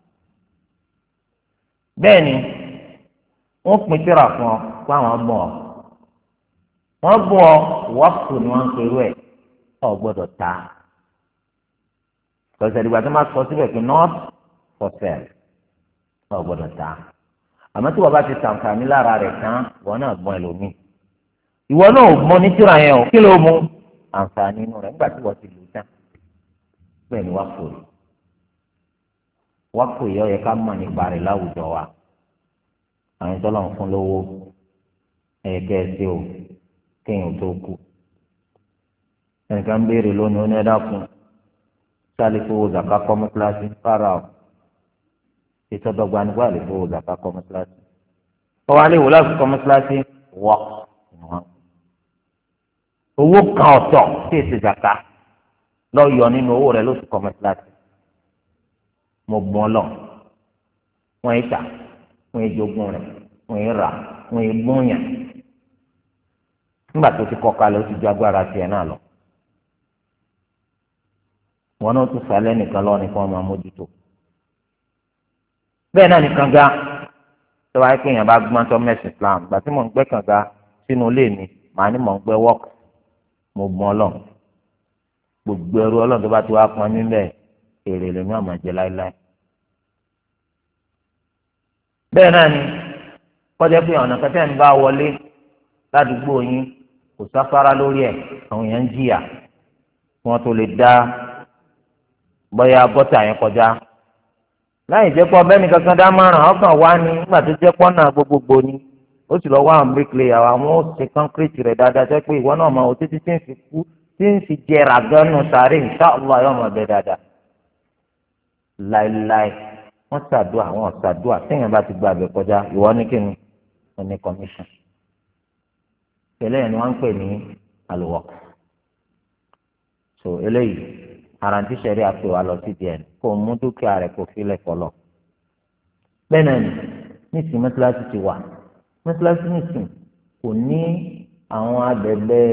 bẹ́ẹ̀ ni wọ́n pín tírà fún ọ pé àwọn bọ̀ ọ́ wọ́n bọ̀ ọ́ wọ́pù ni wọ́n ń perú ẹ̀ ọ̀ gbọ́dọ̀ ta. kọ̀ọ̀sẹ̀ ìdìgbà tó máa sọ síbẹ̀ pé not for sale ọ̀ gbọ́dọ̀ ta. àmọ́ tí wọ́n bá ti ṣàǹfààní lára rẹ̀ tán wọ́n náà gbọ́n ẹlòmíì. ìwọ náà mọ ní tírà yẹn o kí ló mú àǹfààní inú rẹ̀ nígbà tí wọ́n ti lò tán. bẹ́ẹ̀ ni wákò yìí ó yẹ ká mọ̀ nípa rẹ̀ láwùjọ wa àwọn tó lọ́n fún lówó ẹ̀yẹ̀kẹ́ ẹ̀sẹ̀ o kéèyàn tó kú. ẹnìkan béèrè lónìí ó ní ẹ̀dá fún sálẹ̀ fowó zàká kọ́ mọ́sálásí fara o ìtọ́dọ̀gba nígbà lè fowó zàká kọ́ mọ́sálásí. ọwọ́ alẹ́ wò láti kọ́ mọ́sálásí wọ́ owó kan ọ̀tọ̀ tí èsì zàká lọ́ọ́ nínú owó rẹ̀ ló sì kọ́ mọ́sálásí. mo gbọ́n lọ wọ́n yìí tà wọ́n yìí jogún rẹ̀ wọ́n yìí rà wọ́n yìí gbóyàn nígbà tó ti kọ́ kalẹ̀ ó ti ju agbára tiẹ̀ náà lọ. wọn náà tún sálẹ̀ nìkan lọ́wọ́ nìkan máa mójútó. bẹ́ẹ̀ náà nìkan ga tó wáyé pé èèyàn bá gbọ́n tó mẹ́sìn Islam gbà tí mò ń gbẹ́ kànga sínú ilé mi màá ní mò ń gbẹ́ wọ́ọ̀kì mo gbọ́n lọ gbogbo ẹrú ọlọ́run tó bá ti wá pọn nílẹ̀ èrè lèmi àmọ́ jẹ láéláé. bẹ́ẹ̀ náà ni kọjá pé ọ̀nà kẹtẹ́ ń bá wọlé ládùúgbò yín kò sáfárá lórí ẹ̀ àwọn èèyàn ń jìyà kí wọ́n tó lè dá bóyá gọ́tà yẹn kọjá láì jẹ́ pọ́ bẹ́ẹ̀ ni kankan dá márùn-ún ọkàn wá ní nígbà tó jẹ́ pọ́nà gbogbogbò ni ó sì lọ wá àwọn bíríkìlẹ̀ àwọn ó ṣe kọ́ńkírìtì rẹ̀ dáadáa jẹ́ pé ìwọ náà mọ òtítí tí ń fi kú tí ń fi jẹrà gánú sáré inshallah yóò mọ̀ bẹ́ẹ̀ dáadáa. láéláé wọ́n ṣàdúrà àwọn ṣàdúrà téèyàn bá ti gba àbẹ̀ kọjá ìwọ ní kíni wọ́n ní commission. eléyìí ni wọ́n ń pè ní al-waqf. so eléyìí àrántí sẹ́rí àpè wa lọ sí díẹ̀ kó o mú dúkìá rẹ̀ kó o filẹ̀ fọlọ́. bẹ́ẹ̀ náà ni nísìnyí mọ́tíláṣí ti wà mọ́tíláṣí nísìnyí kò ní àwọn abẹ́bẹ́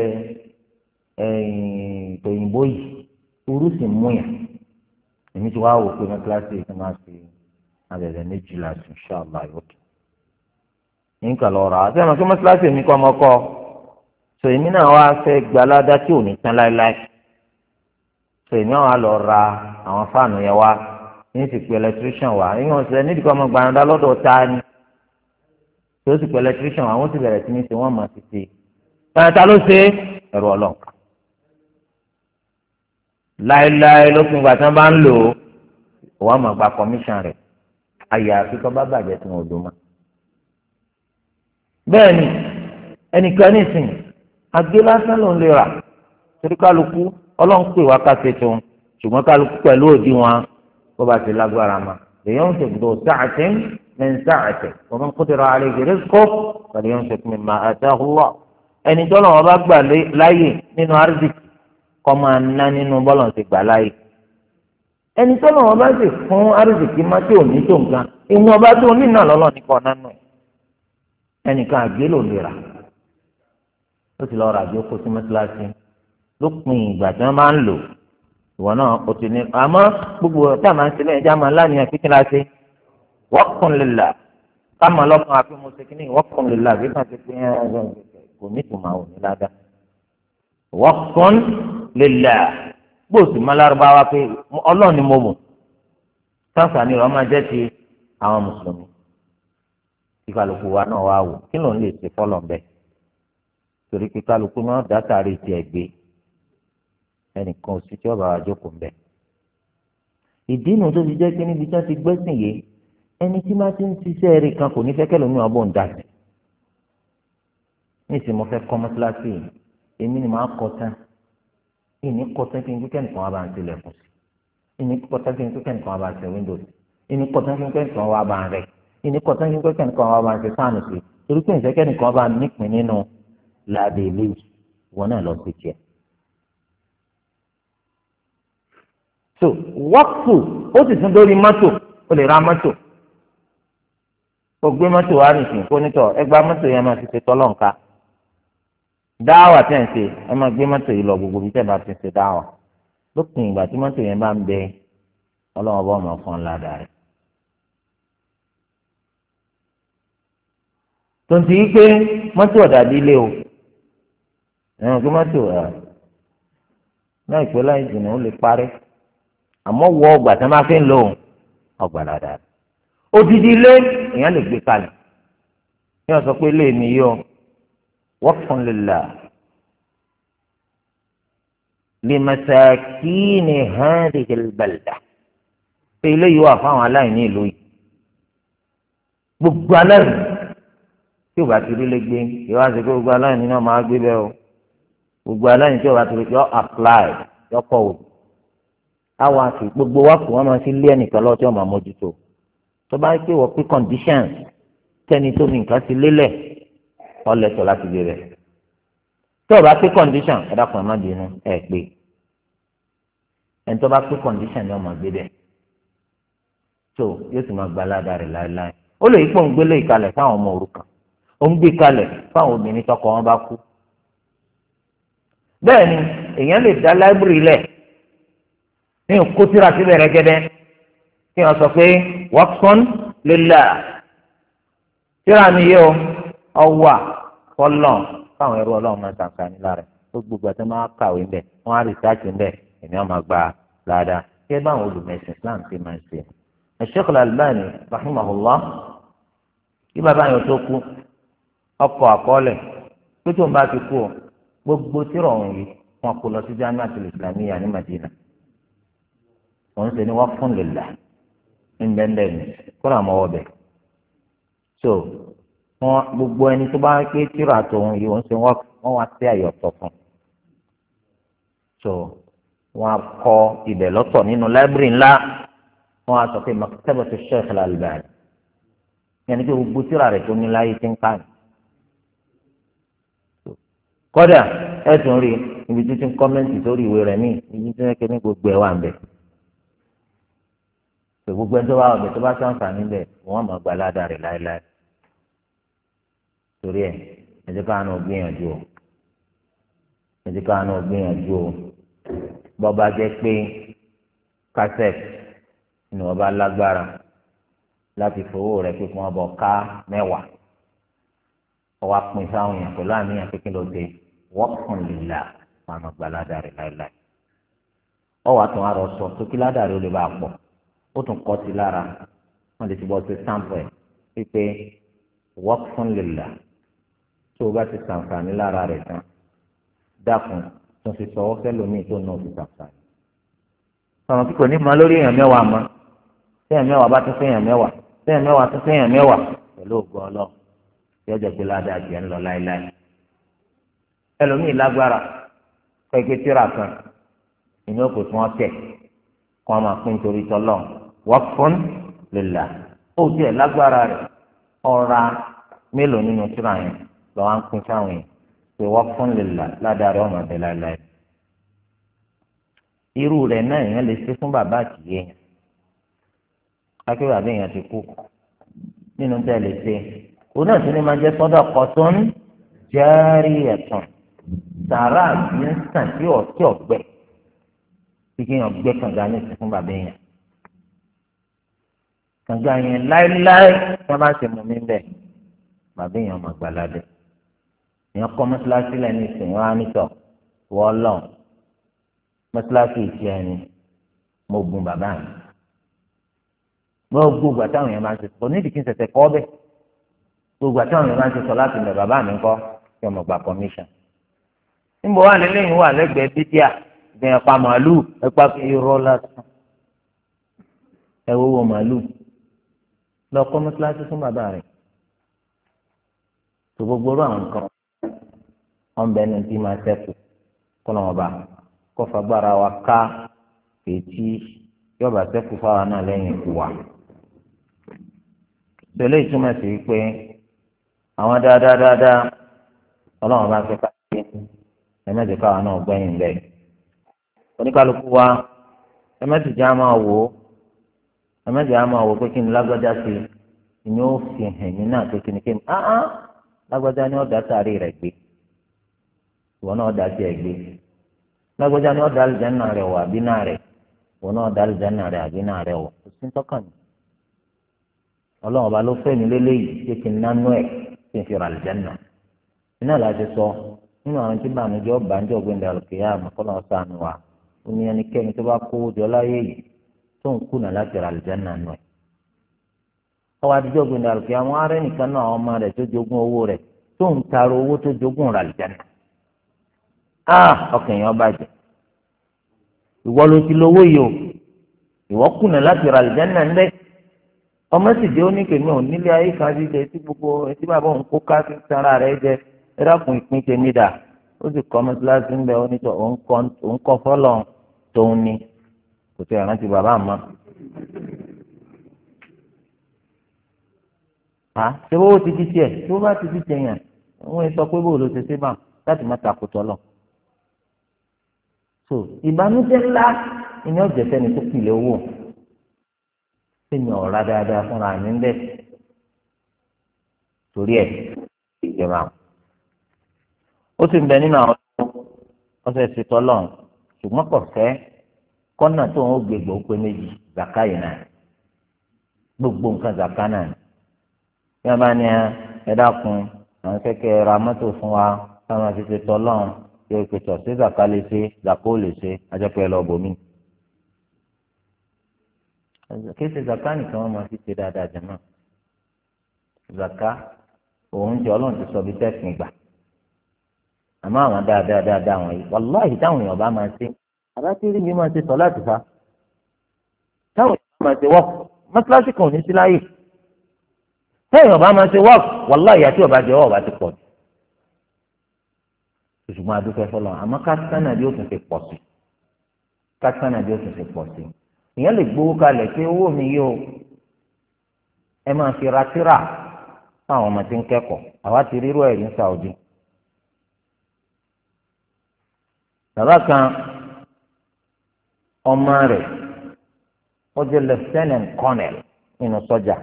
tòyìnbó yìí orú sì mú yàn èmi ti wá wò pé mọ́tíláṣí yìí ti máa fi abẹ́bẹ́ méjìlá sí ṣáàlá yòókè. nǹkan lọ rà á sẹ́wọ̀n kí mọ́tíláṣí èmi kọ́ ọmọ kọ́ so èmi náà wá fẹ́ gbalada tí ò ní tán láéláé èmi àwọn lọ ra àwọn fáànù yẹn wá ní ti pe electrician wá ìyẹn ọ̀sẹ̀ nídìí kọ́ ọmọ gbanada lọ́dọ̀ ta ni tí ó sì pe electrician wá wọ́n sì bẹ̀rẹ̀ sí ní ṣe wọ́n mọ̀ sí ṣe ta ló ṣe ẹ̀rọ ọlọ́ọ̀ka láéláé lópin ìgbà tí wọ́n bá ń lò ó wọ́n mọ̀ gba commission rẹ̀ àyàfi kọ́ bá bàjẹ́ tí wọ́n ò dùn mọ́. bẹ́ẹ̀ ni ẹnìkan nísìn agbé lásán ló ń lè rà torí kálukú ọlọ́run pè wá ká ṣètò ṣùgbọ́n kálukú pẹ̀lú òdiwọ̀n bó bá ti lágbára ma lèyàn ń ṣètò sáàtì ní sáàtì ọmọ kúndìrọ̀ àlẹ́ ìgbèrè kó lèyàn ń ṣètò mímọ àtàhùwà ẹni tó lọ́wọ́ bá gbà láàyè nínú arzikì kọ́ máa ná nínú bọ́lọ̀ ti gbà láàyè ẹni tó lọ́wọ́ bá sì fún arzikì má tí ò ní tó nǹkan ìwọ̀n ọba tó ní náà lọ́lọ́ nípa ọ̀nà náà ẹnìkan àgbé ló lè rà ó ti lọ́ọ́ rà bí ó kó sí mọ́tíláṣí lópin ìgbà tí wọ́n máa ń lò ìwọ náà o ti ní àmọ́ gbogbo ọ̀tá máa ń ṣe lẹ́yìn já máa ń láníyàn kíkí láti waqfun lillah káàmọ́ lọ́kàn àfi mo ṣe kíní waqfun lillah bí wọ́n ti pín kò ní ìtumọ̀ àwọn òní ládàá waqfun lillah gbòòsì mọ́lárúbáwá pé ọlọ́run ni mo mọ̀ sáǹsà ni ìrọ̀ máa jẹ́ ti àwọn mùsùlùmí kíkálukú wa náà wá wò kí ló ń lè ṣe fọ́lọ̀ ń bẹ́ẹ̀ torí pé kálukú náà dátàrí tiẹ̀ gbé ẹnìkan òsì tí ọba àjọkò ń bẹ. ìdí nu tó fi jẹ́ pé níbi tí wọ́n ti gbẹ́sìn yìí ẹni tí máa ti ń ṣiṣẹ́ rí kan kò ní fẹ́ kẹ́lòmí ọbọ̀ ń dà sí. níṣẹ́ mo fẹ́ kọ́ mọ́tíláṣí yìí èmi ni màá kọ́ tán ìní kọ́ tán kí n kíkẹ́ nìkan wá bá ń tilẹ̀kùn sí ìní kọ́ tán kí n kíkẹ́ nìkan wá bá ń ṣe wíńdò sí ìní kọ́ tán kí n kíkẹ́ nìkan wá bá ń rẹ̀ ìní kọ́ tán kí n kíkẹ́ nìkan wá bá ń ṣe fáànù sí torí pé ìṣẹ́kẹ́ nìkan wá bá ń nípìn nínú láàbẹ̀ ilé ìwọ náà lọ sí tiẹ̀. so wọ́pù ó sì tún dórí mọ́tò ó lè ra mọ́tò ó gbé mọ́tò wá nìsín kó nítọ̀ ẹ gba mọ́tò yẹn máa fi ṣe tọ́lọ́ǹka dáwà tẹ̀ ń ṣe ẹ máa gbé mọ́tò yìí lọ gbogbo bí tẹ̀ bá fi ṣe dáwà lópin ìgbà tí mọ́tò yẹn bá ń bẹ ọlọ́wọ́ bọ́ ọmọ fún ńlá rẹ̀. tó ń ti yí pé mọ́tò ọ̀dà dílé o ẹ̀rọ kí mọ́tò náà ìpè láì jìnnà ó lè parí àmọ́ wọ ọgbà tí wọ́n máa fi ń lò ọgbà dáadáa odidi ilé èèyàn lè gbé kalẹ̀ ní ọ̀sán pé ilé mi yọ waqfun lillah limasakini hadhihi albalda pé ilé yìí wà fáwọn aláìní ìlú yìí gbogbo aláìní tí ò bá ti rí lé gbé ìwà àti pé gbogbo aláìní náà máa gbé bẹ́ẹ̀ o gbogbo aláìní tí ò bá ti rí yọ apply yọ kọ̀ wò àwọn àti gbogbo wa kò wọ́n máa fi lé ẹnìkan lọ́wọ́ tí wọ́n máa mójútó tó bá pé wọ́n pé conditions tẹ́ni tó ní nǹkan ti lélẹ̀ ọlẹ́tọ̀ láti gbé rẹ̀ tó o bá pé condition ẹ̀dá kan má bínú ẹ̀ pé ẹni tó bá pé condition ni wọ́n máa gbé bẹ́ẹ̀ tó yóò sì máa gba aládàá rẹ̀ láéláé ó lè pọ̀ ń gbélé ìkalẹ̀ fáwọn ọmọ òrukàn ó ń gbé kalẹ̀ fáwọn obìnrin tọkọ wọn bá kú bẹ́ẹ̀ ni èèyàn lè dá láìbírì lẹ̀ ní kótíra síbẹ̀ rẹ́gẹ́dẹ́ kí wọ́n sọ pé waqfun lillah tíra mi yé o ọwà fọlọ́ káwọn ẹrú ọlọ́run máa ṣàǹfààní lára tó gbogbo àti máa kàwé ńbẹ wọ́n á rìsáàtì ńbẹ èmi á máa gba dáadáa kí ẹ báwọn olùmẹ̀sìn Islam ti máa ń ṣe. Sheikh Al-Albani rahimahullah kí bàbá yẹn tó kú ọkọ̀ àkọọ́lẹ̀ pé tó ń bá ti kú o gbogbo tíra ọ̀hún yìí wọn kò lọ sí Jami'atul Islamiyya ní Madina wọ́n ń ṣe ní waqfun lillah ńbẹ́ńbẹ́ ni kóra mọ́ ọbẹ̀ so wọn gbogbo ẹni tó bá pé tíra tòun yìí wọ́n ṣe wọ́n wá sí àyè ọ̀tọ̀ fún so wọ́n kọ ibẹ̀ lọ́tọ̀ nínú láìbírì ńlá wọ́n á sọ pé maktabatu Sheikh Al-Albani yẹnni pé gbogbo tíra rẹ̀ tó ní láyé ti ń kàn kódà ẹ tún rí ibi títí kọ́mẹ́ǹtì sórí ìwé rẹ̀ míì ibi tí wọ́n ké ní gbogbo ẹ̀ wà ń bẹ̀ gbogbo ẹni tó bá ọbẹ̀ tó bá sàǹfààní bẹ̀ wọ́n máa gba aládàá rẹ̀ láéláé torí ẹ̀ ẹ̀jẹ̀ káwọn náà gbìyànjú o ẹ̀jẹ̀ káwọn náà gbìyànjú o bọ́ba jẹ́ pé kásẹ̀t ni wọ́n bá lágbára láti fowó rẹ̀ pé kí wọ́n bọ̀ ká 10 ọwọ́ apin sáwọn èèyàn pẹ̀lú àníyàn pé kí ló dé waqfun lillah wọn máa gba aládàá rẹ̀ láéláé ọwọ́ àtúnwá rọ sọ tó kí ládàá rẹ̀ ó lè bá a pọ̀ ó tún kọ́ sí lára wọ́n lè ti bọ́ sí sáǹpù ẹ̀ wípé waqfun lillah tó o bá ti sàǹfààní lára rẹ̀ tán dákun tó fi sọ̀wọ́ fẹ́lòmíì tó náà fi sàǹfààní. ọ̀rọ̀ kíkọ ní ma lórí èèyàn 10 mọ́ téèyàn 10 bá tún fẹ́yàn 10 téèyàn 10 tún fẹ́yàn 10 pẹ̀lú ògo Ọlọ́run yóò jẹ́ pé ládàá jẹ́ ń lọ láéláé. ẹlòmíì lágbára pẹ̀kẹ́ tíra kan ìní òkú tí wọ́n tẹ̀ kó wọn máa pín torí tọ́lọ́ waqfun lillah ó tiẹ̀ lágbára rẹ̀ ọ̀ra mélòó nínú tíra yẹn lọ́wọ́ ń pín sáwọn yẹn pé waqfun lillah ládàá rẹ̀ ọ̀nà ọ̀dẹ láéláé. irú rẹ̀ náà èèyàn lè ṣe fún bàbá àtìyé yẹn akéwà bí èèyàn ti kú nínú tẹ́ lè ṣe òun náà tún ní máa jẹ́ sadaqatun jariyatun sàrà àti sàn tí ọ̀gbẹ́ tí kéèyàn gbé kànga ní ìsìn fún bàbá èèyàn kànga yẹn láéláé wọn bá ṣe mú mi bẹ́ẹ̀ bàbá èèyàn máa gbà ládẹ́ èèyàn kọ́ mọ́ṣáláṣí lẹ́nu ìsìn wọn á nítọ̀ wọ́n lọ́n mọ́ṣáláṣí ìṣe ẹni mo gun bàbá mi gbogbo ìgbà táwọn èèyàn máa ń ṣe kò ní ìdíkì ṣẹ̀ṣẹ̀ kọ́ bẹ́ẹ̀ gbogbo ìgbà táwọn èèyàn máa ń ṣe sọ láti lọ bàbá mi kọ́ kí ọmọ gba commission níbo wà lélẹ́yìn wà lẹ́gbẹ̀ẹ́ bídíà ìgbìyànjú pa màálù ẹ̀pá fi irọ́ lásán ẹ wo màálù lọ kọ́ mọ́ṣáláṣí fún bàbá rẹ̀ tó gbogbo rú àwọn nǹkan ọ̀nbẹ ní ti máa ṣẹ́kù kọ́ lọ́wọ́ bá kó fagbára wa ká ètí yọba ṣẹ́kù fáwa náà lẹ́yìn ikú wa. tẹ̀lé ìtumọ̀ sí pé àwọn dáadáa ọlọ́run bá fẹ́ ká ṣe ẹ̀mẹ́jẹ̀ káwa náà gbẹ̀yìn lẹ̀. oníkálukú wa ẹ̀mẹ́jẹ̀ á máa wò ó ẹ̀mẹ́jẹ̀ á máa wò pé kí ni lágbájá sí i ni ó fi hàn mí náà pé kí ni kí ni lágbájá ni ó dá sáré rẹ̀ gbé ìwọ náà dá sí ẹ̀ gbé lágbájá ni ó dá àlùjánnà rẹ̀ wọ̀ àbí náà rẹ̀ ìwọ náà dá àlùjánnà rẹ̀ àbí náà rẹ̀ wọ̀ kò sí tọ́kàn ní. ọlọ́run ọba ló fẹ́ mi lélẹ́yìí pé kí n nánú ẹ̀ kí n fi ra àlùjánnà. iná láti sọ nínú àwọn tí bànújẹ́ ọ̀bànjẹ́ ọ̀gbìndà àlùkìyà àmọ́kọ́lọ́ sànù wa ó ní ẹnikẹ́ni tó bá kówó jọ láyé yìí tó ń kùnà láti ra àlùjánnà nù ẹ̀. ọwọ́ adijọ́ ọ̀gbìndà àlùkìyà wọn arẹ́ nìkan náà àwọn ọmọ rẹ̀ tó jogún owó rẹ̀ tó ń taro owó tó jogún ra àlùjánnà. ọkàn yẹn bàjẹ́ ìwọ ló ti lówó yìí o ìwọ kùnà láti ra àlùjánnà ńlẹ̀ ọmọ sì dé oníkèémí ò nílé ayé kan jíjẹ tí gbogbo etí bàbá òun kó ká sí sanra rẹ̀ jẹ ẹ dákun ìpín tèmi dà ó sì kọ́ mọ́sálásí ń bẹ onítọ̀ òun kọ́ fọ́lọ́ tóun ni kò tẹ̀ rántí bàbá àmọ́. ṣé owó ti di tiẹ̀ tí ó bá ti di tiẹ̀ yẹn wọ́n sọ pé bó ló ṣe ṣe bá láti má takùtọ̀ lọ. so ìbànújẹ́ ńlá ìní ọ̀jẹ̀ fẹ́ni tó kìlẹ̀ owó èèyàn ọ̀rá dáadáa fúnra mi ń bẹ̀ torí ẹ̀ ìjọba ó sì ń bẹ nínú àwọn ọ̀sẹ̀ ṣètò ọlọ́run ṣùgbọ́n kò fẹ́ kọ́nà tó ń gbègbè ó pé méjì zaka yìí náà gbogbo nǹkan zaka náà bí wọ́n bá ní ẹ dákun àwọn kẹ́kẹ́ ra mọ́tò fún wa táwọn àti ṣètò ọlọ́run yóò pètò sí zaka lè ṣe zaka ó lè ṣe ajẹ́pẹ́ lọ bòmí. kéṣe zaka nìkan wọn máa fi ṣe dáadáa jẹmọ zaka òun jẹ Ọlọ́run ti sọ bí tẹsán gbà àmọ́ àwọn dáadáa wọn yìí wàláhì táwọn èèyàn bá máa ṣe àbátí rí mi máa ṣe sọ láti fa táwọn èèyàn máa ṣe wọ́ọ̀kù mọ́tíláṣí kan ò ní sí láyè táwọn èèyàn bá máa ṣe wọ́ọ̀kù wàláhì àti ọba jẹ́ ọba ti pọ̀ jù ṣùgbọ́n adúpẹ́ fọlọ́ àmọ́ kásánà bí ó tún ṣe pọ̀ sí ìyẹn lè gbowó kalẹ̀ pé owó mi yóò ẹ máa fi ra tírà fáwọn ọmọ tí ń kẹ́kọ̀ọ́ àwa ti rírú ẹ̀rí ní Saudi. bàbá kan ọmọ rẹ̀ ó jẹ́ lieutenant colonel nínú sọ́jà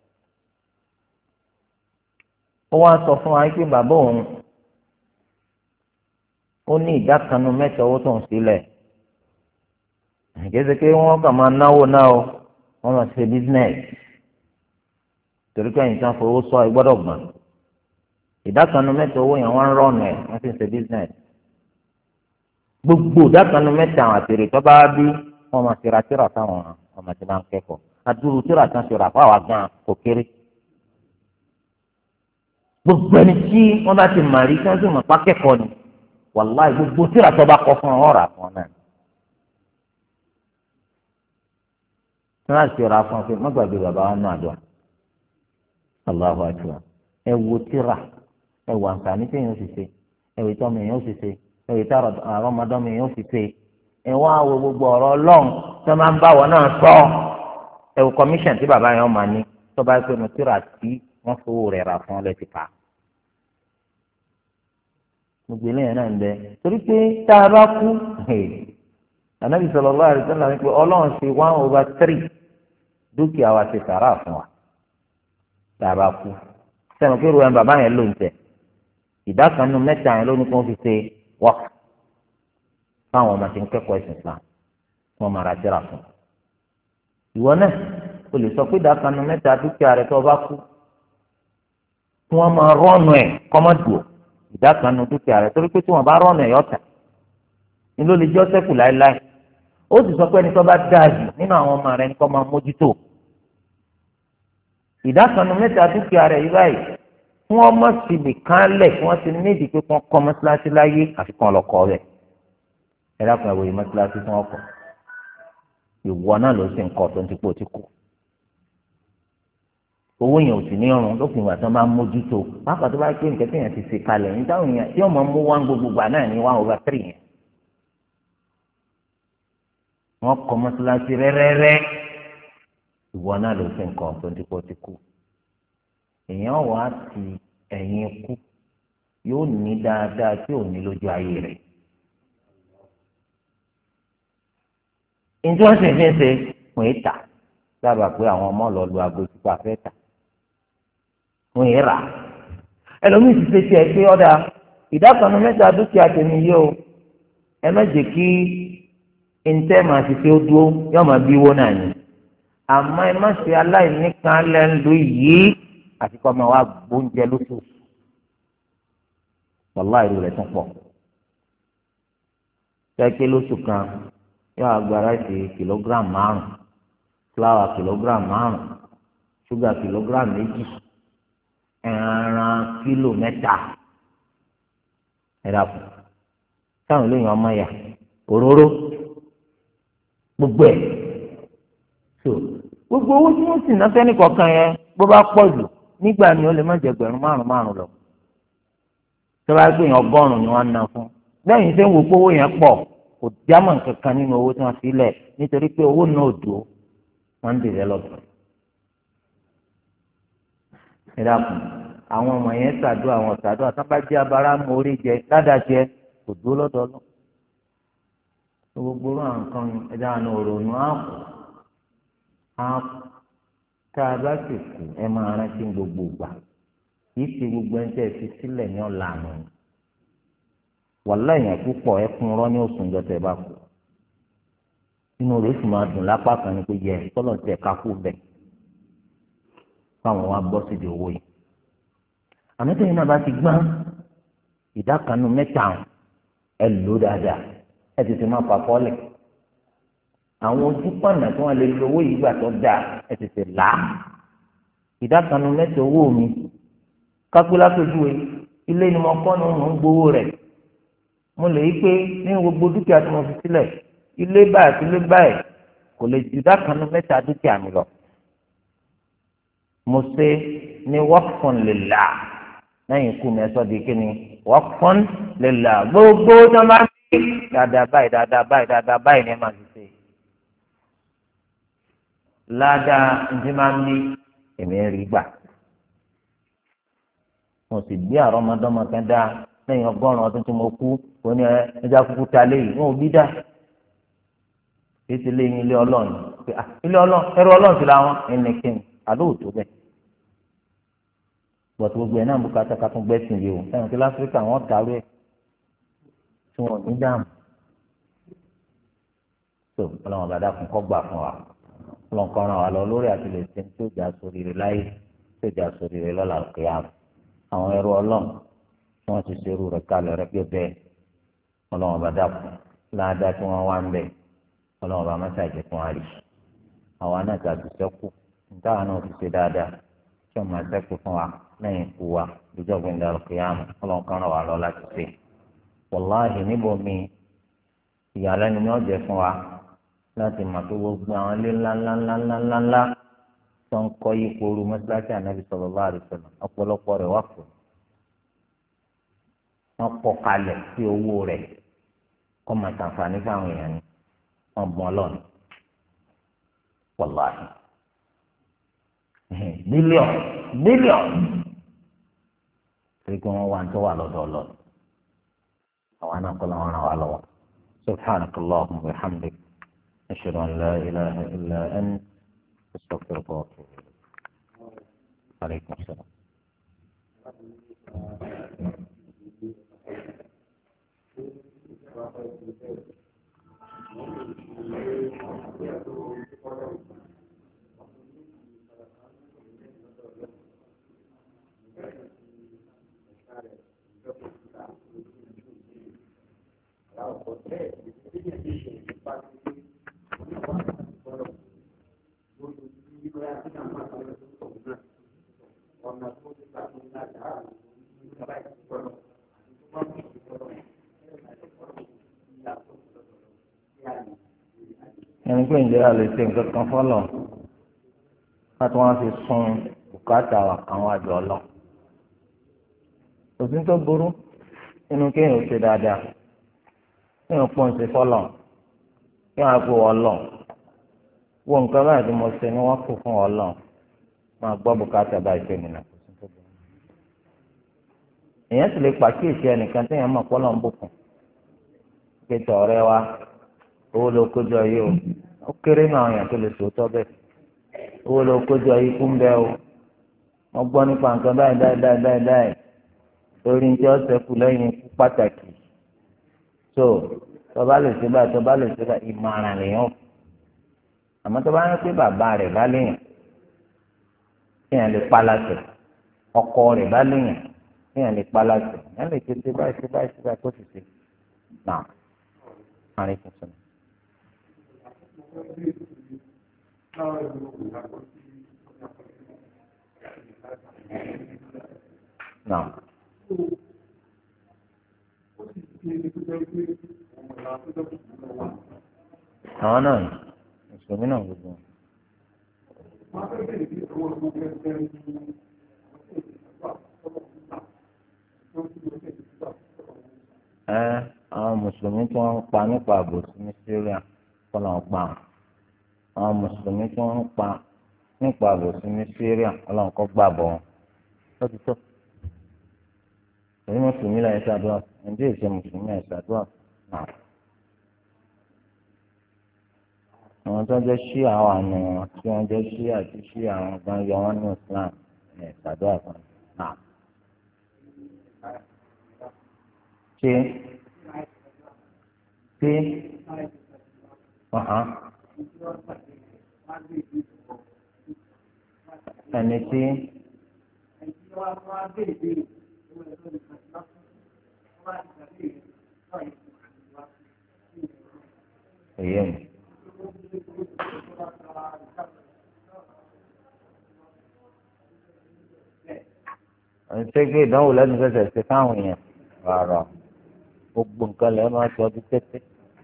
ó wá sọ fún wa pé bàbá òun ó ní ìdá kan nínú mẹ́ta owó tó ń sílẹ̀ gẹ́gẹ́ pé wọ́n kàn máa náwó náà o wọ́n máa ṣe business torí pé ẹ̀yìn tí wọ́n fowó sọ ìgbọ́dọ̀ gbọ̀n ìdákanu mẹ́ta owó yẹn wọ́n ń rọ̀nù ẹ̀ wọ́n fi ń ṣe business gbogbo ìdákanu mẹ́ta àwọn àtẹ̀rẹ̀ tó bá bí wọ́n máa ṣe ra tíra táwọn ọmọ tí wọ́n kẹ́kọ̀ọ́ adúrú tíra tán ṣe rà fáwọn gan kò kéré gbogbo ẹni tí wọ́n bá ti màrí tí wọ́n sì mọ̀ pákẹ́kọ̀ọ́ ni wàláì gbogbo tíra tó bá kọ́ fún wọn rà fún ọ náà. láti ọ̀rọ̀ afọ́n pé mọ́gbàgbé bàbá wa nù àdúrà Allahu akbar ẹ wo tíra ẹ wo àǹfààní tí èèyàn sì ṣe ẹ wo ìtọ́mọ èèyàn sì ṣe ẹ wo ìtọ́ àwọn ọmọdọ́mọ èèyàn sì ṣe ẹ wá wo gbogbo ọ̀rọ̀ ọlọ́run tó máa ń bá wọn náà sọ ẹ wo commission tí bàbá yẹn máa ní tó bá pẹ́ nu tíra tí wọ́n fowó rẹ̀ rà fún ọ lẹ́tì pa gbogbo eléyàn náà ń bẹ torí pé tá a bá kú Ànábì sallallahu alaihi wasallam ní pé ọlọ́run ṣe 1/3 dúkìá wa ti sàrà fún wa tá a bá kú sẹ́nu kí ruwan bàbá yẹn ló ń tẹ̀ ìdá kan nínú mẹ́ta yẹn ló ní kí wọ́n fi ṣe wọ́ọ̀kì fáwọn ọmọ tí ń kẹ́kọ̀ọ́ ẹ̀sìn Islam wọ́n máa ra jẹ́ra fún un. ìwọ náà o lè sọ pé ìdá kan nínú mẹ́ta dúkìá rẹ tó o bá kú kí wọ́n máa rọ́ọ̀nù ẹ̀ kọ́mọ́dù ìdá kan nínú dúkìá rẹ torí pé tí wọ́n bá rọ́ọ̀nù ẹ̀ yọ̀ọ̀tà ni ló lè jọ́ sẹ́kù láéláé ó sì sọ pé ẹni tó bá dáa jù nínú àwọn ọmọ rẹ ní kó máa mójútó ìdákanu mẹ́ta dúkìá rẹ̀ yìí báyìí fún ọmọ síbi kan lẹ̀ fún wọn ti nídìí pé kí wọ́n kọ́ mọ́sálásí láyé àfikún ọlọ́kọ́ rẹ̀ ẹ dákun ẹ̀ wòye mọ́sálásí fún ọkọ̀ ìwọ náà ló sì ń kọ́ tó ń ti pò tí kù owó yẹn ò sì ní ọrùn lópin ìgbà tí wọ́n bá mójútó pápá tó bá pé nǹkan tí yẹn ti ṣe kalẹ̀ ní táwọn èèyàn tí wọ́n máa mú wá gbogbo gbà náà ní 1/3 yẹn wọ́n kọ́ mọ́sálásí rẹ́rẹ́rẹ́ ìwọ náà ló fi nǹkan tó ń ti pọ̀ ti kú èèyàn wà á ti ẹ̀yìn kú yóò ní dáadáa tí ò ní lójú ayé rẹ̀ ìjọ sì fi ń ṣe wọ́n yìí tà dábàá pé àwọn ọmọ lọ lu aago tí wọ́n fẹ́ tà wọ́n yìí rà ẹlòmíì ti ṣe tiẹ̀ pé ọ̀dà ìdákanu mẹ́ta dúkìá tèmi yìí o ẹ má jẹ́ kí ntẹ́ máa ti fi ó dúró yóò máa bí wó náà ni àmọ́ ẹ má ṣe aláìní kan lẹ́nu yìí àti kọ́ máa wá gbóúnjẹ lóṣooṣù wàláhì irú rẹ̀ tún pọ̀ kẹ́kẹ́ lóṣù kan yóò agbára ṣe kìlógíráàmù 5 fúláwà kìlógíráàmù 5 ṣúgà kìlógíráàmù 2 ẹran kílò 3 ẹ̀dá kù táwọn olóyìn ọmọ yà òróró gbogbo ẹ̀ so gbogbo owó tí wọ́n sì ná fẹ́ni kọ̀ọ̀kan yẹn bó bá pọ̀ jù nígbà ni ó lè má jẹ ẹgbẹ̀rún márùn lọ tó bá gbé yẹn 100 ni wọ́n ná fún lẹ́yìn tí ń wo pé owó yẹn pọ̀ kò jámọ́ kankan nínú owó tí wọ́n fi lẹ̀ nítorí pé owó náà dùn wọ́n ń dìvẹ́lọ́pù. ẹ dákun àwọn ọmọ yẹn ṣàdúrà àwọn ṣàdúrà sábàjẹ́ abara mọ orí jẹ ládàá jẹ kò dúró lọ́dọọlọ́ gbogbo àwọn nǹkan ẹ̀dá àná òrònú àpò tá a bá sì kú ẹ máa rántí gbogbo gbà kì í ṣe gbogbo ẹni tẹ́ ẹ fi sílẹ̀ ní ọ̀làánú wàhálà èèyàn púpọ̀ ẹkún rọ́ ní oṣù ìjọba ẹ bá kú inú rẹ̀ sì máa dùn lápá kan ní pé yẹ tọ́lọ̀ tẹ̀ ká kú bẹ̀ fáwọn wa gbọ́ síbi owó yìí àmọ́ tẹ́yìn náà bá ti gbọ́n ìdá kanú mẹ́ta ẹ lò dáadáa ẹ tètè máa fà kọ́lẹ̀ àwọn ojú pọ̀nà tí wọ́n lè lo owó yìí gbà tó dáa ẹ tètè là á ìdá kanú mẹ́ta owó mi kápẹ́lá tójú ẹ ilé ni mo kọ́ ni mo ń gbowó rẹ̀ mo lè yí pé nínú gbogbo dúkìá tí mo fi sílẹ̀ ilé báyìí àti ilé báyìí kò lè ju ìdá kanú mẹ́ta dúkìá mi lọ mo ṣe ní waqfun lillah lẹ́yìn ikú mi ẹ sọ di kí ni waqfun lillah gbogbo tó máa ń bí dáadáa báyìí ni ẹ máa fi ṣe ládàá ntí máa ń bí èmi ń rí gbà mo sì gbé àrọ́mọdọ́mọ kan dá lẹ́yìn 100 ọdún tí mo kú ó ní ẹja kúkú ta léyìí wọn ò bí dá èsì lẹ́yìn ilé ọlọ́run ilé ọlọ́run ẹrú ọlọ́run sì làwọn ẹnìkan àlóòtó bẹ́ẹ̀ bọ̀tù gbogbo ẹ̀ náà mú kátàkà tún gbẹ́sìn yìí o ẹ̀rùn kí láfíríkà wọ́n dàrú ẹ̀ tí wọ́n ní dáàmú tó ọlọ́run bàdá fún kọ́ gbà fún wa ọlọ́run kan ràn wá lọ lórí àtìlẹsẹ̀ tó jà sórí rẹ̀ láyé tó jà sórí rẹ̀ lọ́la òkè àmì àwọn ẹrú ọlọ́run tí wọ́n ti ṣerú rẹ̀ kalẹ̀ rẹ̀ pé bẹ́ẹ̀ ọlọ́run bàdá fún láàdá tí wọ́n wá ń bẹ̀ ọlọ́run bá mẹ́sàgì fún wa rí àwa náà tàbí sẹ́kù nítawọn náà ti ṣe dáadáa tí wọ́n máa sẹ́kù fún wa lẹ́yìn ikú wa ìjọ gbẹ̀ndà òkèèyàn ọlọ́run kan ràn wá lọ láti ṣe wàláhì níbo mi ìyàlẹ́nu ni wọ́n jẹ́ fún wa láti mọ̀ pé gbogbo àwọn ilé ńláńláńláńláńlá tó ń kọ́ yípo ooru mọ́sálásí ànábì sallallahu alaihi wasallam ọ̀pọ̀lọpọ̀ rẹ̀ wà fún wọn kọ́ kalẹ̀ sí owó rẹ̀ kọ́ máa tàǹfààní fáwọn èèyàn ni wọ́n bọ́n lọ́nà wàláhì bílíọ̀nù torí pé wọ́n wá ń tó wà lọ́dọ̀ ọlọ́run àwọn náà kọ́ làwọn ràn wá lọ́wọ́ subhanaka allahumma wa bihamdik ashhadu an la ilaha illa anta astaghfiruka wa atubu ilayk alaykum assalam. ẹni pé ǹjẹ́ a lè ṣe nǹkan kan fọ́lọ̀ láti wọ́n fi sun bùkátà àwọn àjọ lọ. òsín tó burú nínú kéèyàn ṣe dáadáa kéèyàn pọ́n ṣe fọ́lọ̀ kéèyàn á pè wọ́n lọ wo nǹkan báyìí tí mo ṣe ni wọ́n kù fún wọn lọ máa gbọ́ bùkátà báyìí ṣe nìyẹn. èèyàn sì lè pàkíyèsí ẹnìkan téèyàn mọ̀ pọ́lọ̀ ń bùkún kéètò ọ̀rẹ́ wa owó ló kójọ yìí o ó kéré náà èèyàn tó lè sòótọ́ bẹ́ẹ̀ owó ló kójọ yìí kú ń bẹ́ o wọ́n gbọ́ nípa nǹkan báyìí lórí ní tí ó ṣẹ́kù lẹ́yìn ikú pàtàkì so tọ́ba lè ṣe báyìí ìmọ̀ràn lèèyàn àmọ́ tọ́ba ń pé bàbá rẹ̀ bá léèyàn kéèyàn lè pa láṣẹ ọkọ rẹ̀ bá léèyàn kéèyàn lè pa láṣẹ èèyàn lè ṣe báyìí kó sì ṣe náà àárín tuntun. Naam. Àwọn náà mùsùlùmí náà gbogbo àwọn mùsùlùmí tí wọ́n ń pa nípa àbòsí ní Syria kọ́ ló ń pa àwọn mùsùlùmí tí wọ́n ń pa nípa àbòsí ní Syria Ọlọ́run kó gbàbọ̀ wọn lọ́títọ́ èyí mùsùlùmí là ń ṣàdúrà ǹjẹ́ ìṣe mùsùlùmí là ń ṣàdúrà náà àwọn tó ń jẹ́ ṣí àwọn àna wọn tí wọ́n jẹ́ ṣí àti ṣí àwọn gan yọ wọn ní Islam ẹ̀ ṣàdúrà fún un náà ṣé ẹni tí èyí mi. ṣégbé ìdánwò lẹ́nu fẹsẹ̀ ṣe fáwọn èèyàn rárá gbogbo nǹkan lẹ́nu máa ṣe ọdún tẹ́tẹ́.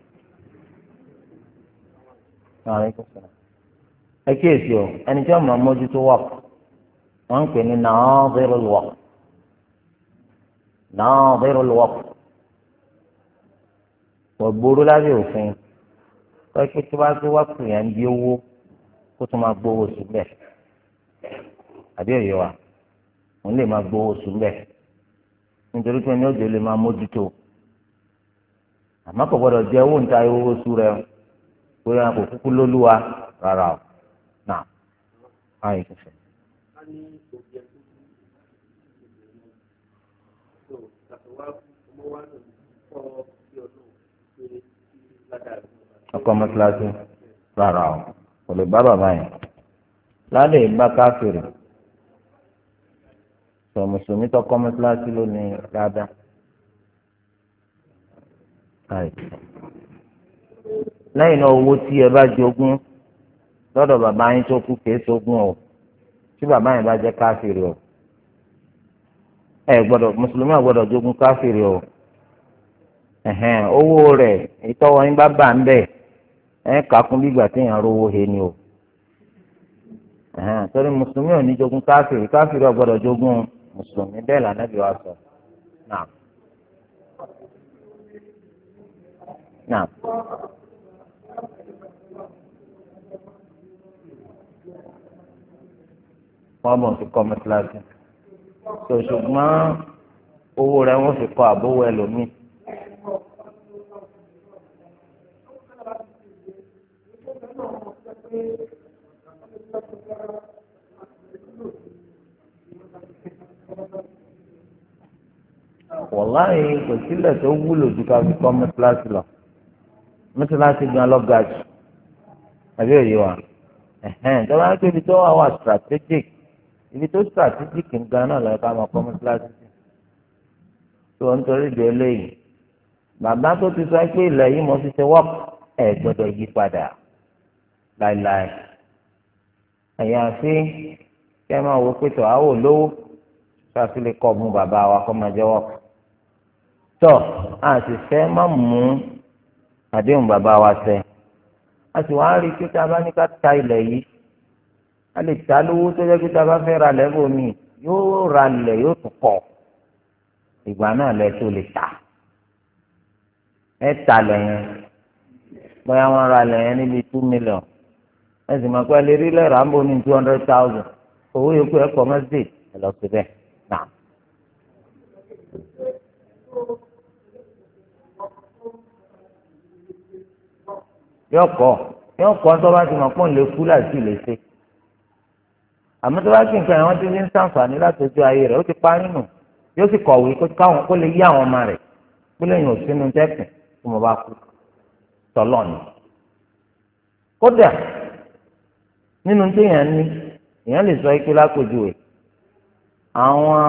ẹ kíyèsí o ẹni tí wọ́n máa mójútó wà wọ́n ń pè ní nadirul waqf nadirul waqf kò burú lábẹ́ òfin pé tó bá tó wákùú yẹn ń di owó kó tó máa gbowó síbẹ̀ àbí òye wa òun lè máa gbowó síbẹ̀ nítorí pé ní òjò lè máa mójútó àmọ́ kò gbọ́dọ̀ jẹ́ owó níta owó sú rẹ bóyá kò kúkú lólúwa rárá o náà báyìí kò fẹ́. ọkọ mọ́tíláṣí rárá o kò lè bá bàbá yẹn ládé ìgbà káfíìrì sọ mùsùlùmí tọkọ mọ́tíláṣí ló ní dáadáa. lẹ́yìn náà owó tí ẹ bá jogún lọ́dọ̀ bàbá yín tó kú kìí ṣogún o tí bàbá yín bá jẹ́ káfíìrì o ẹ gbọ́dọ̀ mùsùlùmí ò gbọ́dọ̀ jogún káfíìrì o owó rẹ̀ ìtọ́wọ́ yín bá bà ń bẹ̀ ẹ kàkún bí ìgbà téèyàn rówó he ni o torí mùsùlùmí ò ní jogún káfíìrì káfíìrì ò gbọ́dọ̀ jogún mùsùlùmí bẹ́ẹ̀ lànà bí wàá sọ náà. Náà. Wọ́n bọ̀ fi kọ́ mẹ́tíláṣí. Ṣùgbọ́n owó rẹ̀ wọ́n fi kọ́ àbówó ẹlòmíì. Wàláhì kò sílẹ̀ tó wúlò ju ká fi kọ́ mẹ́tíláṣí lọ. Mẹ́tíláṣí gan lọ́gà jù. Àbí òye wa? Ìjọba ń pè ibi tó wà strategic. Ibi tó strategic gan náà lọ́ọ́ ká máa kọ́ mẹ́tíláṣí sí. Tó ń torí ìdè eléyìí. Bàbá tó ti sọ pé ilẹ̀ yìí mo fi ṣe wọ́pù ẹ̀ gbọ́dọ̀ yí padà láéláé. Ẹ̀yà sí kẹ́ máa wo pé tó àwò lówó ṣáàtì lè kọ́ mú bàbá wa kọ́ máa jẹ́ wọ́pù. Tọ́ a sì fẹ́ má mú àdéhùn bàbá wa ṣẹ. A sì wá rí i pé tá a bá ní ká ta ilẹ̀ yìí a lè ta lówó tó jẹ́ pé tá a bá fẹ́ ra lẹ́bùn mi yóò ra ilẹ̀ yóò tún pọ̀ ìgbà náà lẹ tó lè ta ẹ ta lẹ́yìn bóyá wọ́n ra lẹ́yìn níbi 2 million ẹ sì máa pẹ́ lè rí lẹ́ràá ń bò ní 200,000 owó yòókù ẹ kọ́ mẹ́sìdì ẹ lọ sí bẹ́ẹ̀ náà. yóò kọ́ tó bá ti mọ̀ pọ́n lè kú láti lè ṣe àmọ́ tó bá sì ń kẹ́ àwọn tí ń sàǹfààní láti ojú ayé rẹ̀ ó ti parí nù yóò sì kọ̀wé kó lè yí àwọn ọmọ rẹ̀ kó lè yàn sínú tẹ́kùn tí mo bá kú tọ́lọ̀ ni. kódà nínú téèyàn ní èèyàn lè sọ pé lápòjúwe àwọn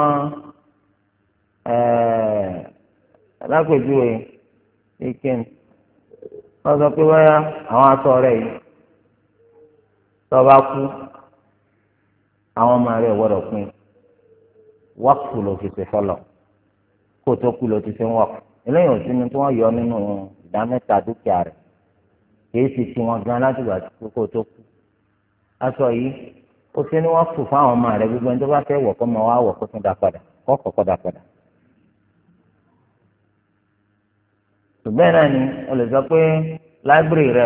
lápòjúwe ìkíni wọ́n sọ pé wáyà àwọn aṣọ rẹ̀ yìí tó bá kú àwọn ọmọ rẹ̀ gbọ́dọ̀ pín wákùú ló fi ṣe fọlọ kó tó kú ló ti ṣe ń wákùú eléyìí ò sínú tí wọ́n yọ nínú ìdá mẹ́ta dúkìá rẹ̀ kìí sì ti wọn gan láti gbà kó tó kú aṣọ yìí ó ti ní wọ́n fò fáwọn ọmọ rẹ̀ gbogbo ẹni tó bá fẹ́ wọ̀ kọ́ máa wá wọ̀ kó tún dá padà kọ́ kọ́kọ́ dá padà. ṣùgbọ́n náà ni o lè sọ pé láìbírì rẹ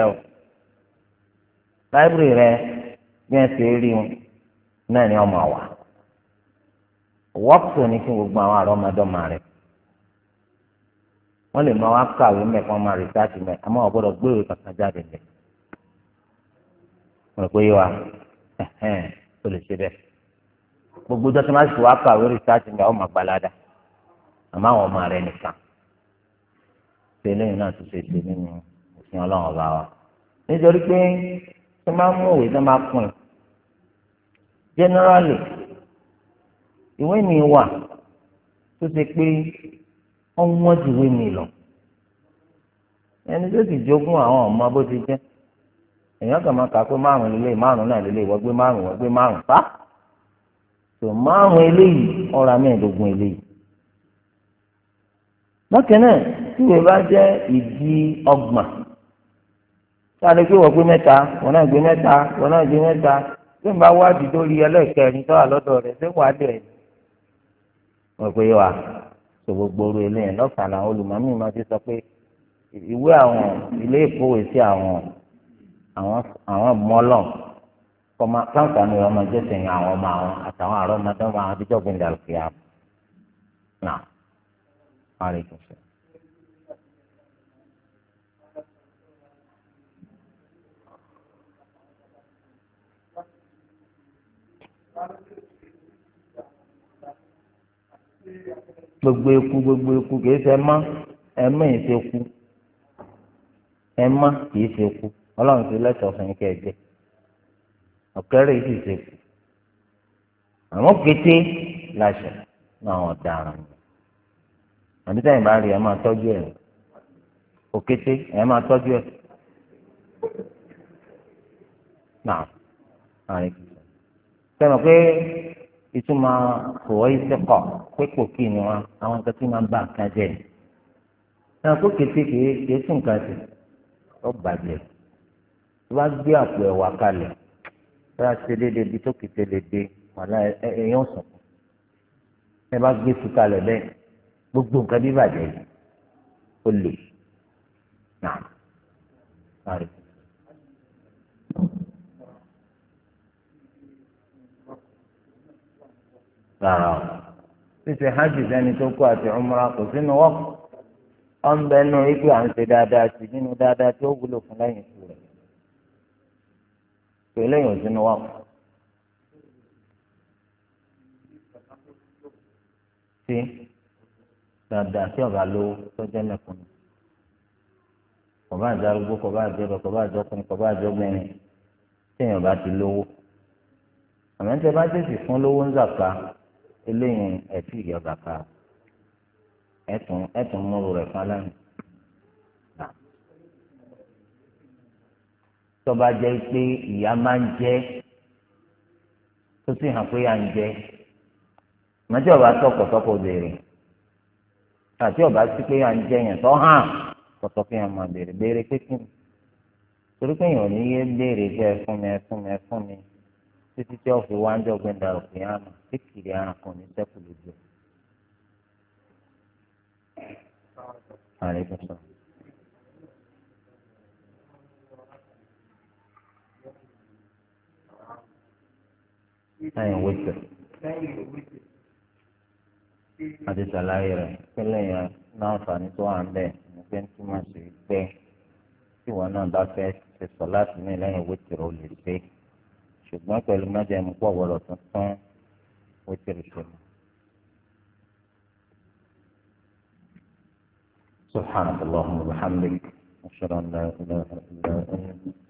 bí wọ́n ṣe rí wọn náà ni ọmọ àwà wọ́pù ní kí gbogbo àwọn àrọ́mọdọ́mọ rẹ̀ wọ́n lè máa wá kàwé mẹ́kàn máa rìsáàtì mẹ́ àmọ́ wọ́n gbọ́dọ̀ gbé ìwé kankan jáde mẹ́ wọ́n pè é wa tó lè ṣe bẹ́ẹ̀ gbogbo ọjọ́ tó máa ṣe wá kàwé rìsáàtì mẹ́ ọmọ àgbàládà àmọ́ àwọn ọmọ rẹ̀ nìkan ṣe eléyìí náà tó ṣe ṣe nínú òfin ọlọ́run ọba wa nítorí pé tó máa mú òwe tó máa pín generally ìwé mi wà tó ṣe pé wọ́n wọ́n ju ìwé mi lọ ẹni tó sì jogún àwọn ọmọ bó ti jẹ́ èèyàn kàn máa kà pé márùn lélẹ̀ márùn náà lélẹ̀ wọ́n gbé márùn pa tó márùn eléyìí ọ̀rọ̀ mẹ́ẹ̀ẹ́dógún eléyìí bákan náà tí ìwé bá jẹ́ ìdí ọgbọ̀n sáré pé wọ́n gbé mẹ́ta wọ́n náà gbé mẹ́ta wọ́n náà gbé mẹ́ta tí n bá wádìí lórí ẹlẹ́ẹ̀kẹrin tó wà lọ́dọ̀ rẹ̀ ṣé wàá dẹ̀ wọ́n pé wà tó gbogbo oru eléyìí lọ́sàn-án làwọn olùmọ̀mí máa ti sọ pé ìwé àwọn ilé ìkówèésí àwọn mọ́lọ̀ kọ́má káńtàní ọmọ jẹ́sẹ̀ yẹn àwọn ọmọ àwọn àtàwọn àrọ́mọdọ́mọ àwọn àdìjọ́ gbẹ̀ndà òkè àpò náà wọ́n á rí kí n sọ. gbogbo eku kìí ṣe ẹmọ yìí ṣe ku ẹmọ kìí ṣe ku Ọlọ́run ti lẹsọ fún yín kẹjẹ ọkẹrẹ yìí sì ṣe ku àwọn kété láṣẹ náà wọn daràn ní àbí táyìn bá rí ẹ máa tọ́jú ẹ òkété ẹ máa tọ́jú ẹ náà àríkì sẹ́nu pé ìtumọ̀ kòwé ìsẹ́kọ̀ pé kò kí ni wọn àwọn nǹkan tí máa ń bá nǹkan jẹ́ ni. náà kó kété kìí sùn nǹkan sí ó bàjẹ́ tó bá gbé àpò ẹ̀wà kalẹ̀ tó bá ṣe déédéé bí tó kété lè dé wàhálà ẹ̀yàn sùn ẹ bá gbé sùn kalẹ̀ bẹ́ẹ̀ gbogbo nǹkan bí bàjẹ́ yìí ó lè nà sáré. rárá o ṣíṣe hajj sẹ́ni tó kú àti umra kò sínú wọ́n ọ̀n bẹ́ẹ̀ nù ikú à ń ṣe dáadáa sí nínú dáadáa tí ó wúlò fún lẹ́yìn ikú rẹ̀ pé lẹ́yìn ò sínú wọ́n. sí dáadáa tí ọba lówó tó jẹ́ mẹ́kúnnù kò bá àjọ arúgbó kò bá àjọ ọ̀dọ́ kò bá àjọ ọkùnrin kò bá àjọ obìnrin téèyàn bá ti lówó àmọ́ tí ẹ bá tètè fún lówó ń zàká eléyìí ẹtì ìyọba ká ẹtùn múru rẹ fún aláìní tọba jẹ pé ìyá máa ń jẹ tó sì hàn pé à ń jẹ mọtí ọba tọkọtọkọ béèrè àti ọba sí pé à ń jẹ yẹn tó hàn kọtọkọ yẹn máa béèrè pé kí ni torí pé èèyàn ò ní yé béèrè pé ẹ fún mi títí tí ọ̀fìn wá ń jọ gbẹ̀ndà òfin àná tí kìrì àrùn kan ní sẹ́kù lójú ẹ̀. àríkùsọ. lẹ́yìn wíṣẹ̀ àti sàlàyé rẹ̀ pínlẹ̀ yẹn láǹfààní tó wà ń bẹ̀ ní pé ń túmọ̀ sí pé tí ìwọ náà bá fẹ́ ṣe sọ láti ní lẹ́yìn wíṣẹ̀ ó lè ṣe ṣùgbọ́n pẹ̀lú májèmú pọ̀ wọ́rọ̀ tuntun wítìrì ṣẹlẹ̀. سبحانك اللهم وبحمدك أشهد أن لا إله إلا أنت